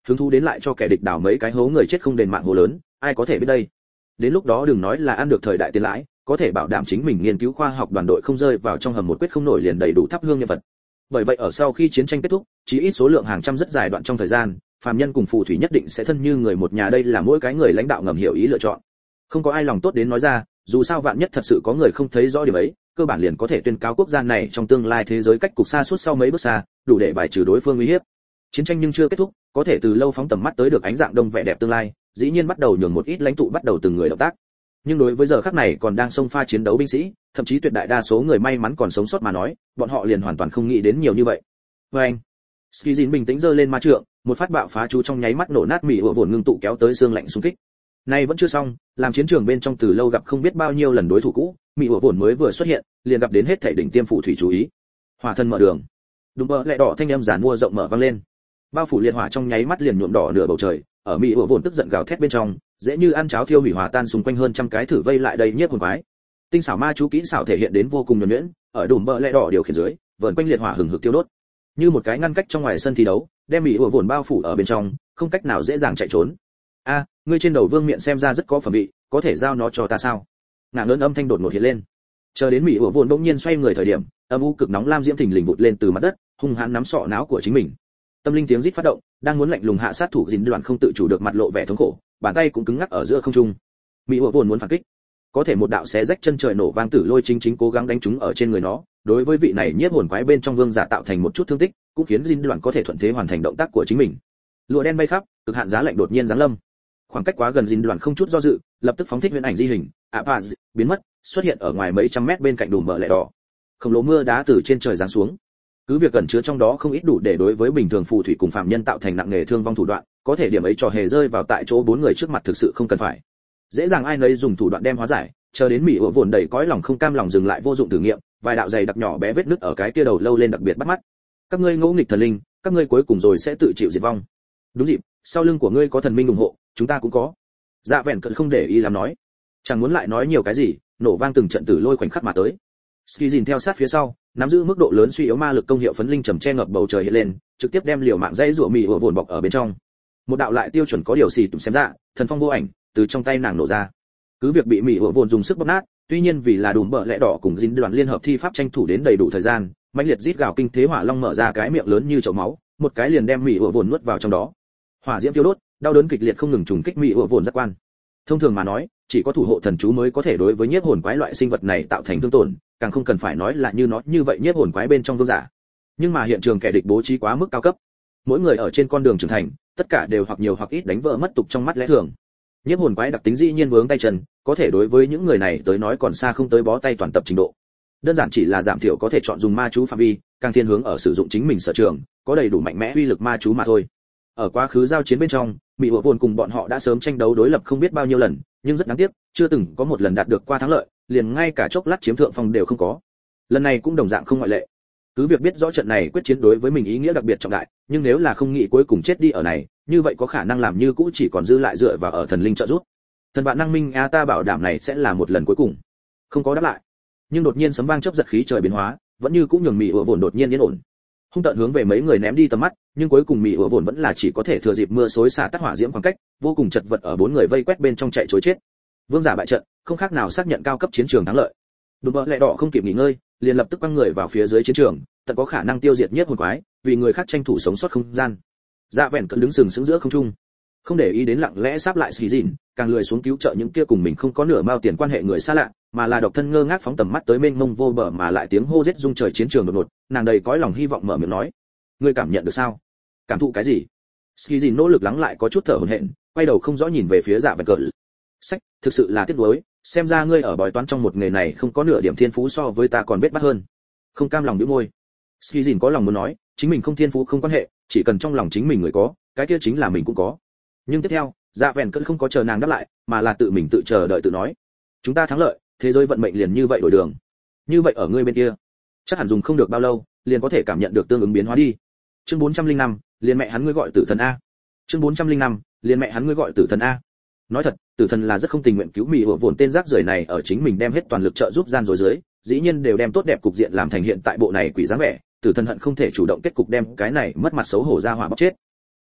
hứng thú đến lại cho kẻ địch đào mấy cái hố người chết không đền mạng hố lớn, ai có thể biết đây. Đến lúc đó đừng nói là ăn được thời đại tiền lãi, có thể bảo đảm chính mình nghiên cứu khoa học đoàn đội không rơi vào trong hầm một quyết không nổi liền đầy đủ thắp hương nhân vật. Bởi vậy ở sau khi chiến tranh kết thúc, chỉ ít số lượng hàng trăm rất dài đoạn trong thời gian, phàm nhân cùng phù thủy nhất định sẽ thân như người một nhà, đây là mỗi cái người lãnh đạo ngầm hiểu ý lựa chọn. Không có ai lòng tốt đến nói ra, dù sao vạn nhất thật sự có người không thấy rõ điểm ấy, cơ bản liền có thể tuyên cáo quốc gia này trong tương lai thế giới cách cục xa suốt sau mấy bước xa, đủ để bài trừ đối phương uy hiếp. Chiến tranh nhưng chưa kết thúc, có thể từ lâu phóng tầm mắt tới được ánh dạng đông vẻ đẹp tương lai, dĩ nhiên bắt đầu nhường một ít lãnh tụ bắt đầu từng người động tác. Nhưng đối với giờ khắc này còn đang xông pha chiến đấu binh sĩ, thậm chí tuyệt đại đa số người may mắn còn sống sót mà nói, bọn họ liền hoàn toàn không nghĩ đến nhiều như vậy. Và anh, Skizin bình tĩnh giơ lên ma trượng, một phát bạo phá chú trong nháy mắt nổ nát mỉ ủa vồn ngưng tụ kéo tới xương lạnh xung kích. Nay vẫn chưa xong, làm chiến trường bên trong từ lâu gặp không biết bao nhiêu lần đối thủ cũ, mỉ ủa vồn mới vừa xuất hiện, liền gặp đến hết thảy đỉnh tiêm phù thủy chú ý. Hỏa thân mở đường. Đúng bờ lẹ đỏ thanh âm giản mua rộng mở vang lên. Bao phủ liệt hỏa trong nháy mắt liền nhuộm đỏ nửa bầu trời, ở mỉ ủa vồn tức giận gào thét bên trong, dễ như ăn cháo thiêu hủy hòa tan xung quanh hơn trăm cái thử vây lại đây nhiếp hồn quái. Tinh xảo ma chú kỹ xảo thể hiện đến vô cùng nhuần nhuyễn, ở đùm bờ lẹ đỏ điều khiển dưới, vờn quanh liệt hỏa hừng hực tiêu đốt. Như một cái ngăn cách trong ngoài sân thi đấu, đem mỉ ủa vồn bao phủ ở bên trong, không cách nào dễ dàng chạy trốn. A, ngươi trên đầu vương miện xem ra rất có phẩm vị, có thể giao nó cho ta sao? Nàng lớn âm thanh đột ngột hiện lên. Chờ đến mỉ ủa vồn bỗng nhiên xoay người thời điểm, âm u cực nóng lam diễm thình lình vụt lên từ mặt đất, hung hãn nắm sọ não của chính mình. Tâm linh tiếng rít phát động, đang muốn lạnh lùng hạ sát thủ dính đoạn không tự chủ được mặt lộ vẻ thống khổ, bàn tay cũng cứng ngắc ở giữa không trung. Mỉ ủa vồn muốn phản kích, có thể một đạo xé rách chân trời nổ vang tử lôi chính chính cố gắng đánh trúng ở trên người nó, đối với vị này nhiếp hồn quái bên trong vương giả tạo thành một chút thương tích, cũng khiến dính đoạn có thể thuận thế hoàn thành động tác của chính mình. Lụa đen bay khắp, cực hạn giá lạnh đột nhiên giáng lâm. Khoảng cách quá gần dính đoạn không chút do dự, lập tức phóng thích huyễn ảnh di hình, Apaz biến mất, xuất hiện ở ngoài mấy trăm mét bên cạnh đùm bờ lẹ đỏ. Khổng lồ mưa đá từ trên trời giáng xuống. Cứ việc cẩn chứa trong đó không ít đủ để đối với bình thường phù thủy cùng phạm nhân tạo thành nặng nề thương vong thủ đoạn, có thể điểm ấy trò hề rơi vào tại chỗ bốn người trước mặt thực sự không cần phải. Dễ dàng ai nấy dùng thủ đoạn đem hóa giải, chờ đến mỉ ủa vồn đầy cõi lòng không cam lòng dừng lại vô dụng thử nghiệm, vài đạo dày đặc nhỏ bé vết nứt ở cái kia đầu lâu lên đặc biệt bắt mắt. Các ngươi ngỗ nghịch thần linh, các ngươi cuối cùng rồi sẽ tự chịu diệt vong. Đúng dịp, sau lưng của ngươi có thần minh ủng hộ, chúng ta cũng có. Dạ vẹn cận không để ý làm nói, chẳng muốn lại nói nhiều cái gì, nổ vang từng trận tử lôi khoảnh khắc mà tới. Skizin theo sát phía sau, nắm giữ mức độ lớn suy yếu ma lực công hiệu phấn linh trầm che ngập bầu trời hiện lên, trực tiếp đem liều mạng dây rủa mì ủa vồn bọc ở bên trong. Một đạo lại tiêu chuẩn có điều xì tụm xem ra, thần phong vô ảnh từ trong tay nàng nổ ra. Cứ việc bị mì ủa vồn dùng sức bóp nát, tuy nhiên vì là đùm bờ lẽ đỏ cùng dính đoàn liên hợp thi pháp tranh thủ đến đầy đủ thời gian, mãnh liệt rít gào kinh thế hỏa long mở ra cái miệng lớn như chậu máu, một cái liền đem mì ủa vồn nuốt vào trong đó. Hỏa diễm tiêu đốt, đau đớn kịch liệt không ngừng trùng kích mì ủa vồn giác quan. Thông thường mà nói, chỉ có thủ hộ thần chú mới có thể đối với nhiếp hồn quái loại sinh vật này tạo thành thương tổn, càng không cần phải nói là như nó như vậy nhiếp hồn quái bên trong vương giả. Nhưng mà hiện trường kẻ địch bố trí quá mức cao cấp, mỗi người ở trên con đường trưởng thành, tất cả đều hoặc nhiều hoặc ít đánh vỡ mất tục trong mắt lẽ thường. Nhiếp hồn quái đặc tính dĩ nhiên vướng tay chân, có thể đối với những người này tới nói còn xa không tới bó tay toàn tập trình độ. Đơn giản chỉ là giảm thiểu có thể chọn dùng ma chú phạm vi, càng thiên hướng ở sử dụng chính mình sở trường, có đầy đủ mạnh mẽ uy lực ma chú mà thôi. Ở quá khứ giao chiến bên trong, Mị Ủa Vồn cùng bọn họ đã sớm tranh đấu đối lập không biết bao nhiêu lần, nhưng rất đáng tiếc, chưa từng có một lần đạt được qua thắng lợi, liền ngay cả chốc lát chiếm thượng phong đều không có. Lần này cũng đồng dạng không ngoại lệ. Cứ việc biết rõ trận này quyết chiến đối với mình ý nghĩa đặc biệt trọng đại, nhưng nếu là không nghĩ cuối cùng chết đi ở này, như vậy có khả năng làm như cũ chỉ còn dư lại dựa vào ở thần linh trợ giúp. Thần vạn năng minh a ta bảo đảm này sẽ là một lần cuối cùng. Không có đáp lại. Nhưng đột nhiên sấm vang chớp giật khí trời biến hóa, vẫn như cũng nhường Mị Ủa Vồn đột nhiên yên ổn. Hung tợn hướng về mấy người ném đi tầm mắt, nhưng cuối cùng Mị Ủa Vồn vẫn là chỉ có thể thừa dịp mưa xối xả tắt hỏa diễm khoảng cách, vô cùng chật vật ở bốn người vây quét bên trong chạy trối chết. Vương giả bại trận, không khác nào xác nhận cao cấp chiến trường thắng lợi. Đùm bờ lẹ đỏ không kịp nghỉ ngơi, liền lập tức quăng người vào phía dưới chiến trường, tận có khả năng tiêu diệt nhiếp hồn quái, vì người khác tranh thủ sống sót không gian. Dạ vẹn cận đứng sừng sững giữa không trung, không để ý đến lặng lẽ sáp lại xì dìn, càng lười xuống cứu trợ những kia cùng mình không có nửa mao tiền quan hệ người xa lạ, mà là độc thân ngơ ngác phóng tầm mắt tới mênh mông vô bờ mà lại tiếng hô giết rung trời chiến trường đột ngột, nàng đầy cõi lòng hy vọng mở miệng nói: "Ngươi cảm nhận được sao? Cảm thụ cái gì?" Xì dìn nỗ lực lắng lại có chút thở hổn hển, quay đầu không rõ nhìn về phía Dạ vẹn cận. "Sách, thực sự là tiếc nuối, xem ra ngươi ở bói toán trong một nghề này không có nửa điểm thiên phú so với ta còn bết bát hơn." Không cam lòng nhíu môi. Xì dìn có lòng muốn nói, chính mình không thiên phú không quan hệ, chỉ cần trong lòng chính mình người có, cái kia chính là mình cũng có. Nhưng tiếp theo, Dạ vẹn cận không có chờ nàng đáp lại, mà là tự mình tự chờ đợi tự nói: "Chúng ta thắng lợi, thế giới vận mệnh liền như vậy đổi đường. Như vậy ở ngươi bên kia, chắc hẳn dùng không được bao lâu, liền có thể cảm nhận được tương ứng biến hóa đi." Chương bốn trăm linh năm, liền mẹ hắn ngươi gọi tử thần a. Chương bốn trăm linh năm, liền mẹ hắn ngươi gọi tử thần a. Nói thật, tử thần là rất không tình nguyện cứu Mị Ủa Vồn tên rác rưởi này ở chính mình đem hết toàn lực trợ giúp gian dối dưới, dĩ nhiên đều đem tốt đẹp cục diện làm thành hiện tại bộ này quỷ dáng vẻ, tử thần hận không thể chủ động kết cục đem cái này mất mặt xấu hổ ra hỏa bóc chết.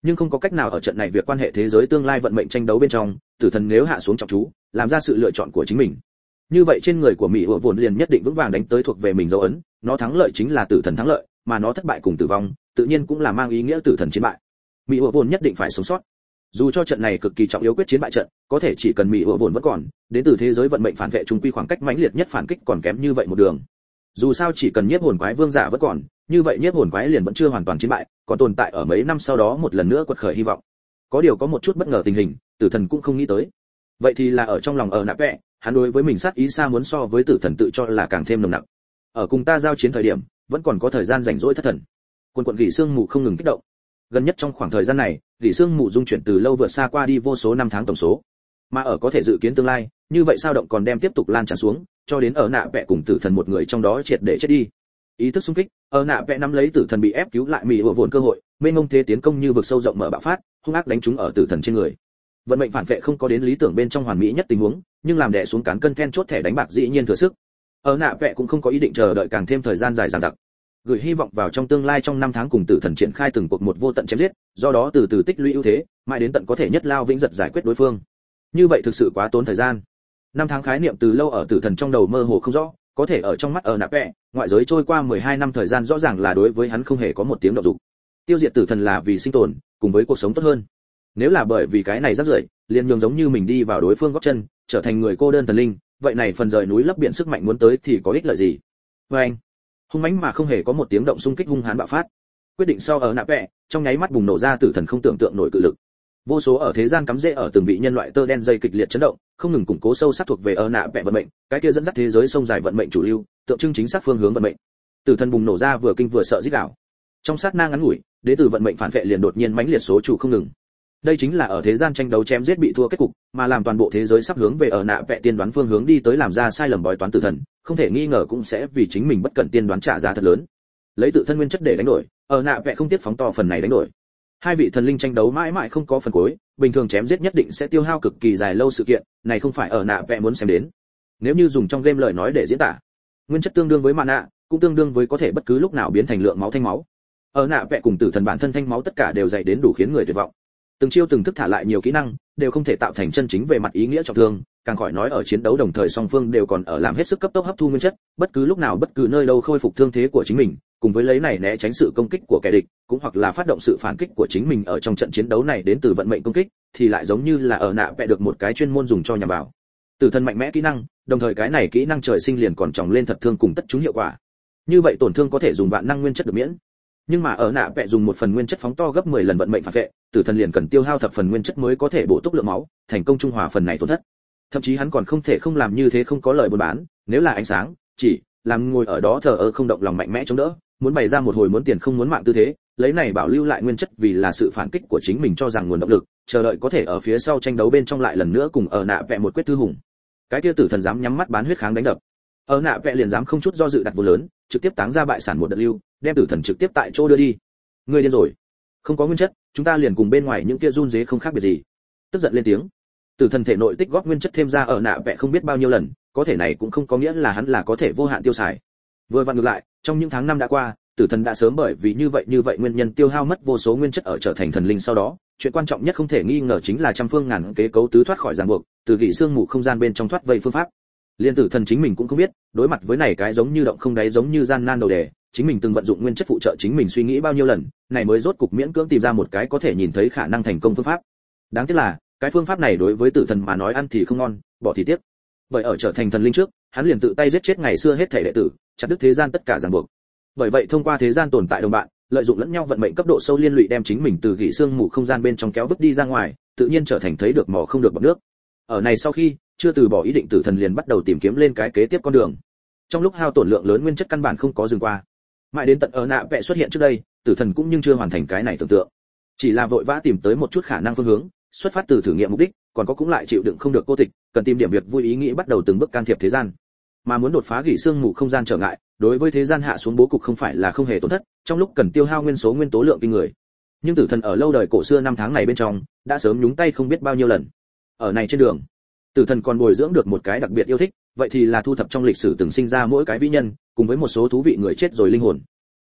nhưng không có cách nào ở trận này việc quan hệ thế giới tương lai vận mệnh tranh đấu bên trong, tử thần nếu hạ xuống trọng chú, làm ra sự lựa chọn của chính mình, như vậy trên người của mỹ ủa vồn liền nhất định vững vàng đánh tới thuộc về mình dấu ấn, nó thắng lợi chính là tử thần thắng lợi, mà nó thất bại cùng tử vong tự nhiên cũng là mang ý nghĩa tử thần chiến bại. Mỹ ủa vồn nhất định phải sống sót, dù cho trận này cực kỳ trọng yếu quyết chiến bại trận, có thể chỉ cần mỹ ủa vồn vẫn còn, đến từ thế giới vận mệnh phản vệ trung quy khoảng cách mãnh liệt nhất phản kích còn kém như vậy một đường. Dù sao chỉ cần nhiếp hồn quái vương giả vẫn còn, như vậy nhiếp hồn quái liền vẫn chưa hoàn toàn chiến bại, còn tồn tại ở mấy năm sau đó một lần nữa quật khởi hy vọng. Có điều có một chút bất ngờ tình hình, tử thần cũng không nghĩ tới. Vậy thì là ở trong lòng ở nạp vẽ, hắn đối với mình sát ý xa muốn so với tử thần tự cho là càng thêm nồng nặc. Ở cùng ta giao chiến thời điểm, vẫn còn có thời gian rảnh rỗi thất thần. Quân quận gỉ xương mù không ngừng kích động. Gần nhất trong khoảng thời gian này, gỉ xương mù dung chuyển từ lâu vượt xa qua đi vô số năm tháng tổng số. Mà ở có thể dự kiến tương lai, như vậy sao động còn đem tiếp tục lan tràn xuống, cho đến ở nạ vẽ cùng tử thần một người trong đó triệt để chết đi. Ý thức xung kích, ở nạ vẽ nắm lấy tử thần bị ép cứu lại mỹ ủa vồn cơ hội, mênh mông thế tiến công như vực sâu rộng mở bạo phát, hung ác đánh trúng ở tử thần trên người. Vận mệnh phản vệ không có đến lý tưởng bên trong hoàn mỹ nhất tình huống, nhưng làm đè xuống cán cân then chốt thẻ đánh bạc dĩ nhiên thừa sức. Ở nạ vẽ cũng không có ý định chờ đợi càng thêm thời gian dài dằng dặc, gửi hy vọng vào trong tương lai trong năm tháng cùng tử thần triển khai từng cuộc một vô tận chém giết, do đó từ từ tích lũy ưu thế, mãi đến tận có thể nhất lao vĩnh giật giải quyết đối phương. Như vậy thực sự quá tốn thời gian. Năm tháng khái niệm từ lâu ở tử thần trong đầu mơ hồ không rõ, có thể ở trong mắt ở nạ vẽ, ngoại giới trôi qua mười hai năm thời gian rõ ràng là đối với hắn không hề có một tiếng động dục. Tiêu diệt tử thần là vì sinh tồn, cùng với cuộc sống tốt hơn. Nếu là bởi vì cái này rắc rưởi, liền nhường giống như mình đi vào đối phương gót chân, trở thành người cô đơn thần linh, vậy này phần rời núi lấp biển sức mạnh muốn tới thì có ích lợi gì? Với anh, hung mãnh mà không hề có một tiếng động xung kích hung hãn bạo phát. Quyết định sau ở nạ vẽ, trong nháy mắt bùng nổ ra tử thần không tưởng tượng nổi cự lực. Vô số ở thế gian cắm rễ ở từng vị nhân loại tơ đen dây kịch liệt chấn động, không ngừng củng cố sâu sắc thuộc về ở nạ vẽ vận mệnh, cái kia dẫn dắt thế giới sông dài vận mệnh chủ lưu, tượng trưng chính xác phương hướng vận mệnh. Tử thần bùng nổ ra vừa kinh vừa sợ rít gào. Trong sát na ngắn ngủi, đế tử vận mệnh phản vệ liền đột nhiên mãnh liệt số chủ không ngừng. Đây chính là ở thế gian tranh đấu chém giết bị thua kết cục, mà làm toàn bộ thế giới sắp hướng về ở nạ vẽ tiên đoán phương hướng đi tới làm ra sai lầm bói toán tử thần, không thể nghi ngờ cũng sẽ vì chính mình bất cẩn tiên đoán trả giá thật lớn. Lấy tự thân nguyên chất để đánh đổi, ở nạ vẽ không tiếc phóng to phần này đánh đổi. Hai vị thần linh tranh đấu mãi mãi không có phần cuối, bình thường chém giết nhất định sẽ tiêu hao cực kỳ dài lâu sự kiện, này không phải ở nạ vẽ muốn xem đến. Nếu như dùng trong game lời nói để diễn tả, nguyên chất tương đương với mana, cũng tương đương với có thể bất cứ lúc nào biến thành lượng máu thanh máu. Ở nạ vẽ cùng tử thần bản thân thanh máu tất cả đều dày đến đủ khiến người tuyệt vọng. Từng chiêu từng thức thả lại nhiều kỹ năng, đều không thể tạo thành chân chính về mặt ý nghĩa trọng thương, càng khỏi nói ở chiến đấu đồng thời song phương đều còn ở làm hết sức cấp tốc hấp thu nguyên chất, bất cứ lúc nào bất cứ nơi đâu khôi phục thương thế của chính mình, cùng với lấy này né tránh sự công kích của kẻ địch, cũng hoặc là phát động sự phản kích của chính mình ở trong trận chiến đấu này đến từ vận mệnh công kích, thì lại giống như là ở nạ vẽ được một cái chuyên môn dùng cho nhằm vào. Tử thần mạnh mẽ kỹ năng, đồng thời cái này kỹ năng trời sinh liền còn tròng lên thật thương cùng tất chúng hiệu quả. Như vậy tổn thương có thể dùng vạn năng nguyên chất được miễn. Nhưng mà ở nạ vẽ dùng một phần nguyên chất phóng to gấp mười lần vận mệnh phản vệ, tử thần liền cần tiêu hao thập phần nguyên chất mới có thể bổ túc lượng máu, thành công trung hòa phần này tổn thất. Thậm chí hắn còn không thể không làm như thế không có lời buôn bán, nếu là ánh sáng, chỉ làm ngồi ở đó thờ ơ không động lòng mạnh mẽ chống đỡ, muốn bày ra một hồi muốn tiền không muốn mạng tư thế, lấy này bảo lưu lại nguyên chất vì là sự phản kích của chính mình cho rằng nguồn động lực, chờ đợi có thể ở phía sau tranh đấu bên trong lại lần nữa cùng ở nạ vẽ một quyết thư hùng. Cái kia tử thần dám nhắm mắt bán huyết kháng đánh đập, ở nạ vẽ liền dám không chút do dự đặt vô lớn, trực tiếp táng ra bại sản một đợt lưu, đem tử thần trực tiếp tại chỗ đưa đi. Ngươi điên rồi, không có nguyên chất, chúng ta liền cùng bên ngoài những kia run rế không khác biệt gì. Tức giận lên tiếng, tử thần thể nội tích góp nguyên chất thêm ra ở nạ vẽ không biết bao nhiêu lần, có thể này cũng không có nghĩa là hắn là có thể vô hạn tiêu xài. Vừa vặn ngược lại, trong những tháng năm đã qua, tử thần đã sớm bởi vì như vậy như vậy nguyên nhân tiêu hao mất vô số nguyên chất ở trở thành thần linh sau đó, chuyện quan trọng nhất không thể nghi ngờ chính là trăm phương ngàn kế cấu tứ thoát khỏi ràng buộc, từ gỉ xương mù không gian bên trong thoát vây phương pháp. Liên tử thần chính mình cũng không biết, đối mặt với này cái giống như động không đáy giống như gian nan đầu đề, chính mình từng vận dụng nguyên chất phụ trợ chính mình suy nghĩ bao nhiêu lần, này mới rốt cục miễn cưỡng tìm ra một cái có thể nhìn thấy khả năng thành công phương pháp. Đáng tiếc là, cái phương pháp này đối với tử thần mà nói ăn thì không ngon, bỏ thì tiếc. Bởi ở trở thành thần linh trước, hắn liền tự tay giết chết ngày xưa hết thảy đệ tử, chặt đứt thế gian tất cả ràng buộc. Bởi vậy thông qua thế gian tồn tại đồng bạn, lợi dụng lẫn nhau vận mệnh cấp độ sâu liên lụy đem chính mình từ gỉ xương mù không gian bên trong kéo vứt đi ra ngoài, tự nhiên trở thành thấy được mò không được bọt nước. Ở này sau khi, chưa từ bỏ ý định tử thần liền bắt đầu tìm kiếm lên cái kế tiếp con đường. Trong lúc hao tổn lượng lớn nguyên chất căn bản không có dừng qua. Mãi đến tận ở nạ vẽ xuất hiện trước đây, tử thần cũng nhưng chưa hoàn thành cái này tưởng tượng. Chỉ là vội vã tìm tới một chút khả năng phương hướng, xuất phát từ thử nghiệm mục đích, còn có cũng lại chịu đựng không được cô tịch, cần tìm điểm việc vui ý nghĩ bắt đầu từng bước can thiệp thế gian. Mà muốn đột phá gỉ xương mù không gian trở ngại, đối với thế gian hạ xuống bố cục không phải là không hề tổn thất, trong lúc cần tiêu hao nguyên số nguyên tố lượng kinh người. Nhưng tử thần ở lâu đời cổ xưa năm tháng này bên trong, đã sớm nhúng tay không biết bao nhiêu lần. Ở này trên đường, tử thần còn bồi dưỡng được một cái đặc biệt yêu thích, vậy thì là thu thập trong lịch sử từng sinh ra mỗi cái vĩ nhân, cùng với một số thú vị người chết rồi linh hồn.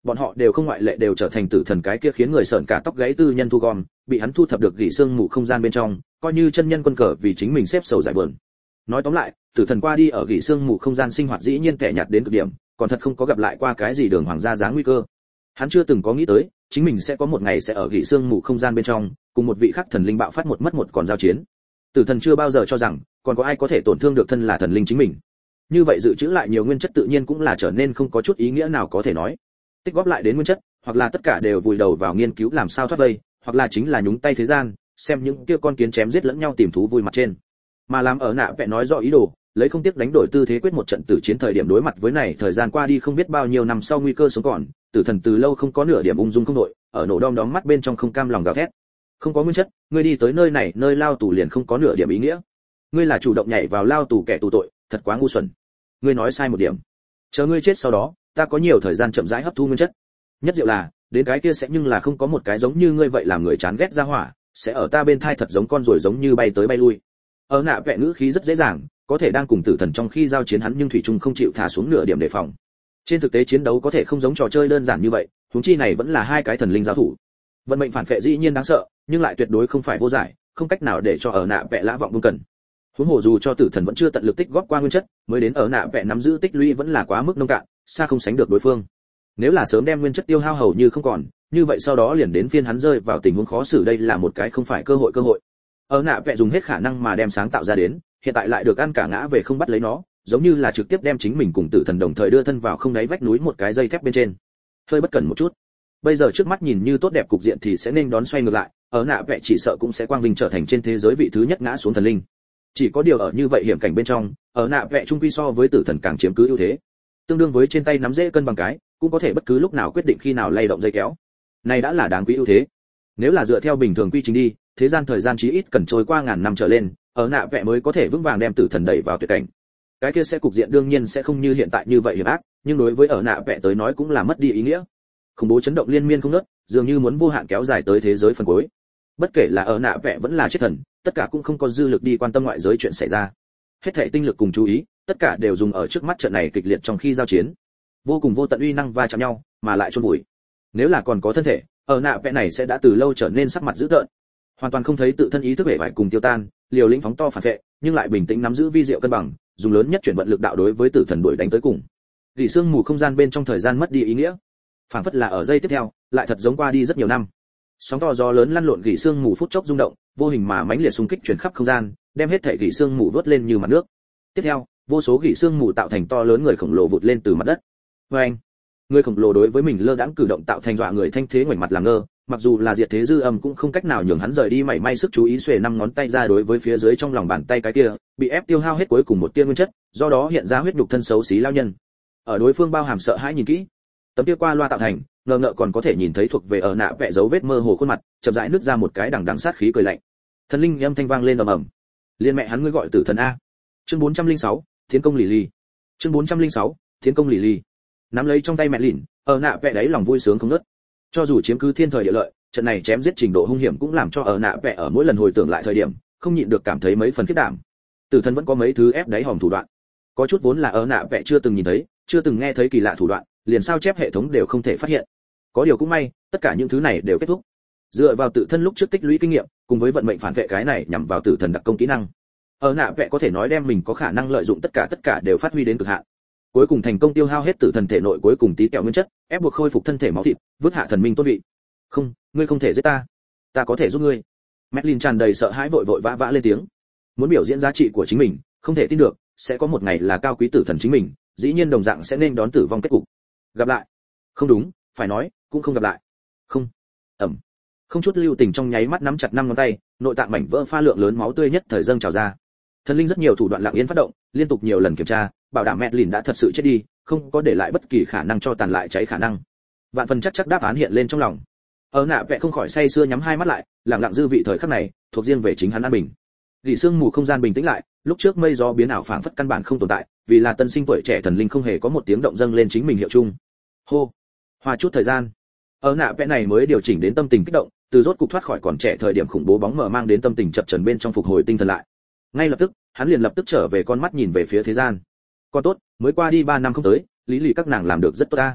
bọn họ đều không ngoại lệ đều trở thành tử thần cái kia khiến người sởn cả tóc gáy tư nhân thu gom, bị hắn thu thập được gỉ xương mù không gian bên trong, coi như chân nhân quân cờ vì chính mình xếp sầu giải buồn. Nói tóm lại, tử thần qua đi ở gỉ xương mù không gian sinh hoạt dĩ nhiên kẻ nhạt đến cực điểm, còn thật không có gặp lại qua cái gì đường hoàng gia dáng nguy cơ. Hắn chưa từng có nghĩ tới, chính mình sẽ có một ngày sẽ ở gỉ xương mù không gian bên trong, cùng một vị khắc thần linh bạo phát một mất một còn giao chiến. Tử thần chưa bao giờ cho rằng còn có ai có thể tổn thương được thân là thần linh chính mình. Như vậy dự trữ lại nhiều nguyên chất tự nhiên cũng là trở nên không có chút ý nghĩa nào có thể nói. Tích góp lại đến nguyên chất, hoặc là tất cả đều vùi đầu vào nghiên cứu làm sao thoát vây, hoặc là chính là nhúng tay thế gian, xem những kia con kiến chém giết lẫn nhau tìm thú vui mặt trên. Mà làm ở nạ vẽ nói rõ ý đồ, lấy không tiếc đánh đổi tư thế quyết một trận tử chiến thời điểm đối mặt với này thời gian qua đi không biết bao nhiêu năm sau nguy cơ sống còn, tử thần từ lâu không có nửa điểm ung dung không đội, ở nổ đom đóm mắt bên trong không cam lòng gào thét. Không có nguyên chất, ngươi đi tới nơi này, nơi lao tù liền không có nửa điểm ý nghĩa. Ngươi là chủ động nhảy vào lao tù kẻ tù tội, thật quá ngu xuẩn. Ngươi nói sai một điểm. Chờ ngươi chết sau đó, ta có nhiều thời gian chậm rãi hấp thu nguyên chất. Nhất diệu là, đến cái kia sẽ nhưng là không có một cái giống như ngươi vậy làm người chán ghét ra hỏa, sẽ ở ta bên thai thật giống con rồi giống như bay tới bay lui. Ở nạ vẽ ngữ khí rất dễ dàng, có thể đang cùng tử thần trong khi giao chiến hắn nhưng thủy chung không chịu thả xuống nửa điểm đề phòng. Trên thực tế chiến đấu có thể không giống trò chơi đơn giản như vậy, huống chi này vẫn là hai cái thần linh giao thủ. Vận mệnh phản phệ dĩ nhiên đáng sợ, nhưng lại tuyệt đối không phải vô giải, không cách nào để cho ở nạ vẽ lã vọng buông cần. Huống hồ dù cho tử thần vẫn chưa tận lực tích góp qua nguyên chất, mới đến ở nạ vẽ nắm giữ tích lũy vẫn là quá mức nông cạn, xa không sánh được đối phương. Nếu là sớm đem nguyên chất tiêu hao hầu như không còn, như vậy sau đó liền đến phiên hắn rơi vào tình huống khó xử, đây là một cái không phải cơ hội cơ hội. Ở nạ vẽ dùng hết khả năng mà đem sáng tạo ra đến, hiện tại lại được ăn cả ngã về không bắt lấy nó, giống như là trực tiếp đem chính mình cùng tử thần đồng thời đưa thân vào không đáy vách núi một cái dây thép bên trên. Hơi bất cẩn một chút. Bây giờ trước mắt nhìn như tốt đẹp cục diện thì sẽ nên đón xoay ngược lại, ở nạ vẽ chỉ sợ cũng sẽ quang vinh trở thành trên thế giới vị thứ nhất ngã xuống thần linh. Chỉ có điều ở như vậy hiểm cảnh bên trong, ở nạ vẽ trung quy so với tử thần càng chiếm cứ ưu thế. Tương đương với trên tay nắm dễ cân bằng cái, cũng có thể bất cứ lúc nào quyết định khi nào lay động dây kéo. Này đã là đáng quý ưu thế. Nếu là dựa theo bình thường quy trình đi, thế gian thời gian chí ít cần trôi qua ngàn năm trở lên, ở nạ vẽ mới có thể vững vàng đem tử thần đẩy vào tuyệt cảnh. Cái kia sẽ cục diện đương nhiên sẽ không như hiện tại như vậy hiểm ác, nhưng đối với ở nạ vẽ tới nói cũng là mất đi ý nghĩa. Khủng bố chấn động liên miên không ngớt, dường như muốn vô hạn kéo dài tới thế giới phần cuối. Bất kể là ở nạ vẽ vẫn là chết thần, tất cả cũng không có dư lực đi quan tâm ngoại giới chuyện xảy ra. Hết thảy tinh lực cùng chú ý, tất cả đều dùng ở trước mắt trận này kịch liệt trong khi giao chiến. Vô cùng vô tận uy năng va chạm nhau, mà lại chôn vùi. Nếu là còn có thân thể, ở nạ vẽ này sẽ đã từ lâu trở nên sắc mặt dữ tợn, hoàn toàn không thấy tự thân ý thức vẻ vải cùng tiêu tan, liều lĩnh phóng to phản vệ, nhưng lại bình tĩnh nắm giữ vi diệu cân bằng, dùng lớn nhất chuyển vận lực đạo đối với tử thần đuổi đánh tới cùng. Rỉ sương mù không gian bên trong thời gian mất đi ý nghĩa, phảng phất là ở giây tiếp theo, lại thật giống qua đi rất nhiều năm. Sóng to gió lớn lăn lộn gỉ sương mù phút chốc rung động, vô hình mà mãnh liệt xung kích truyền khắp không gian, đem hết thể gỉ sương mù vớt lên như mặt nước. Tiếp theo, vô số gỉ sương mù tạo thành to lớn người khổng lồ vụt lên từ mặt đất. Oeng! Người khổng lồ đối với mình lơ đãng cử động tạo thành dọa người thanh thế ngoảnh mặt làm ngơ, mặc dù là diệt thế dư âm cũng không cách nào nhường hắn rời đi mảy may sức chú ý, xuề năm ngón tay ra đối với phía dưới trong lòng bàn tay cái kia, bị ép tiêu hao hết cuối cùng một tia nguyên chất, do đó hiện ra huyết nhục thân xấu xí lao nhân. Ở đối phương bao hàm sợ hãi nhìn kỹ, tấm kia qua loa tạo thành, ngờ ngợ còn có thể nhìn thấy thuộc về ở nạ vẽ dấu vết mơ hồ khuôn mặt, chậm rãi nứt ra một cái đằng đằng sát khí cười lạnh. Thần linh âm thanh vang lên ầm ầm. Liên mẹ hắn ngươi gọi tử thần a. Chương bốn trăm lẻ sáu, Thiến công lì lì. Chương bốn trăm lẻ sáu, Thiến công lì lì. Nắm lấy trong tay mẹ lìn, ở nạ vẽ đấy lòng vui sướng không ngớt. Cho dù chiếm cứ thiên thời địa lợi, trận này chém giết trình độ hung hiểm cũng làm cho ở nạ vẽ ở mỗi lần hồi tưởng lại thời điểm, không nhịn được cảm thấy mấy phần khiếp đảm. Tử thần vẫn có mấy thứ ép đáy hòm thủ đoạn. Có chút vốn là ở nạ vẽ chưa từng nhìn thấy, chưa từng nghe thấy kỳ lạ thủ đoạn, liền sao chép hệ thống đều không thể phát hiện. Có điều cũng may, tất cả những thứ này đều kết thúc. Dựa vào tự thân lúc trước tích lũy kinh nghiệm, cùng với vận mệnh phản vệ cái này nhằm vào tử thần đặc công kỹ năng, ở nạ vẽ có thể nói đem mình có khả năng lợi dụng tất cả tất cả đều phát huy đến cực hạn. Cuối cùng thành công tiêu hao hết tử thần thể nội cuối cùng tí kẹo nguyên chất, ép buộc khôi phục thân thể máu thịt, vứt hạ thần minh tôn vị. Không, ngươi không thể giết ta, ta có thể giúp ngươi. Madeline tràn đầy sợ hãi vội vội vã vã lên tiếng, muốn biểu diễn giá trị của chính mình, không thể tin được, sẽ có một ngày là cao quý tử thần chính mình, dĩ nhiên đồng dạng sẽ nên đón tử vong kết cục. Gặp lại, không đúng, phải nói, cũng không gặp lại. Không, ẩm, không chút lưu tình trong nháy mắt nắm chặt năm ngón tay, nội tạng mảnh vỡ pha lượng lớn máu tươi nhất thời dâng trào ra. Thần linh rất nhiều thủ đoạn lặng yên phát động, liên tục nhiều lần kiểm tra, bảo đảm Madeline đã thật sự chết đi, không có để lại bất kỳ khả năng cho tàn lại cháy khả năng. Vạn phần chắc chắc đáp án hiện lên trong lòng. Ở nạ vẽ không khỏi say sưa nhắm hai mắt lại, lặng lặng dư vị thời khắc này, thuộc riêng về chính hắn an bình. Rỉ sương mù không gian bình tĩnh lại, lúc trước mây gió biến ảo phảng phất căn bản không tồn tại, vì là tân sinh tuổi trẻ thần linh không hề có một tiếng động dâng lên chính mình hiệu chung. Hô, hoa chút thời gian. Ở nạ vẽ này mới điều chỉnh đến tâm tình kích động, từ rốt cục thoát khỏi còn trẻ thời điểm khủng bố bóng mờ mang đến tâm tình chập chờn bên trong phục hồi tinh thần lại. Ngay lập tức, hắn liền lập tức trở về con mắt nhìn về phía thế gian. Còn tốt, mới qua đi ba năm không tới, lý lì các nàng làm được rất tốt ta.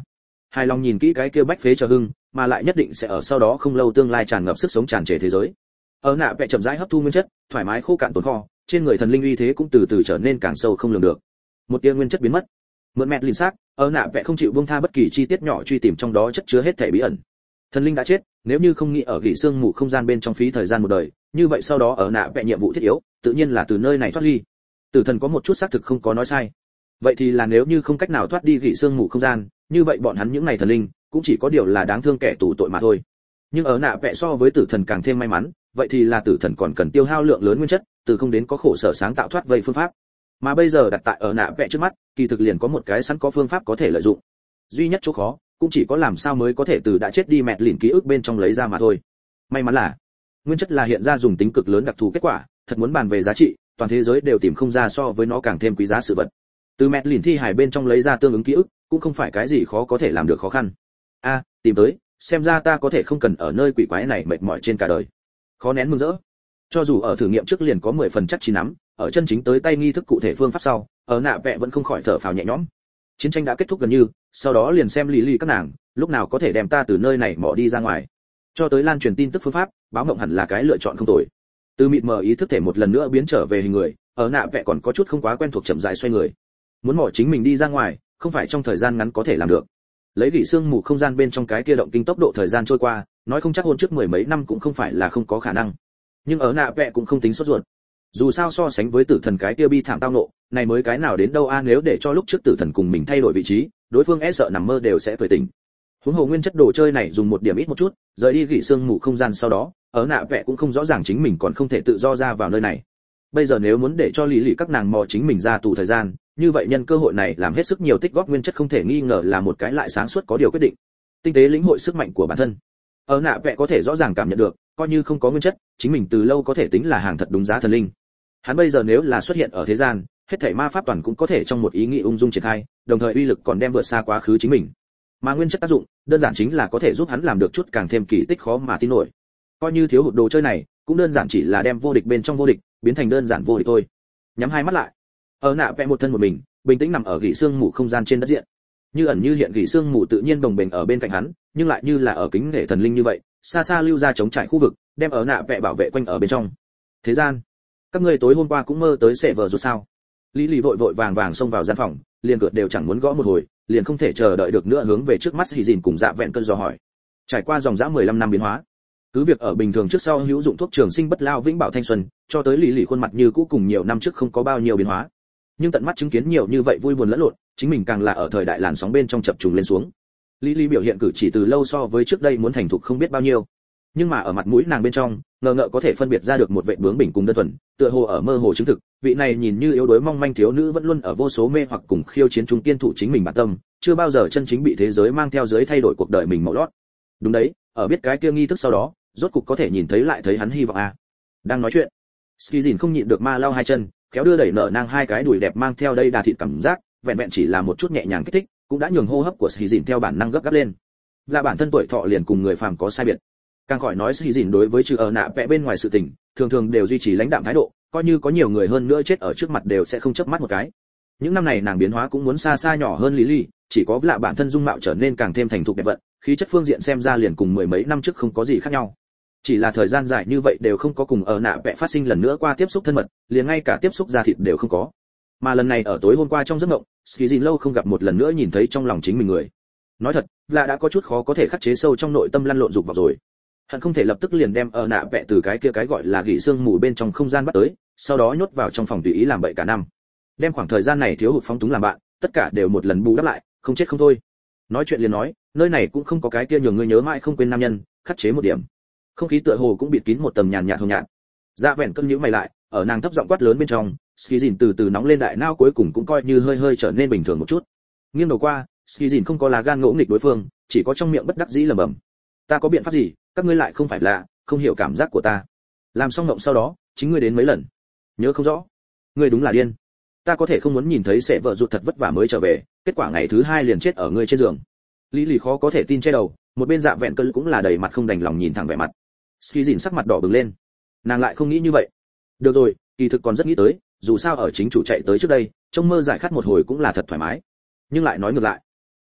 hài lòng nhìn kỹ cái kia bách phế chờ hưng, mà lại nhất định sẽ ở sau đó không lâu tương lai tràn ngập sức sống tràn trề thế giới. Ở nạ vẽ chậm rãi hấp thu nguyên chất, thoải mái khô cạn tồn kho, trên người thần linh uy thế cũng từ từ trở nên càng sâu không lường được. Một tia nguyên chất biến mất. Mượn mẹt lìn xác, ở nạ vẽ không chịu buông tha bất kỳ chi tiết nhỏ truy tìm trong đó chất chứa hết thảy bí ẩn. Thần linh đã chết, nếu như không nghĩ ở gỉ xương mù không gian bên trong phí thời gian một đời, như vậy sau đó ở nạ vẽ nhiệm vụ thiết yếu, tự nhiên là từ nơi này thoát ly. Tử thần có một chút xác thực không có nói sai. Vậy thì là nếu như không cách nào thoát đi gỉ xương mù không gian, như vậy bọn hắn những này thần linh cũng chỉ có điều là đáng thương kẻ tù tội mà thôi. Nhưng ở nạ vẽ so với tử thần càng thêm may mắn, vậy thì là tử thần còn cần tiêu hao lượng lớn nguyên chất, từ không đến có khổ sở sáng tạo thoát vây phương pháp. Mà bây giờ đặt tại ở nạ vẽ trước mắt, kỳ thực liền có một cái sẵn có phương pháp có thể lợi dụng. Duy nhất chỗ khó, cũng chỉ có làm sao mới có thể từ đã chết đi mẹt lìn ký ức bên trong lấy ra mà thôi. May mắn là nguyên chất là hiện ra dùng tính cực lớn đặc thù kết quả, thật muốn bàn về giá trị, toàn thế giới đều tìm không ra so với nó càng thêm quý giá sự vật. Từ mẹt lìn thi hài bên trong lấy ra tương ứng ký ức, cũng không phải cái gì khó có thể làm được khó khăn. A, tìm tới, xem ra ta có thể không cần ở nơi quỷ quái này mệt mỏi trên cả đời. Khó nén mừng rỡ. Cho dù ở thử nghiệm trước liền có mười phần chắc chín nắm, ở chân chính tới tay nghi thức cụ thể phương pháp sau, ở nạ vẽ vẫn không khỏi thở phào nhẹ nhõm. Chiến tranh đã kết thúc gần như, sau đó liền xem lì lì các nàng, lúc nào có thể đem ta từ nơi này mò đi ra ngoài. Cho tới lan truyền tin tức phương pháp, báo mộng hẳn là cái lựa chọn không tồi. Từ mịt mờ ý thức thể một lần nữa biến trở về hình người, ở nạ vẽ còn có chút không quá quen thuộc chậm rãi xoay người. Muốn mò chính mình đi ra ngoài, không phải trong thời gian ngắn có thể làm được. Lấy gỉ xương mù không gian bên trong cái kia động kinh tốc độ thời gian trôi qua, nói không chắc hôn trước mười mấy năm cũng không phải là không có khả năng. Nhưng ở nạ vẽ cũng không tính sốt ruột. Dù sao so sánh với tử thần cái kia bi thảm tao nộ, này mới cái nào đến đâu a, nếu để cho lúc trước tử thần cùng mình thay đổi vị trí, đối phương e sợ nằm mơ đều sẽ cười tỉnh. Huống hồ nguyên chất đồ chơi này dùng một điểm ít một chút, rời đi gỉ xương mù không gian sau đó, ở nạ vẽ cũng không rõ ràng chính mình còn không thể tự do ra vào nơi này. Bây giờ nếu muốn để cho lý lì các nàng mò chính mình ra tù thời gian, như vậy nhân cơ hội này làm hết sức nhiều tích góp nguyên chất không thể nghi ngờ là một cái lại sáng suốt có điều quyết định. Tinh tế lĩnh hội sức mạnh của bản thân. Ở nạ vẽ có thể rõ ràng cảm nhận được, coi như không có nguyên chất, chính mình từ lâu có thể tính là hàng thật đúng giá thần linh. Hắn bây giờ nếu là xuất hiện ở thế gian, hết thảy ma pháp toàn cũng có thể trong một ý nghĩ ung dung triển khai, đồng thời uy lực còn đem vượt xa quá khứ chính mình. Mà nguyên chất tác dụng, đơn giản chính là có thể giúp hắn làm được chút càng thêm kỳ tích khó mà tin nổi. Coi như thiếu hụt đồ chơi này, cũng đơn giản chỉ là đem vô địch bên trong vô địch, biến thành đơn giản vô địch thôi. Nhắm hai mắt lại, ở nạ vẽ một thân một mình, bình tĩnh nằm ở gỉ xương mù không gian trên đất diện. Như ẩn như hiện gỉ xương mù tự nhiên đồng bền ở bên cạnh hắn, nhưng lại như là ở kính nể thần linh như vậy, xa xa lưu ra chống trải khu vực, đem ở nạ vẽ bảo vệ quanh ở bên trong. Thế gian, các ngươi tối hôm qua cũng mơ tới sệ vợ rồi sao? Lý Lý vội vội vàng vàng xông vào gian phòng, liền cửa đều chẳng muốn gõ một hồi, liền không thể chờ đợi được nữa hướng về trước mắt Hỉ Dìn cùng Dạ Vẹn cơn dò hỏi. Trải qua dòng dã mười lăm năm biến hóa, cứ việc ở bình thường trước sau hữu dụng thuốc trường sinh bất lao vĩnh bảo thanh xuân, cho tới Lý Lý khuôn mặt như cũ cùng nhiều năm trước không có bao nhiêu biến hóa. Nhưng tận mắt chứng kiến nhiều như vậy vui buồn lẫn lộn, chính mình càng là ở thời đại làn sóng bên trong chập trùng lên xuống. Lý Lý biểu hiện cử chỉ từ lâu so với trước đây muốn thành thục không biết bao nhiêu. Nhưng mà ở mặt mũi nàng bên trong, ngờ ngợ có thể phân biệt ra được một vẻ bướng bỉnh cùng đơn thuần, tựa hồ ở mơ hồ chứng thực, vị này nhìn như yếu đuối mong manh thiếu nữ vẫn luôn ở vô số mê hoặc cùng khiêu chiến chúng kiên thủ chính mình bản tâm, chưa bao giờ chân chính bị thế giới mang theo dưới thay đổi cuộc đời mình màu lót. Đúng đấy, ở biết cái kia nghi thức sau đó, rốt cục có thể nhìn thấy lại thấy hắn hy vọng a. À. Đang nói chuyện, Skizin không nhịn được ma lau hai chân, kéo đưa đẩy nở nang hai cái đùi đẹp mang theo đây đà thịt cảm giác, vẹn vẹn chỉ là một chút nhẹ nhàng kích thích, cũng đã nhường hô hấp của Skizin theo bản năng gấp gáp lên. Là bản thân tuổi thọ liền cùng người phàm có sai biệt. Càng khỏi nói Skizin đối với trừ ở nạ vẽ bên ngoài sự tình, thường thường đều duy trì lãnh đạm thái độ, coi như có nhiều người hơn nữa chết ở trước mặt đều sẽ không chớp mắt một cái. Những năm này nàng biến hóa cũng muốn xa xa nhỏ hơn Lý Lý, chỉ có là bản thân dung mạo trở nên càng thêm thành thục đẹp vận, khí chất phương diện xem ra liền cùng mười mấy năm trước không có gì khác nhau. Chỉ là thời gian dài như vậy đều không có cùng ở nạ vẽ phát sinh lần nữa qua tiếp xúc thân mật, liền ngay cả tiếp xúc da thịt đều không có. Mà lần này ở tối hôm qua trong giấc mộng, Skizin lâu không gặp một lần nữa nhìn thấy trong lòng chính mình người. Nói thật, là đã có chút khó có thể khắc chế sâu trong nội tâm lăn lộn dục vào rồi. Hắn không thể lập tức liền đem ở nạ vẽ từ cái kia cái gọi là gỉ xương mù bên trong không gian bắt tới, sau đó nhốt vào trong phòng tùy ý làm bậy cả năm. Đem khoảng thời gian này thiếu hụt phóng túng làm bạn, tất cả đều một lần bù đắp lại, không chết không thôi. Nói chuyện liền nói, nơi này cũng không có cái kia nhường người nhớ mãi không quên nam nhân, khắc chế một điểm. Không khí tựa hồ cũng bịt kín một tầng nhàn nhạt hồng nhạt. Dạ Vẹn cân nhíu mày lại, ở nàng thấp giọng quát lớn bên trong, Skizin từ từ nóng lên đại não cuối cùng cũng coi như hơi hơi trở nên bình thường một chút. Nghiêng đầu qua, Skizin không có lá gan ngỗ nghịch đối phương, chỉ có trong miệng bất đắc dĩ lẩm bẩm. Ta có biện pháp gì, các ngươi lại không phải là, không hiểu cảm giác của ta. Làm xong ngộng sau đó, chính ngươi đến mấy lần. Nhớ không rõ. Ngươi đúng là điên. Ta có thể không muốn nhìn thấy sẽ vợ ruột thật vất vả mới trở về, kết quả ngày thứ hai liền chết ở ngươi trên giường. Lý Lý khó có thể tin che đầu, một bên Dạ Vẹn cân cũng là đầy mặt không đành lòng nhìn thẳng vẻ mặt. Skizin sắc mặt đỏ bừng lên. Nàng lại không nghĩ như vậy. Được rồi, kỳ thực còn rất nghĩ tới, dù sao ở chính chủ chạy tới trước đây, trong mơ giải khát một hồi cũng là thật thoải mái. Nhưng lại nói ngược lại,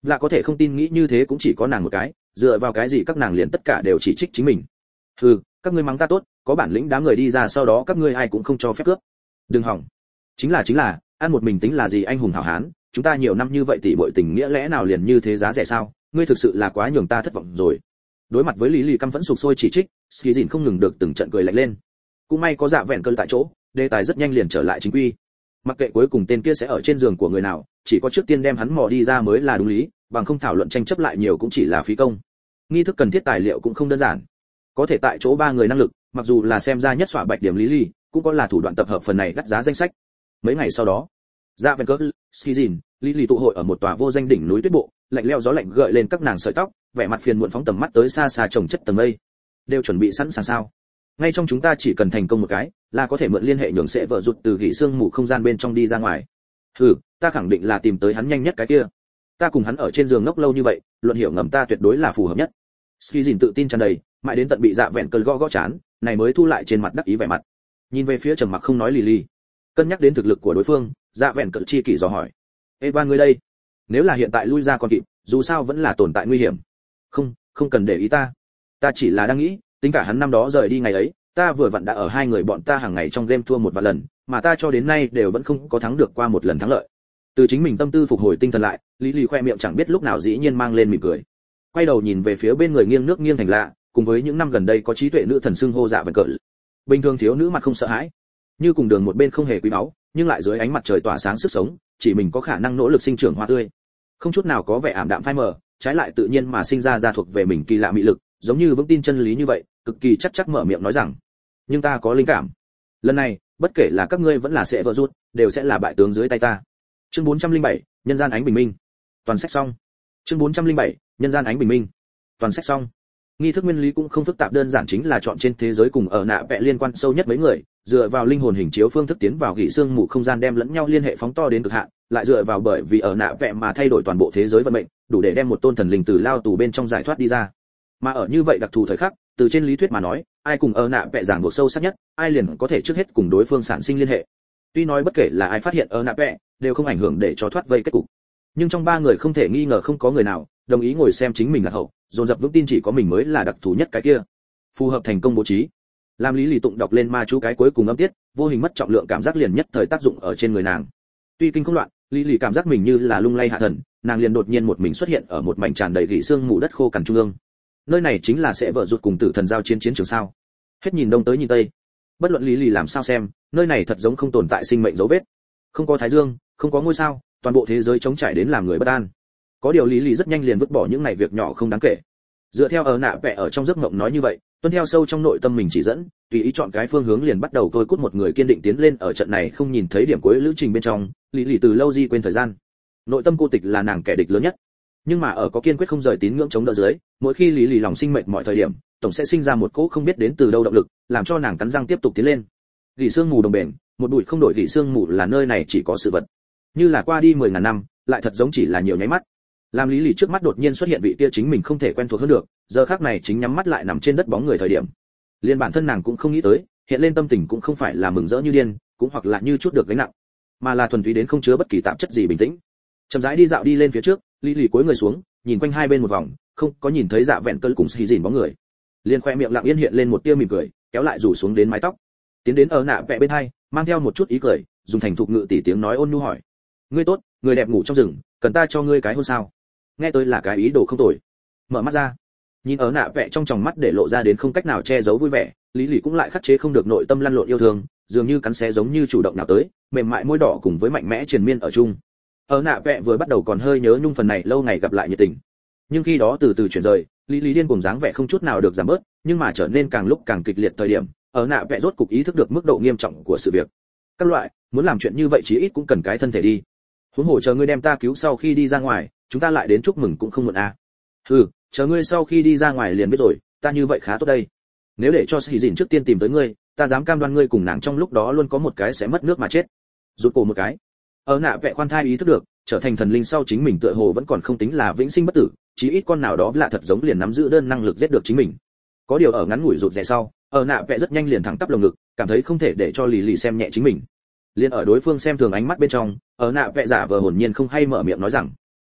Là có thể không tin nghĩ như thế cũng chỉ có nàng một cái, dựa vào cái gì các nàng liền tất cả đều chỉ trích chính mình. Hừ, các ngươi mắng ta tốt, có bản lĩnh đám người đi ra sau đó các ngươi ai cũng không cho phép cướp. Đừng hỏng. Chính là chính là, ăn một mình tính là gì anh hùng hảo hán, chúng ta nhiều năm như vậy tỷ muội tình nghĩa lẽ nào liền như thế giá rẻ sao, ngươi thực sự là quá nhường ta thất vọng rồi. Đối mặt với lý lì căm phẫn sục sôi chỉ trích, Ski Dìn không ngừng được từng trận cười lạnh lên. Cũng may có dạ vẹn cơn tại chỗ, đề tài rất nhanh liền trở lại chính quy. Mặc kệ cuối cùng tên kia sẽ ở trên giường của người nào, chỉ có trước tiên đem hắn mò đi ra mới là đúng lý, bằng không thảo luận tranh chấp lại nhiều cũng chỉ là phí công. Nghi thức cần thiết tài liệu cũng không đơn giản. Có thể tại chỗ ba người năng lực, mặc dù là xem ra nhất xỏa bạch điểm lý lì, cũng có là thủ đoạn tập hợp phần này đắt giá danh sách. Mấy ngày sau đó, dạ vẹn cơn, Ski Dìn, lý lì tụ hội ở một tòa vô danh đỉnh núi tuyết bộ, lạnh lẽo gió lạnh gợi lên các nàng sợi tóc, vẻ mặt phiền muộn phóng tầm mắt tới xa xa chồng chất tầng mây. Đều chuẩn bị sẵn sàng sao? Ngay trong chúng ta chỉ cần thành công một cái, là có thể mượn liên hệ nhường sẽ vợ rụt từ gỉ xương mù không gian bên trong đi ra ngoài. Hừ, ta khẳng định là tìm tới hắn nhanh nhất cái kia. Ta cùng hắn ở trên giường ngốc lâu như vậy, luận hiểu ngầm ta tuyệt đối là phù hợp nhất. Ski Dìn tự tin tràn đầy, mãi đến tận bị dạ vẹn cơn gõ gõ chán, này mới thu lại trên mặt đắc ý vẻ mặt. Nhìn về phía trầm mặc không nói Lily, cân nhắc đến thực lực của đối phương, dạ vẹn cơn chi kỷ dò hỏi: "Eva ngươi đây, nếu là hiện tại lui ra còn kịp, dù sao vẫn là tồn tại nguy hiểm." "Không, không cần để ý ta. Ta chỉ là đang nghĩ, tính cả hắn năm đó rời đi ngày ấy, ta vừa vặn đã ở hai người bọn ta hàng ngày trong game thua một vài lần, mà ta cho đến nay đều vẫn không có thắng được qua một lần thắng lợi." Từ chính mình tâm tư phục hồi tinh thần lại, Lý Lý khoe miệng chẳng biết lúc nào dĩ nhiên mang lên mỉm cười. Quay đầu nhìn về phía bên người nghiêng nước nghiêng thành lạ, cùng với những năm gần đây có trí tuệ nữ thần xưng hô dạ vẹn cơn. Bình thường thiếu nữ mặt không sợ hãi, như cùng đường một bên không hề quý báu, nhưng lại dưới ánh mặt trời tỏa sáng sức sống, chỉ mình có khả năng nỗ lực sinh trưởng hoa tươi. Không chút nào có vẻ ảm đạm phai mờ, trái lại tự nhiên mà sinh ra ra thuộc về mình kỳ lạ mị lực, giống như vững tin chân lý như vậy, cực kỳ chắc chắc mở miệng nói rằng: "Nhưng ta có linh cảm. Lần này, bất kể là các ngươi vẫn là sẽ vợ rút, đều sẽ là bại tướng dưới tay ta." Chương bốn trăm lẻ bảy, nhân gian ánh bình minh. Toàn sách xong. Chương bốn trăm lẻ bảy, nhân gian ánh bình minh. Toàn sách xong. Nghi thức nguyên lý cũng không phức tạp, đơn giản chính là chọn trên thế giới cùng ở nạ vẽ liên quan sâu nhất mấy người, dựa vào linh hồn hình chiếu phương thức tiến vào gỉ xương mù không gian đem lẫn nhau liên hệ phóng to đến cực hạn, lại dựa vào bởi vì ở nạ vẽ mà thay đổi toàn bộ thế giới vận mệnh, đủ để đem một tôn thần linh từ lao tù bên trong giải thoát đi ra. Mà ở như vậy đặc thù thời khắc, từ trên lý thuyết mà nói, ai cùng ở nạ vẽ giảng buộc sâu sắc nhất, ai liền có thể trước hết cùng đối phương sản sinh liên hệ. Tuy nói bất kể là ai phát hiện ở nạ vẽ, đều không ảnh hưởng để cho thoát vây kết cục. Nhưng trong ba người không thể nghi ngờ không có người nào đồng ý ngồi xem chính mình là hậu, dồn dập vững tin chỉ có mình mới là đặc thù nhất cái kia. Phù hợp thành công bố trí. Làm Lý Lì tụng đọc lên ma chú cái cuối cùng âm tiết, vô hình mất trọng lượng cảm giác liền nhất thời tác dụng ở trên người nàng. Tuy kinh không loạn, Lý Lì cảm giác mình như là lung lay hạ thần, nàng liền đột nhiên một mình xuất hiện ở một mảnh tràn đầy gỉ xương mù đất khô cằn trung ương. Nơi này chính là sẽ vợ rụt cùng tử thần giao chiến chiến trường sao? Hết nhìn đông tới nhìn tây, bất luận Lý Lì làm sao xem, nơi này thật giống không tồn tại sinh mệnh dấu vết. Không có thái dương, không có ngôi sao, toàn bộ thế giới trống trải đến làm người bất an. Có điều Lý Lì rất nhanh liền vứt bỏ những này việc nhỏ không đáng kể. Dựa theo ở nạ vẽ ở trong giấc mộng nói như vậy, tuân theo sâu trong nội tâm mình chỉ dẫn, tùy ý chọn cái phương hướng liền bắt đầu tôi cút một người kiên định tiến lên ở trận này không nhìn thấy điểm cuối lữ trình bên trong. Lý Lì từ lâu di quên thời gian. Nội tâm cô tịch là nàng kẻ địch lớn nhất. Nhưng mà ở có kiên quyết không rời tín ngưỡng chống đỡ dưới, mỗi khi Lý Lì lòng sinh mệnh mọi thời điểm, tổng sẽ sinh ra một cỗ không biết đến từ đâu động lực, làm cho nàng cắn răng tiếp tục tiến lên. Gỉ xương mù đồng bền, một bụi không đổi gỉ xương mù là nơi này chỉ có sự vật. Như là qua đi mười ngàn năm, lại thật giống chỉ là nhiều nháy mắt. Làm Lý Lì trước mắt đột nhiên xuất hiện vị kia chính mình không thể quen thuộc hơn được, giờ khắc này chính nhắm mắt lại nằm trên đất bóng người thời điểm. Liên bản thân nàng cũng không nghĩ tới, hiện lên tâm tình cũng không phải là mừng rỡ như điên, cũng hoặc là như chút được gánh nặng, mà là thuần túy đến không chứa bất kỳ tạp chất gì bình tĩnh. Chậm rãi đi dạo đi lên phía trước, Lý Lì cúi người xuống, nhìn quanh hai bên một vòng, không có nhìn thấy Dạ Vẹn Cơn cùng Xì Dìn bóng người. Liên khoe miệng lặng yên hiện lên một tia mỉm cười, kéo lại rủ xuống đến mái tóc, tiến đến ở nạ vẽ bên hai, mang theo một chút ý cười, dùng thành thục ngự tỷ tiếng nói ôn nhu hỏi: "Ngươi tốt, người đẹp ngủ trong rừng, cần ta cho ngươi cái hôn sao?" Nghe tới là cái ý đồ không tồi. Mở mắt ra, nhìn ở nạ vẽ trong tròng mắt để lộ ra đến không cách nào che giấu vui vẻ, Lý Lì cũng lại khắc chế không được nội tâm lăn lộn yêu thương, dường như cắn xé giống như chủ động nào tới, mềm mại môi đỏ cùng với mạnh mẽ triền miên ở chung. Ở nạ vẽ vừa bắt đầu còn hơi nhớ nhung phần này lâu ngày gặp lại nhiệt tình, nhưng khi đó từ từ chuyển rời, Lý Lý điên cùng dáng vẻ không chút nào được giảm bớt, nhưng mà trở nên càng lúc càng kịch liệt thời điểm, ở nạ vẽ rốt cục ý thức được mức độ nghiêm trọng của sự việc. Các loại, muốn làm chuyện như vậy chí ít cũng cần cái thân thể đi. Huống hồ chờ ngươi đem ta cứu sau khi đi ra ngoài, chúng ta lại đến chúc mừng cũng không muộn à. Hừ, chờ ngươi sau khi đi ra ngoài liền biết rồi, ta như vậy khá tốt đây. Nếu để cho Sĩ Dìn trước tiên tìm tới ngươi, ta dám cam đoan ngươi cùng nàng trong lúc đó luôn có một cái sẽ mất nước mà chết. Rụt cổ một cái. Ở nạ vẽ khoan thai ý thức được, trở thành thần linh sau chính mình tựa hồ vẫn còn không tính là vĩnh sinh bất tử, chí ít con nào đó lạ thật giống liền nắm giữ đơn năng lực giết được chính mình. Có điều ở ngắn ngủi rụt rè sau, ở nạ vẽ rất nhanh liền thẳng tắp lồng ngực, cảm thấy không thể để cho Lì Lì xem nhẹ chính mình. Liên ở đối phương xem thường ánh mắt bên trong, ở nạ vẽ giả vờ hồn nhiên không hay mở miệng nói rằng: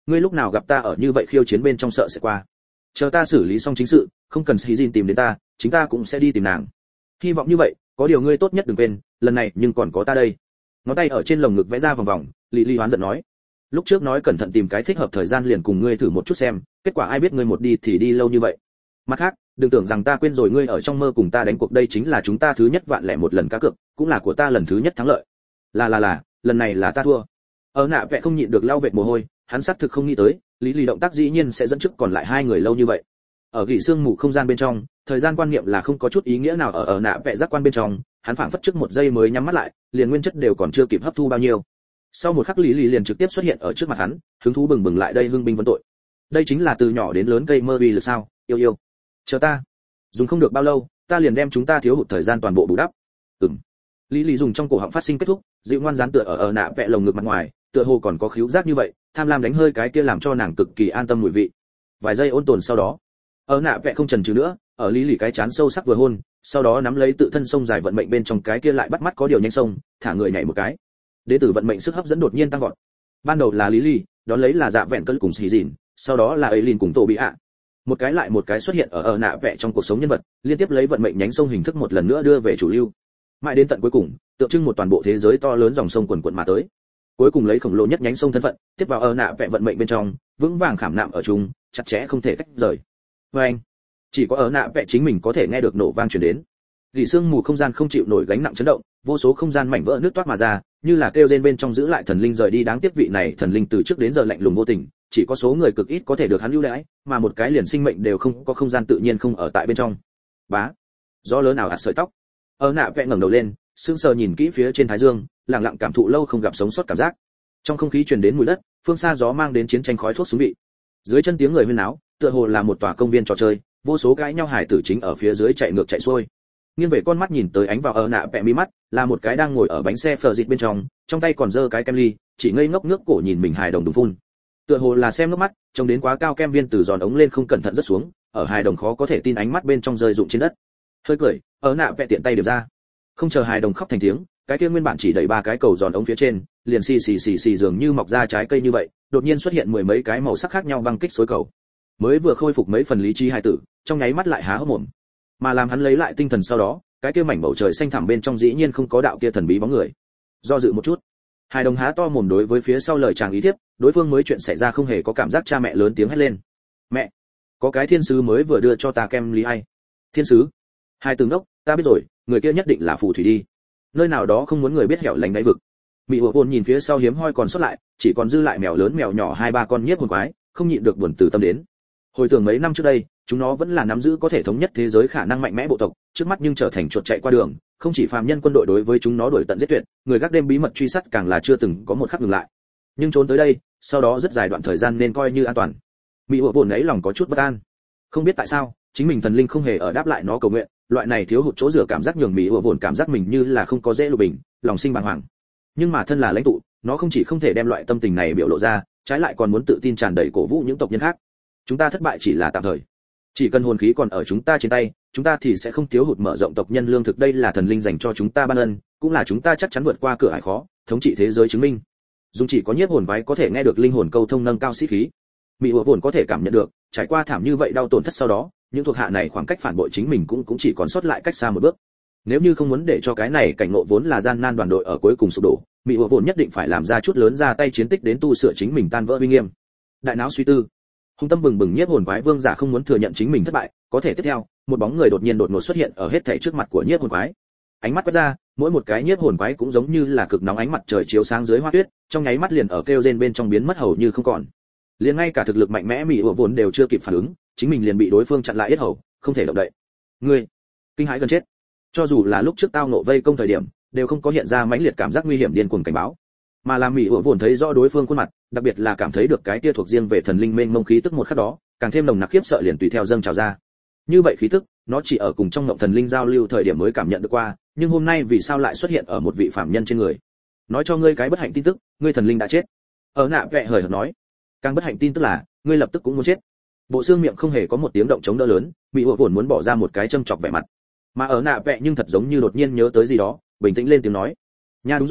ngươi lúc nào gặp ta ở như vậy khiêu chiến bên trong sợ sẽ qua. Chờ ta xử lý xong chính sự, không cần Shizin tìm đến ta, chính ta cũng sẽ đi tìm nàng. Hy vọng như vậy, có điều ngươi tốt nhất đừng quên, lần này nhưng còn có ta đây. Ngón tay ở trên lồng ngực vẽ ra vòng vòng, Lý Lý hoán giận nói, lúc trước nói cẩn thận tìm cái thích hợp thời gian liền cùng ngươi thử một chút xem, kết quả ai biết ngươi một đi thì đi lâu như vậy. Mặt khác, đừng tưởng rằng ta quên rồi ngươi ở trong mơ cùng ta đánh cuộc, đây chính là chúng ta thứ nhất vạn lẻ một lần cá cược, cũng là của ta lần thứ nhất thắng lợi. Là là là, lần này là ta thua. Ở nạ vẽ không nhịn được lau vệt mồ hôi, hắn xác thực không nghĩ tới, Lý Lý động tác dĩ nhiên sẽ dẫn trước còn lại hai người lâu như vậy. Ở gỉ xương mù không gian bên trong, thời gian quan niệm là không có chút ý nghĩa nào. Ở ở nạ vẽ giác quan bên trong, hắn phảng phất trước một giây mới nhắm mắt lại, liền nguyên chất đều còn chưa kịp hấp thu bao nhiêu. Sau một khắc Lý Lý liền trực tiếp xuất hiện ở trước mặt hắn, hứng thú bừng bừng lại đây hưng binh vấn tội. Đây chính là từ nhỏ đến lớn cây mơ uy lực sao? Yêu yêu. Chờ ta. Dùng không được bao lâu, ta liền đem chúng ta thiếu hụt thời gian toàn bộ bù đắp. Ừm. Lý Lý dùng trong cổ họng phát sinh kết thúc, dịu ngoan dán tựa ở ở nạ vẽ lồng ngực mặt ngoài, tựa hồ còn có khứu giác như vậy, tham lam đánh hơi cái kia làm cho nàng cực kỳ an tâm mùi vị. Vài giây ôn tồn sau đó, ở nạ vẽ không chần chừ nữa, ở Lý Lý cái chán sâu sắc vừa hôn, sau đó nắm lấy tự thân sông dài vận mệnh bên trong cái kia lại bắt mắt có điều nhanh sông, thả người nhảy một cái. Đế tử vận mệnh sức hấp dẫn đột nhiên tăng vọt. Ban đầu là Lý Lý, đón lấy là Dạ Vẹn Cơn cùng Xì Dìn, sau đó là Eileen cùng Tổ Bị ạ. Một cái lại một cái xuất hiện ở ở nạ vẽ trong cuộc sống nhân vật, liên tiếp lấy vận mệnh nhánh sông hình thức một lần nữa đưa về chủ lưu. Mãi đến tận cuối cùng, tượng trưng một toàn bộ thế giới to lớn dòng sông quần quần mà tới. Cuối cùng lấy khổng lồ nhất nhánh sông thân phận, tiếp vào ở nạ vẽ vận mệnh bên trong, vững vàng khảm nạm ở chúng, chặt chẽ không thể tách rời. Và anh, chỉ có ở nạ vẽ chính mình có thể nghe được nổ vang truyền đến. Gỉ xương mù không gian không chịu nổi gánh nặng chấn động, vô số không gian mảnh vỡ nước toát mà ra, như là kêu rên bên trong giữ lại thần linh rời đi. Đáng tiếc vị này thần linh từ trước đến giờ lạnh lùng vô tình, chỉ có số người cực ít có thể được hắn lưu đãi, mà một cái liền sinh mệnh đều không có không gian tự nhiên không ở tại bên trong. Bá, gió lớn nào ạt sợi tóc. Ở nạ vẽ ngẩng đầu lên, sững sờ nhìn kỹ phía trên thái dương, lặng lặng cảm thụ lâu không gặp sống sót cảm giác. Trong không khí truyền đến mùi đất, phương xa gió mang đến chiến tranh khói thuốc súng vị. Dưới chân tiếng người huyên náo, tựa hồ là một tòa công viên trò chơi, vô số gái nhau hải tử chính ở phía dưới chạy ngược chạy xuôi. Nghiêng về con mắt nhìn tới ánh vào ở nạ vẽ mi mắt, là một cái đang ngồi ở bánh xe phờ dịt bên trong, trong tay còn giơ cái kem ly, chỉ ngây ngốc ngước cổ nhìn mình hài đồng đùng phun. Tựa hồ là xem nước mắt, trông đến quá cao kem viên từ giòn ống lên không cẩn thận rớt xuống, ở hài đồng khó có thể tin ánh mắt bên trong rơi rụng trên đất. Hơi cười, ở nạ vẽ tiện tay điệp ra. Không chờ hài đồng khóc thành tiếng, cái kia nguyên bản chỉ đẩy ba cái cầu giòn ống phía trên, liền xì xì xì xì dường như mọc ra trái cây như vậy, đột nhiên xuất hiện mười mấy cái màu sắc khác nhau băng kích xối cầu. Mới vừa khôi phục mấy phần lý trí hài tử, trong nháy mắt lại há hốc mồm. Mà làm hắn lấy lại tinh thần sau đó, cái kia mảnh bầu trời xanh thẳm bên trong dĩ nhiên không có đạo kia thần bí bóng người. Do dự một chút, hài đồng há to mồm đối với phía sau lời chàng ý tiếp, đối phương mới chuyện xảy ra không hề có cảm giác cha mẹ lớn tiếng hét lên. Mẹ, có cái thiên sứ mới vừa đưa cho ta kem ly ai. Thiên sứ? Hai tướng đốc, ta biết rồi, người kia nhất định là phù thủy đi. Nơi nào đó không muốn người biết hẻo lánh đáy vực. Mị Hổ Vồn nhìn phía sau hiếm hoi còn sót lại, chỉ còn dư lại mèo lớn mèo nhỏ hai ba con nhiếp hồn quái, không nhịn được buồn từ tâm đến. Hồi tưởng mấy năm trước đây, chúng nó vẫn là nắm giữ có thể thống nhất thế giới khả năng mạnh mẽ bộ tộc, trước mắt nhưng trở thành chuột chạy qua đường, không chỉ phàm nhân quân đội đối với chúng nó đuổi tận giết tuyệt, người gác đêm bí mật truy sát càng là chưa từng có một khắc dừng lại. Nhưng trốn tới đây, sau đó rất dài đoạn thời gian nên coi như an toàn. Mị Hổ Vồn ấy lòng có chút bất an. Không biết tại sao, chính mình thần linh không hề ở đáp lại nó cầu nguyện, loại này thiếu hụt chỗ rửa cảm giác nhường Mị Hổ Vồn cảm giác mình như là không có dễ lục bình, lòng sinh bàng hoàng. Nhưng mà thân là lãnh tụ, nó không chỉ không thể đem loại tâm tình này biểu lộ ra, trái lại còn muốn tự tin tràn đầy cổ vũ những tộc nhân khác. Chúng ta thất bại chỉ là tạm thời, chỉ cần hồn khí còn ở chúng ta trên tay, chúng ta thì sẽ không thiếu hụt mở rộng tộc nhân lương thực. Đây là thần linh dành cho chúng ta ban ân, cũng là chúng ta chắc chắn vượt qua cửa ải khó, thống trị thế giới chứng minh. Dùng chỉ có nhiếp hồn vái có thể nghe được linh hồn câu thông nâng cao sĩ khí. Mị Hổ Vồn có thể cảm nhận được, trải qua thảm như vậy đau tổn thất sau đó, những thuộc hạ này khoảng cách phản bội chính mình cũng cũng chỉ còn sót lại cách xa một bước. Nếu như không muốn để cho cái này cảnh ngộ vốn là gian nan đoàn đội ở cuối cùng sụp đổ, Mị Hổ Vồn nhất định phải làm ra chút lớn ra tay chiến tích đến tu sửa chính mình tan vỡ uy nghiêm. Đại não suy tư, hung tâm bừng bừng nhiếp hồn quái vương giả không muốn thừa nhận chính mình thất bại, có thể tiếp theo, một bóng người đột nhiên đột ngột xuất hiện ở hết thảy trước mặt của nhiếp hồn quái. Ánh mắt quét ra, mỗi một cái nhiếp hồn quái cũng giống như là cực nóng ánh mặt trời chiếu sáng dưới hoa tuyết, trong nháy mắt liền ở kêu rên bên trong biến mất hầu như không còn. Liền ngay cả thực lực mạnh mẽ Mị Hổ Vồn đều chưa kịp phản ứng, chính mình liền bị đối phương chặn lại yết hầu, không thể động đậy. Ngươi, kinh hãi gần chết. Cho dù là lúc trước tao nộ vây công thời điểm, đều không có hiện ra mãnh liệt cảm giác nguy hiểm điên cuồng cảnh báo, mà làm Mị Hổ Vồn thấy rõ đối phương khuôn mặt, đặc biệt là cảm thấy được cái kia thuộc riêng về thần linh mênh mông khí tức một khắc đó, càng thêm nồng nặc khiếp sợ liền tùy theo dâng trào ra. Như vậy khí tức, nó chỉ ở cùng trong mộng thần linh giao lưu thời điểm mới cảm nhận được qua, nhưng hôm nay vì sao lại xuất hiện ở một vị phàm nhân trên người? Nói cho ngươi cái bất hạnh tin tức, ngươi thần linh đã chết. Ở nạ vẽ hời hợt nói. Càng bất hạnh tin tức là, ngươi lập tức cũng muốn chết. Bộ xương miệng không hề có một tiếng động chống đỡ lớn, Mị Hổ Vồn muốn bỏ ra một cái châm chọc vẻ mặt. Mà ở nạ vẽ nhưng thật giống như đột nhiên nhớ tới gì đó, bình tĩnh lên tiếng nói. Nha đúng rồi,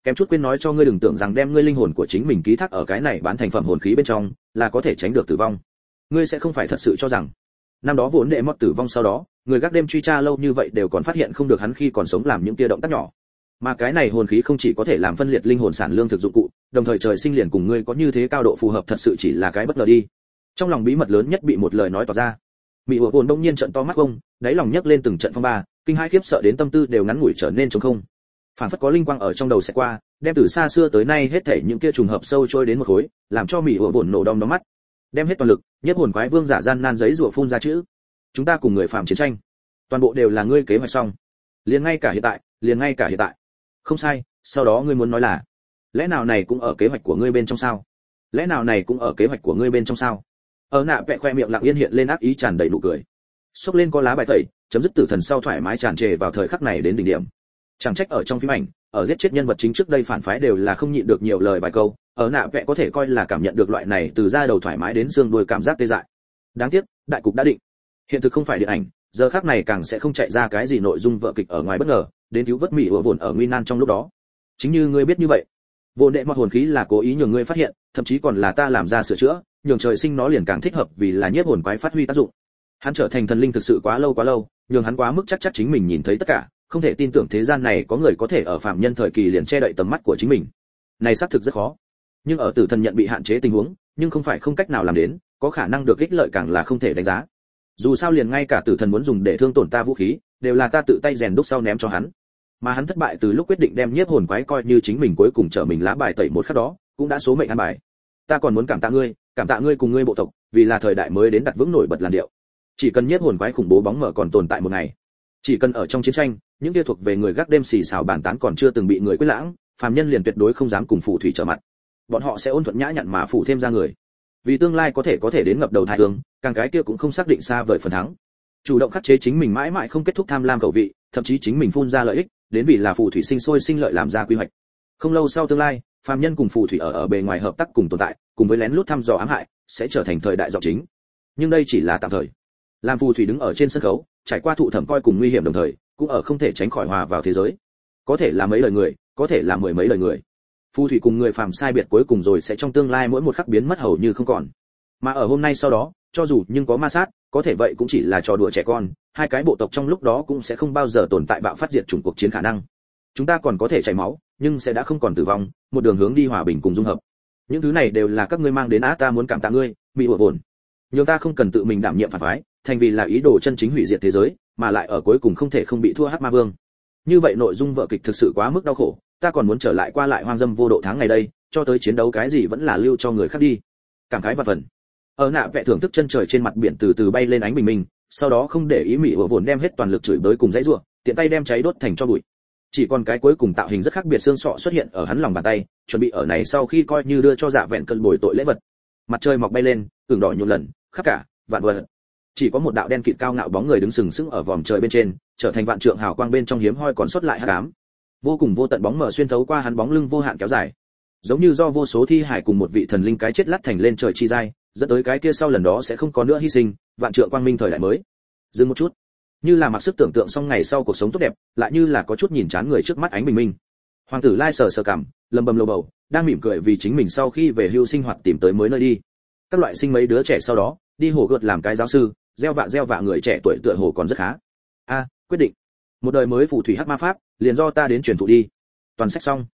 kém chút quên nói cho ngươi đừng tưởng rằng đem ngươi linh hồn của chính mình ký thác ở cái này bán thành phẩm hồn khí bên trong là có thể tránh được tử vong. Ngươi sẽ không phải thật sự cho rằng năm đó vốn đệ mót tử vong sau đó, người gác đêm truy tra lâu như vậy đều còn phát hiện không được hắn khi còn sống làm những kia động tác nhỏ. Mà cái này hồn khí không chỉ có thể làm phân liệt linh hồn sản lương thực dụng cụ, đồng thời trời sinh liền cùng ngươi có như thế cao độ phù hợp thật sự chỉ là cái bất ngờ đi. Trong lòng bí mật lớn nhất bị một lời nói tỏ ra. Mị Hổ Hồn đông nhiên trợn to mắt không, đáy lòng nhấc lên từng trận phong ba, kinh hãi khiếp sợ đến tâm tư đều ngắn ngủi trở nên trống không. Phản phất có linh quang ở trong đầu sẽ qua, đem từ xa xưa tới nay hết thảy những kia trùng hợp sâu trôi đến một khối, làm cho Mị Hổ Hồn nổ đom đóm mắt. Đem hết toàn lực, nhất hồn quái vương giả gian nan giấy rủa phun ra chữ. Chúng ta cùng người phàm chiến tranh, toàn bộ đều là ngươi kế hoạch xong. Liền ngay cả hiện tại, liền ngay cả hiện tại. Không sai, sau đó ngươi muốn nói là, lẽ nào này cũng ở kế hoạch của ngươi bên trong sao? Lẽ nào này cũng ở kế hoạch của ngươi bên trong sao? Ở nạ vẽ khoe miệng lặng yên hiện lên ác ý tràn đầy nụ cười. Xốc lên có lá bài tẩy, chấm dứt tử thần sau thoải mái tràn trề vào thời khắc này đến đỉnh điểm. Chẳng trách ở trong phim ảnh, ở giết chết nhân vật chính trước đây phản phái đều là không nhịn được nhiều lời vài câu, ở nạ vẽ có thể coi là cảm nhận được loại này từ da đầu thoải mái đến xương đuôi cảm giác tê dại. Đáng tiếc, đại cục đã định. Hiện thực không phải điện ảnh, giờ khắc này càng sẽ không chạy ra cái gì nội dung vợ kịch ở ngoài bất ngờ, đến cứu vớt Mị Hổ Hồn ở nguy nan trong lúc đó. Chính như ngươi biết như vậy, vô đệ mọt hồn khí là cố ý nhường ngươi phát hiện, thậm chí còn là ta làm ra sửa chữa, nhường trời sinh nó liền càng thích hợp vì là nhiếp hồn quái phát huy tác dụng. Hắn trở thành thần linh thực sự quá lâu quá lâu, nhường hắn quá mức chắc chắc chính mình nhìn thấy tất cả, không thể tin tưởng thế gian này có người có thể ở phạm nhân thời kỳ liền che đậy tầm mắt của chính mình. Này xác thực rất khó. Nhưng ở tử thần nhận bị hạn chế tình huống, nhưng không phải không cách nào làm đến, có khả năng được ích lợi càng là không thể đánh giá. Dù sao liền ngay cả tử thần muốn dùng để thương tổn ta vũ khí, đều là ta tự tay rèn đúc sau ném cho hắn. Mà hắn thất bại từ lúc quyết định đem nhiếp hồn quái coi như chính mình cuối cùng trở mình lá bài tẩy một khắc đó, cũng đã số mệnh ăn bài. Ta còn muốn cảm tạ ngươi, cảm tạ ngươi cùng ngươi bộ tộc, vì là thời đại mới đến đặt vững nổi bật làn điệu. Chỉ cần nhiếp hồn quái khủng bố bóng mờ còn tồn tại một ngày, chỉ cần ở trong chiến tranh, những kia thuộc về người gác đêm xì xào bàn tán còn chưa từng bị người quên lãng, phàm nhân liền tuyệt đối không dám cùng phù thủy trở mặt. Bọn họ sẽ ôn thuận nhã nhặn mà phụ thêm ra người. Vì tương lai có thể có thể đến ngập đầu thái hương, càng cái kia cũng không xác định xa vời phần thắng. Chủ động khắc chế chính mình mãi mãi không kết thúc tham lam cầu vị, thậm chí chính mình phun ra lợi ích, đến vì là phù thủy sinh sôi sinh lợi làm ra quy hoạch. Không lâu sau tương lai, phàm nhân cùng phù thủy ở ở bề ngoài hợp tác cùng tồn tại, cùng với lén lút thăm dò ám hại, sẽ trở thành thời đại giọng chính. Nhưng đây chỉ là tạm thời. Làm phù thủy đứng ở trên sân khấu, trải qua thụ thẩm coi cùng nguy hiểm đồng thời, cũng ở không thể tránh khỏi hòa vào thế giới. Có thể là mấy lời người, có thể là mười mấy lời người. Phù thủy cùng người phàm sai biệt cuối cùng rồi sẽ trong tương lai mỗi một khắc biến mất hầu như không còn. Mà ở hôm nay sau đó, cho dù nhưng có ma sát, có thể vậy cũng chỉ là trò đùa trẻ con, hai cái bộ tộc trong lúc đó cũng sẽ không bao giờ tồn tại bạo phát diệt chủng cuộc chiến khả năng. Chúng ta còn có thể chảy máu, nhưng sẽ đã không còn tử vong, một đường hướng đi hòa bình cùng dung hợp. Những thứ này đều là các ngươi mang đến á, ta muốn cảm tạ ngươi, Mị Hổ Hồn. Nhưng ta không cần tự mình đảm nhiệm phản phái, thành vì là ý đồ chân chính hủy diệt thế giới, mà lại ở cuối cùng không thể không bị thua Hắc Ma Vương. Như vậy nội dung vở kịch thực sự quá mức đau khổ, ta còn muốn trở lại qua lại hoang dâm vô độ tháng ngày đây, cho tới chiến đấu cái gì vẫn là lưu cho người khác đi. Cảm khái và phần. Ở nạ vẽ thưởng thức chân trời trên mặt biển từ từ bay lên ánh bình minh, sau đó không để ý Mị Hổ Hồn đem hết toàn lực chửi bới cùng dãy rủa, tiện tay đem cháy đốt thành cho bụi. Chỉ còn cái cuối cùng tạo hình rất khác biệt xương sọ xuất hiện ở hắn lòng bàn tay, chuẩn bị ở này sau khi coi như đưa cho Dạ Vẹn cân bồi tội lễ vật. Mặt trời mọc bay lên, ửng đỏ nhiều lần, khắp cả vạn vật. Chỉ có một đạo đen kịt cao ngạo bóng người đứng sừng sững ở vòm trời bên trên, trở thành vạn trượng hào quang bên trong hiếm hoi còn sót lại hắc ám. Vô cùng vô tận bóng mờ xuyên thấu qua hắn bóng lưng vô hạn kéo dài, giống như do vô số thi hải cùng một vị thần linh cái chết lắt thành lên trời chi giai, dẫn tới cái kia sau lần đó sẽ không có nữa hy sinh, vạn trượng quang minh thời đại mới. Dừng một chút, như là mặc sức tưởng tượng xong ngày sau cuộc sống tốt đẹp, lại như là có chút nhìn chán người trước mắt ánh bình minh. Hoàng tử Lai sờ sờ cằm, lầm bầm lầu bầu, đang mỉm cười vì chính mình sau khi về hưu sinh hoạt tìm tới mới nơi đi. Các loại sinh mấy đứa trẻ sau đó, đi hồ gợt làm cái giáo sư, gieo vạ gieo vạ người trẻ tuổi tựa hồ còn rất khá. A, quyết định. Một đời mới phù thủy hắc ma pháp, liền do ta đến truyền thụ đi. Toàn sách xong.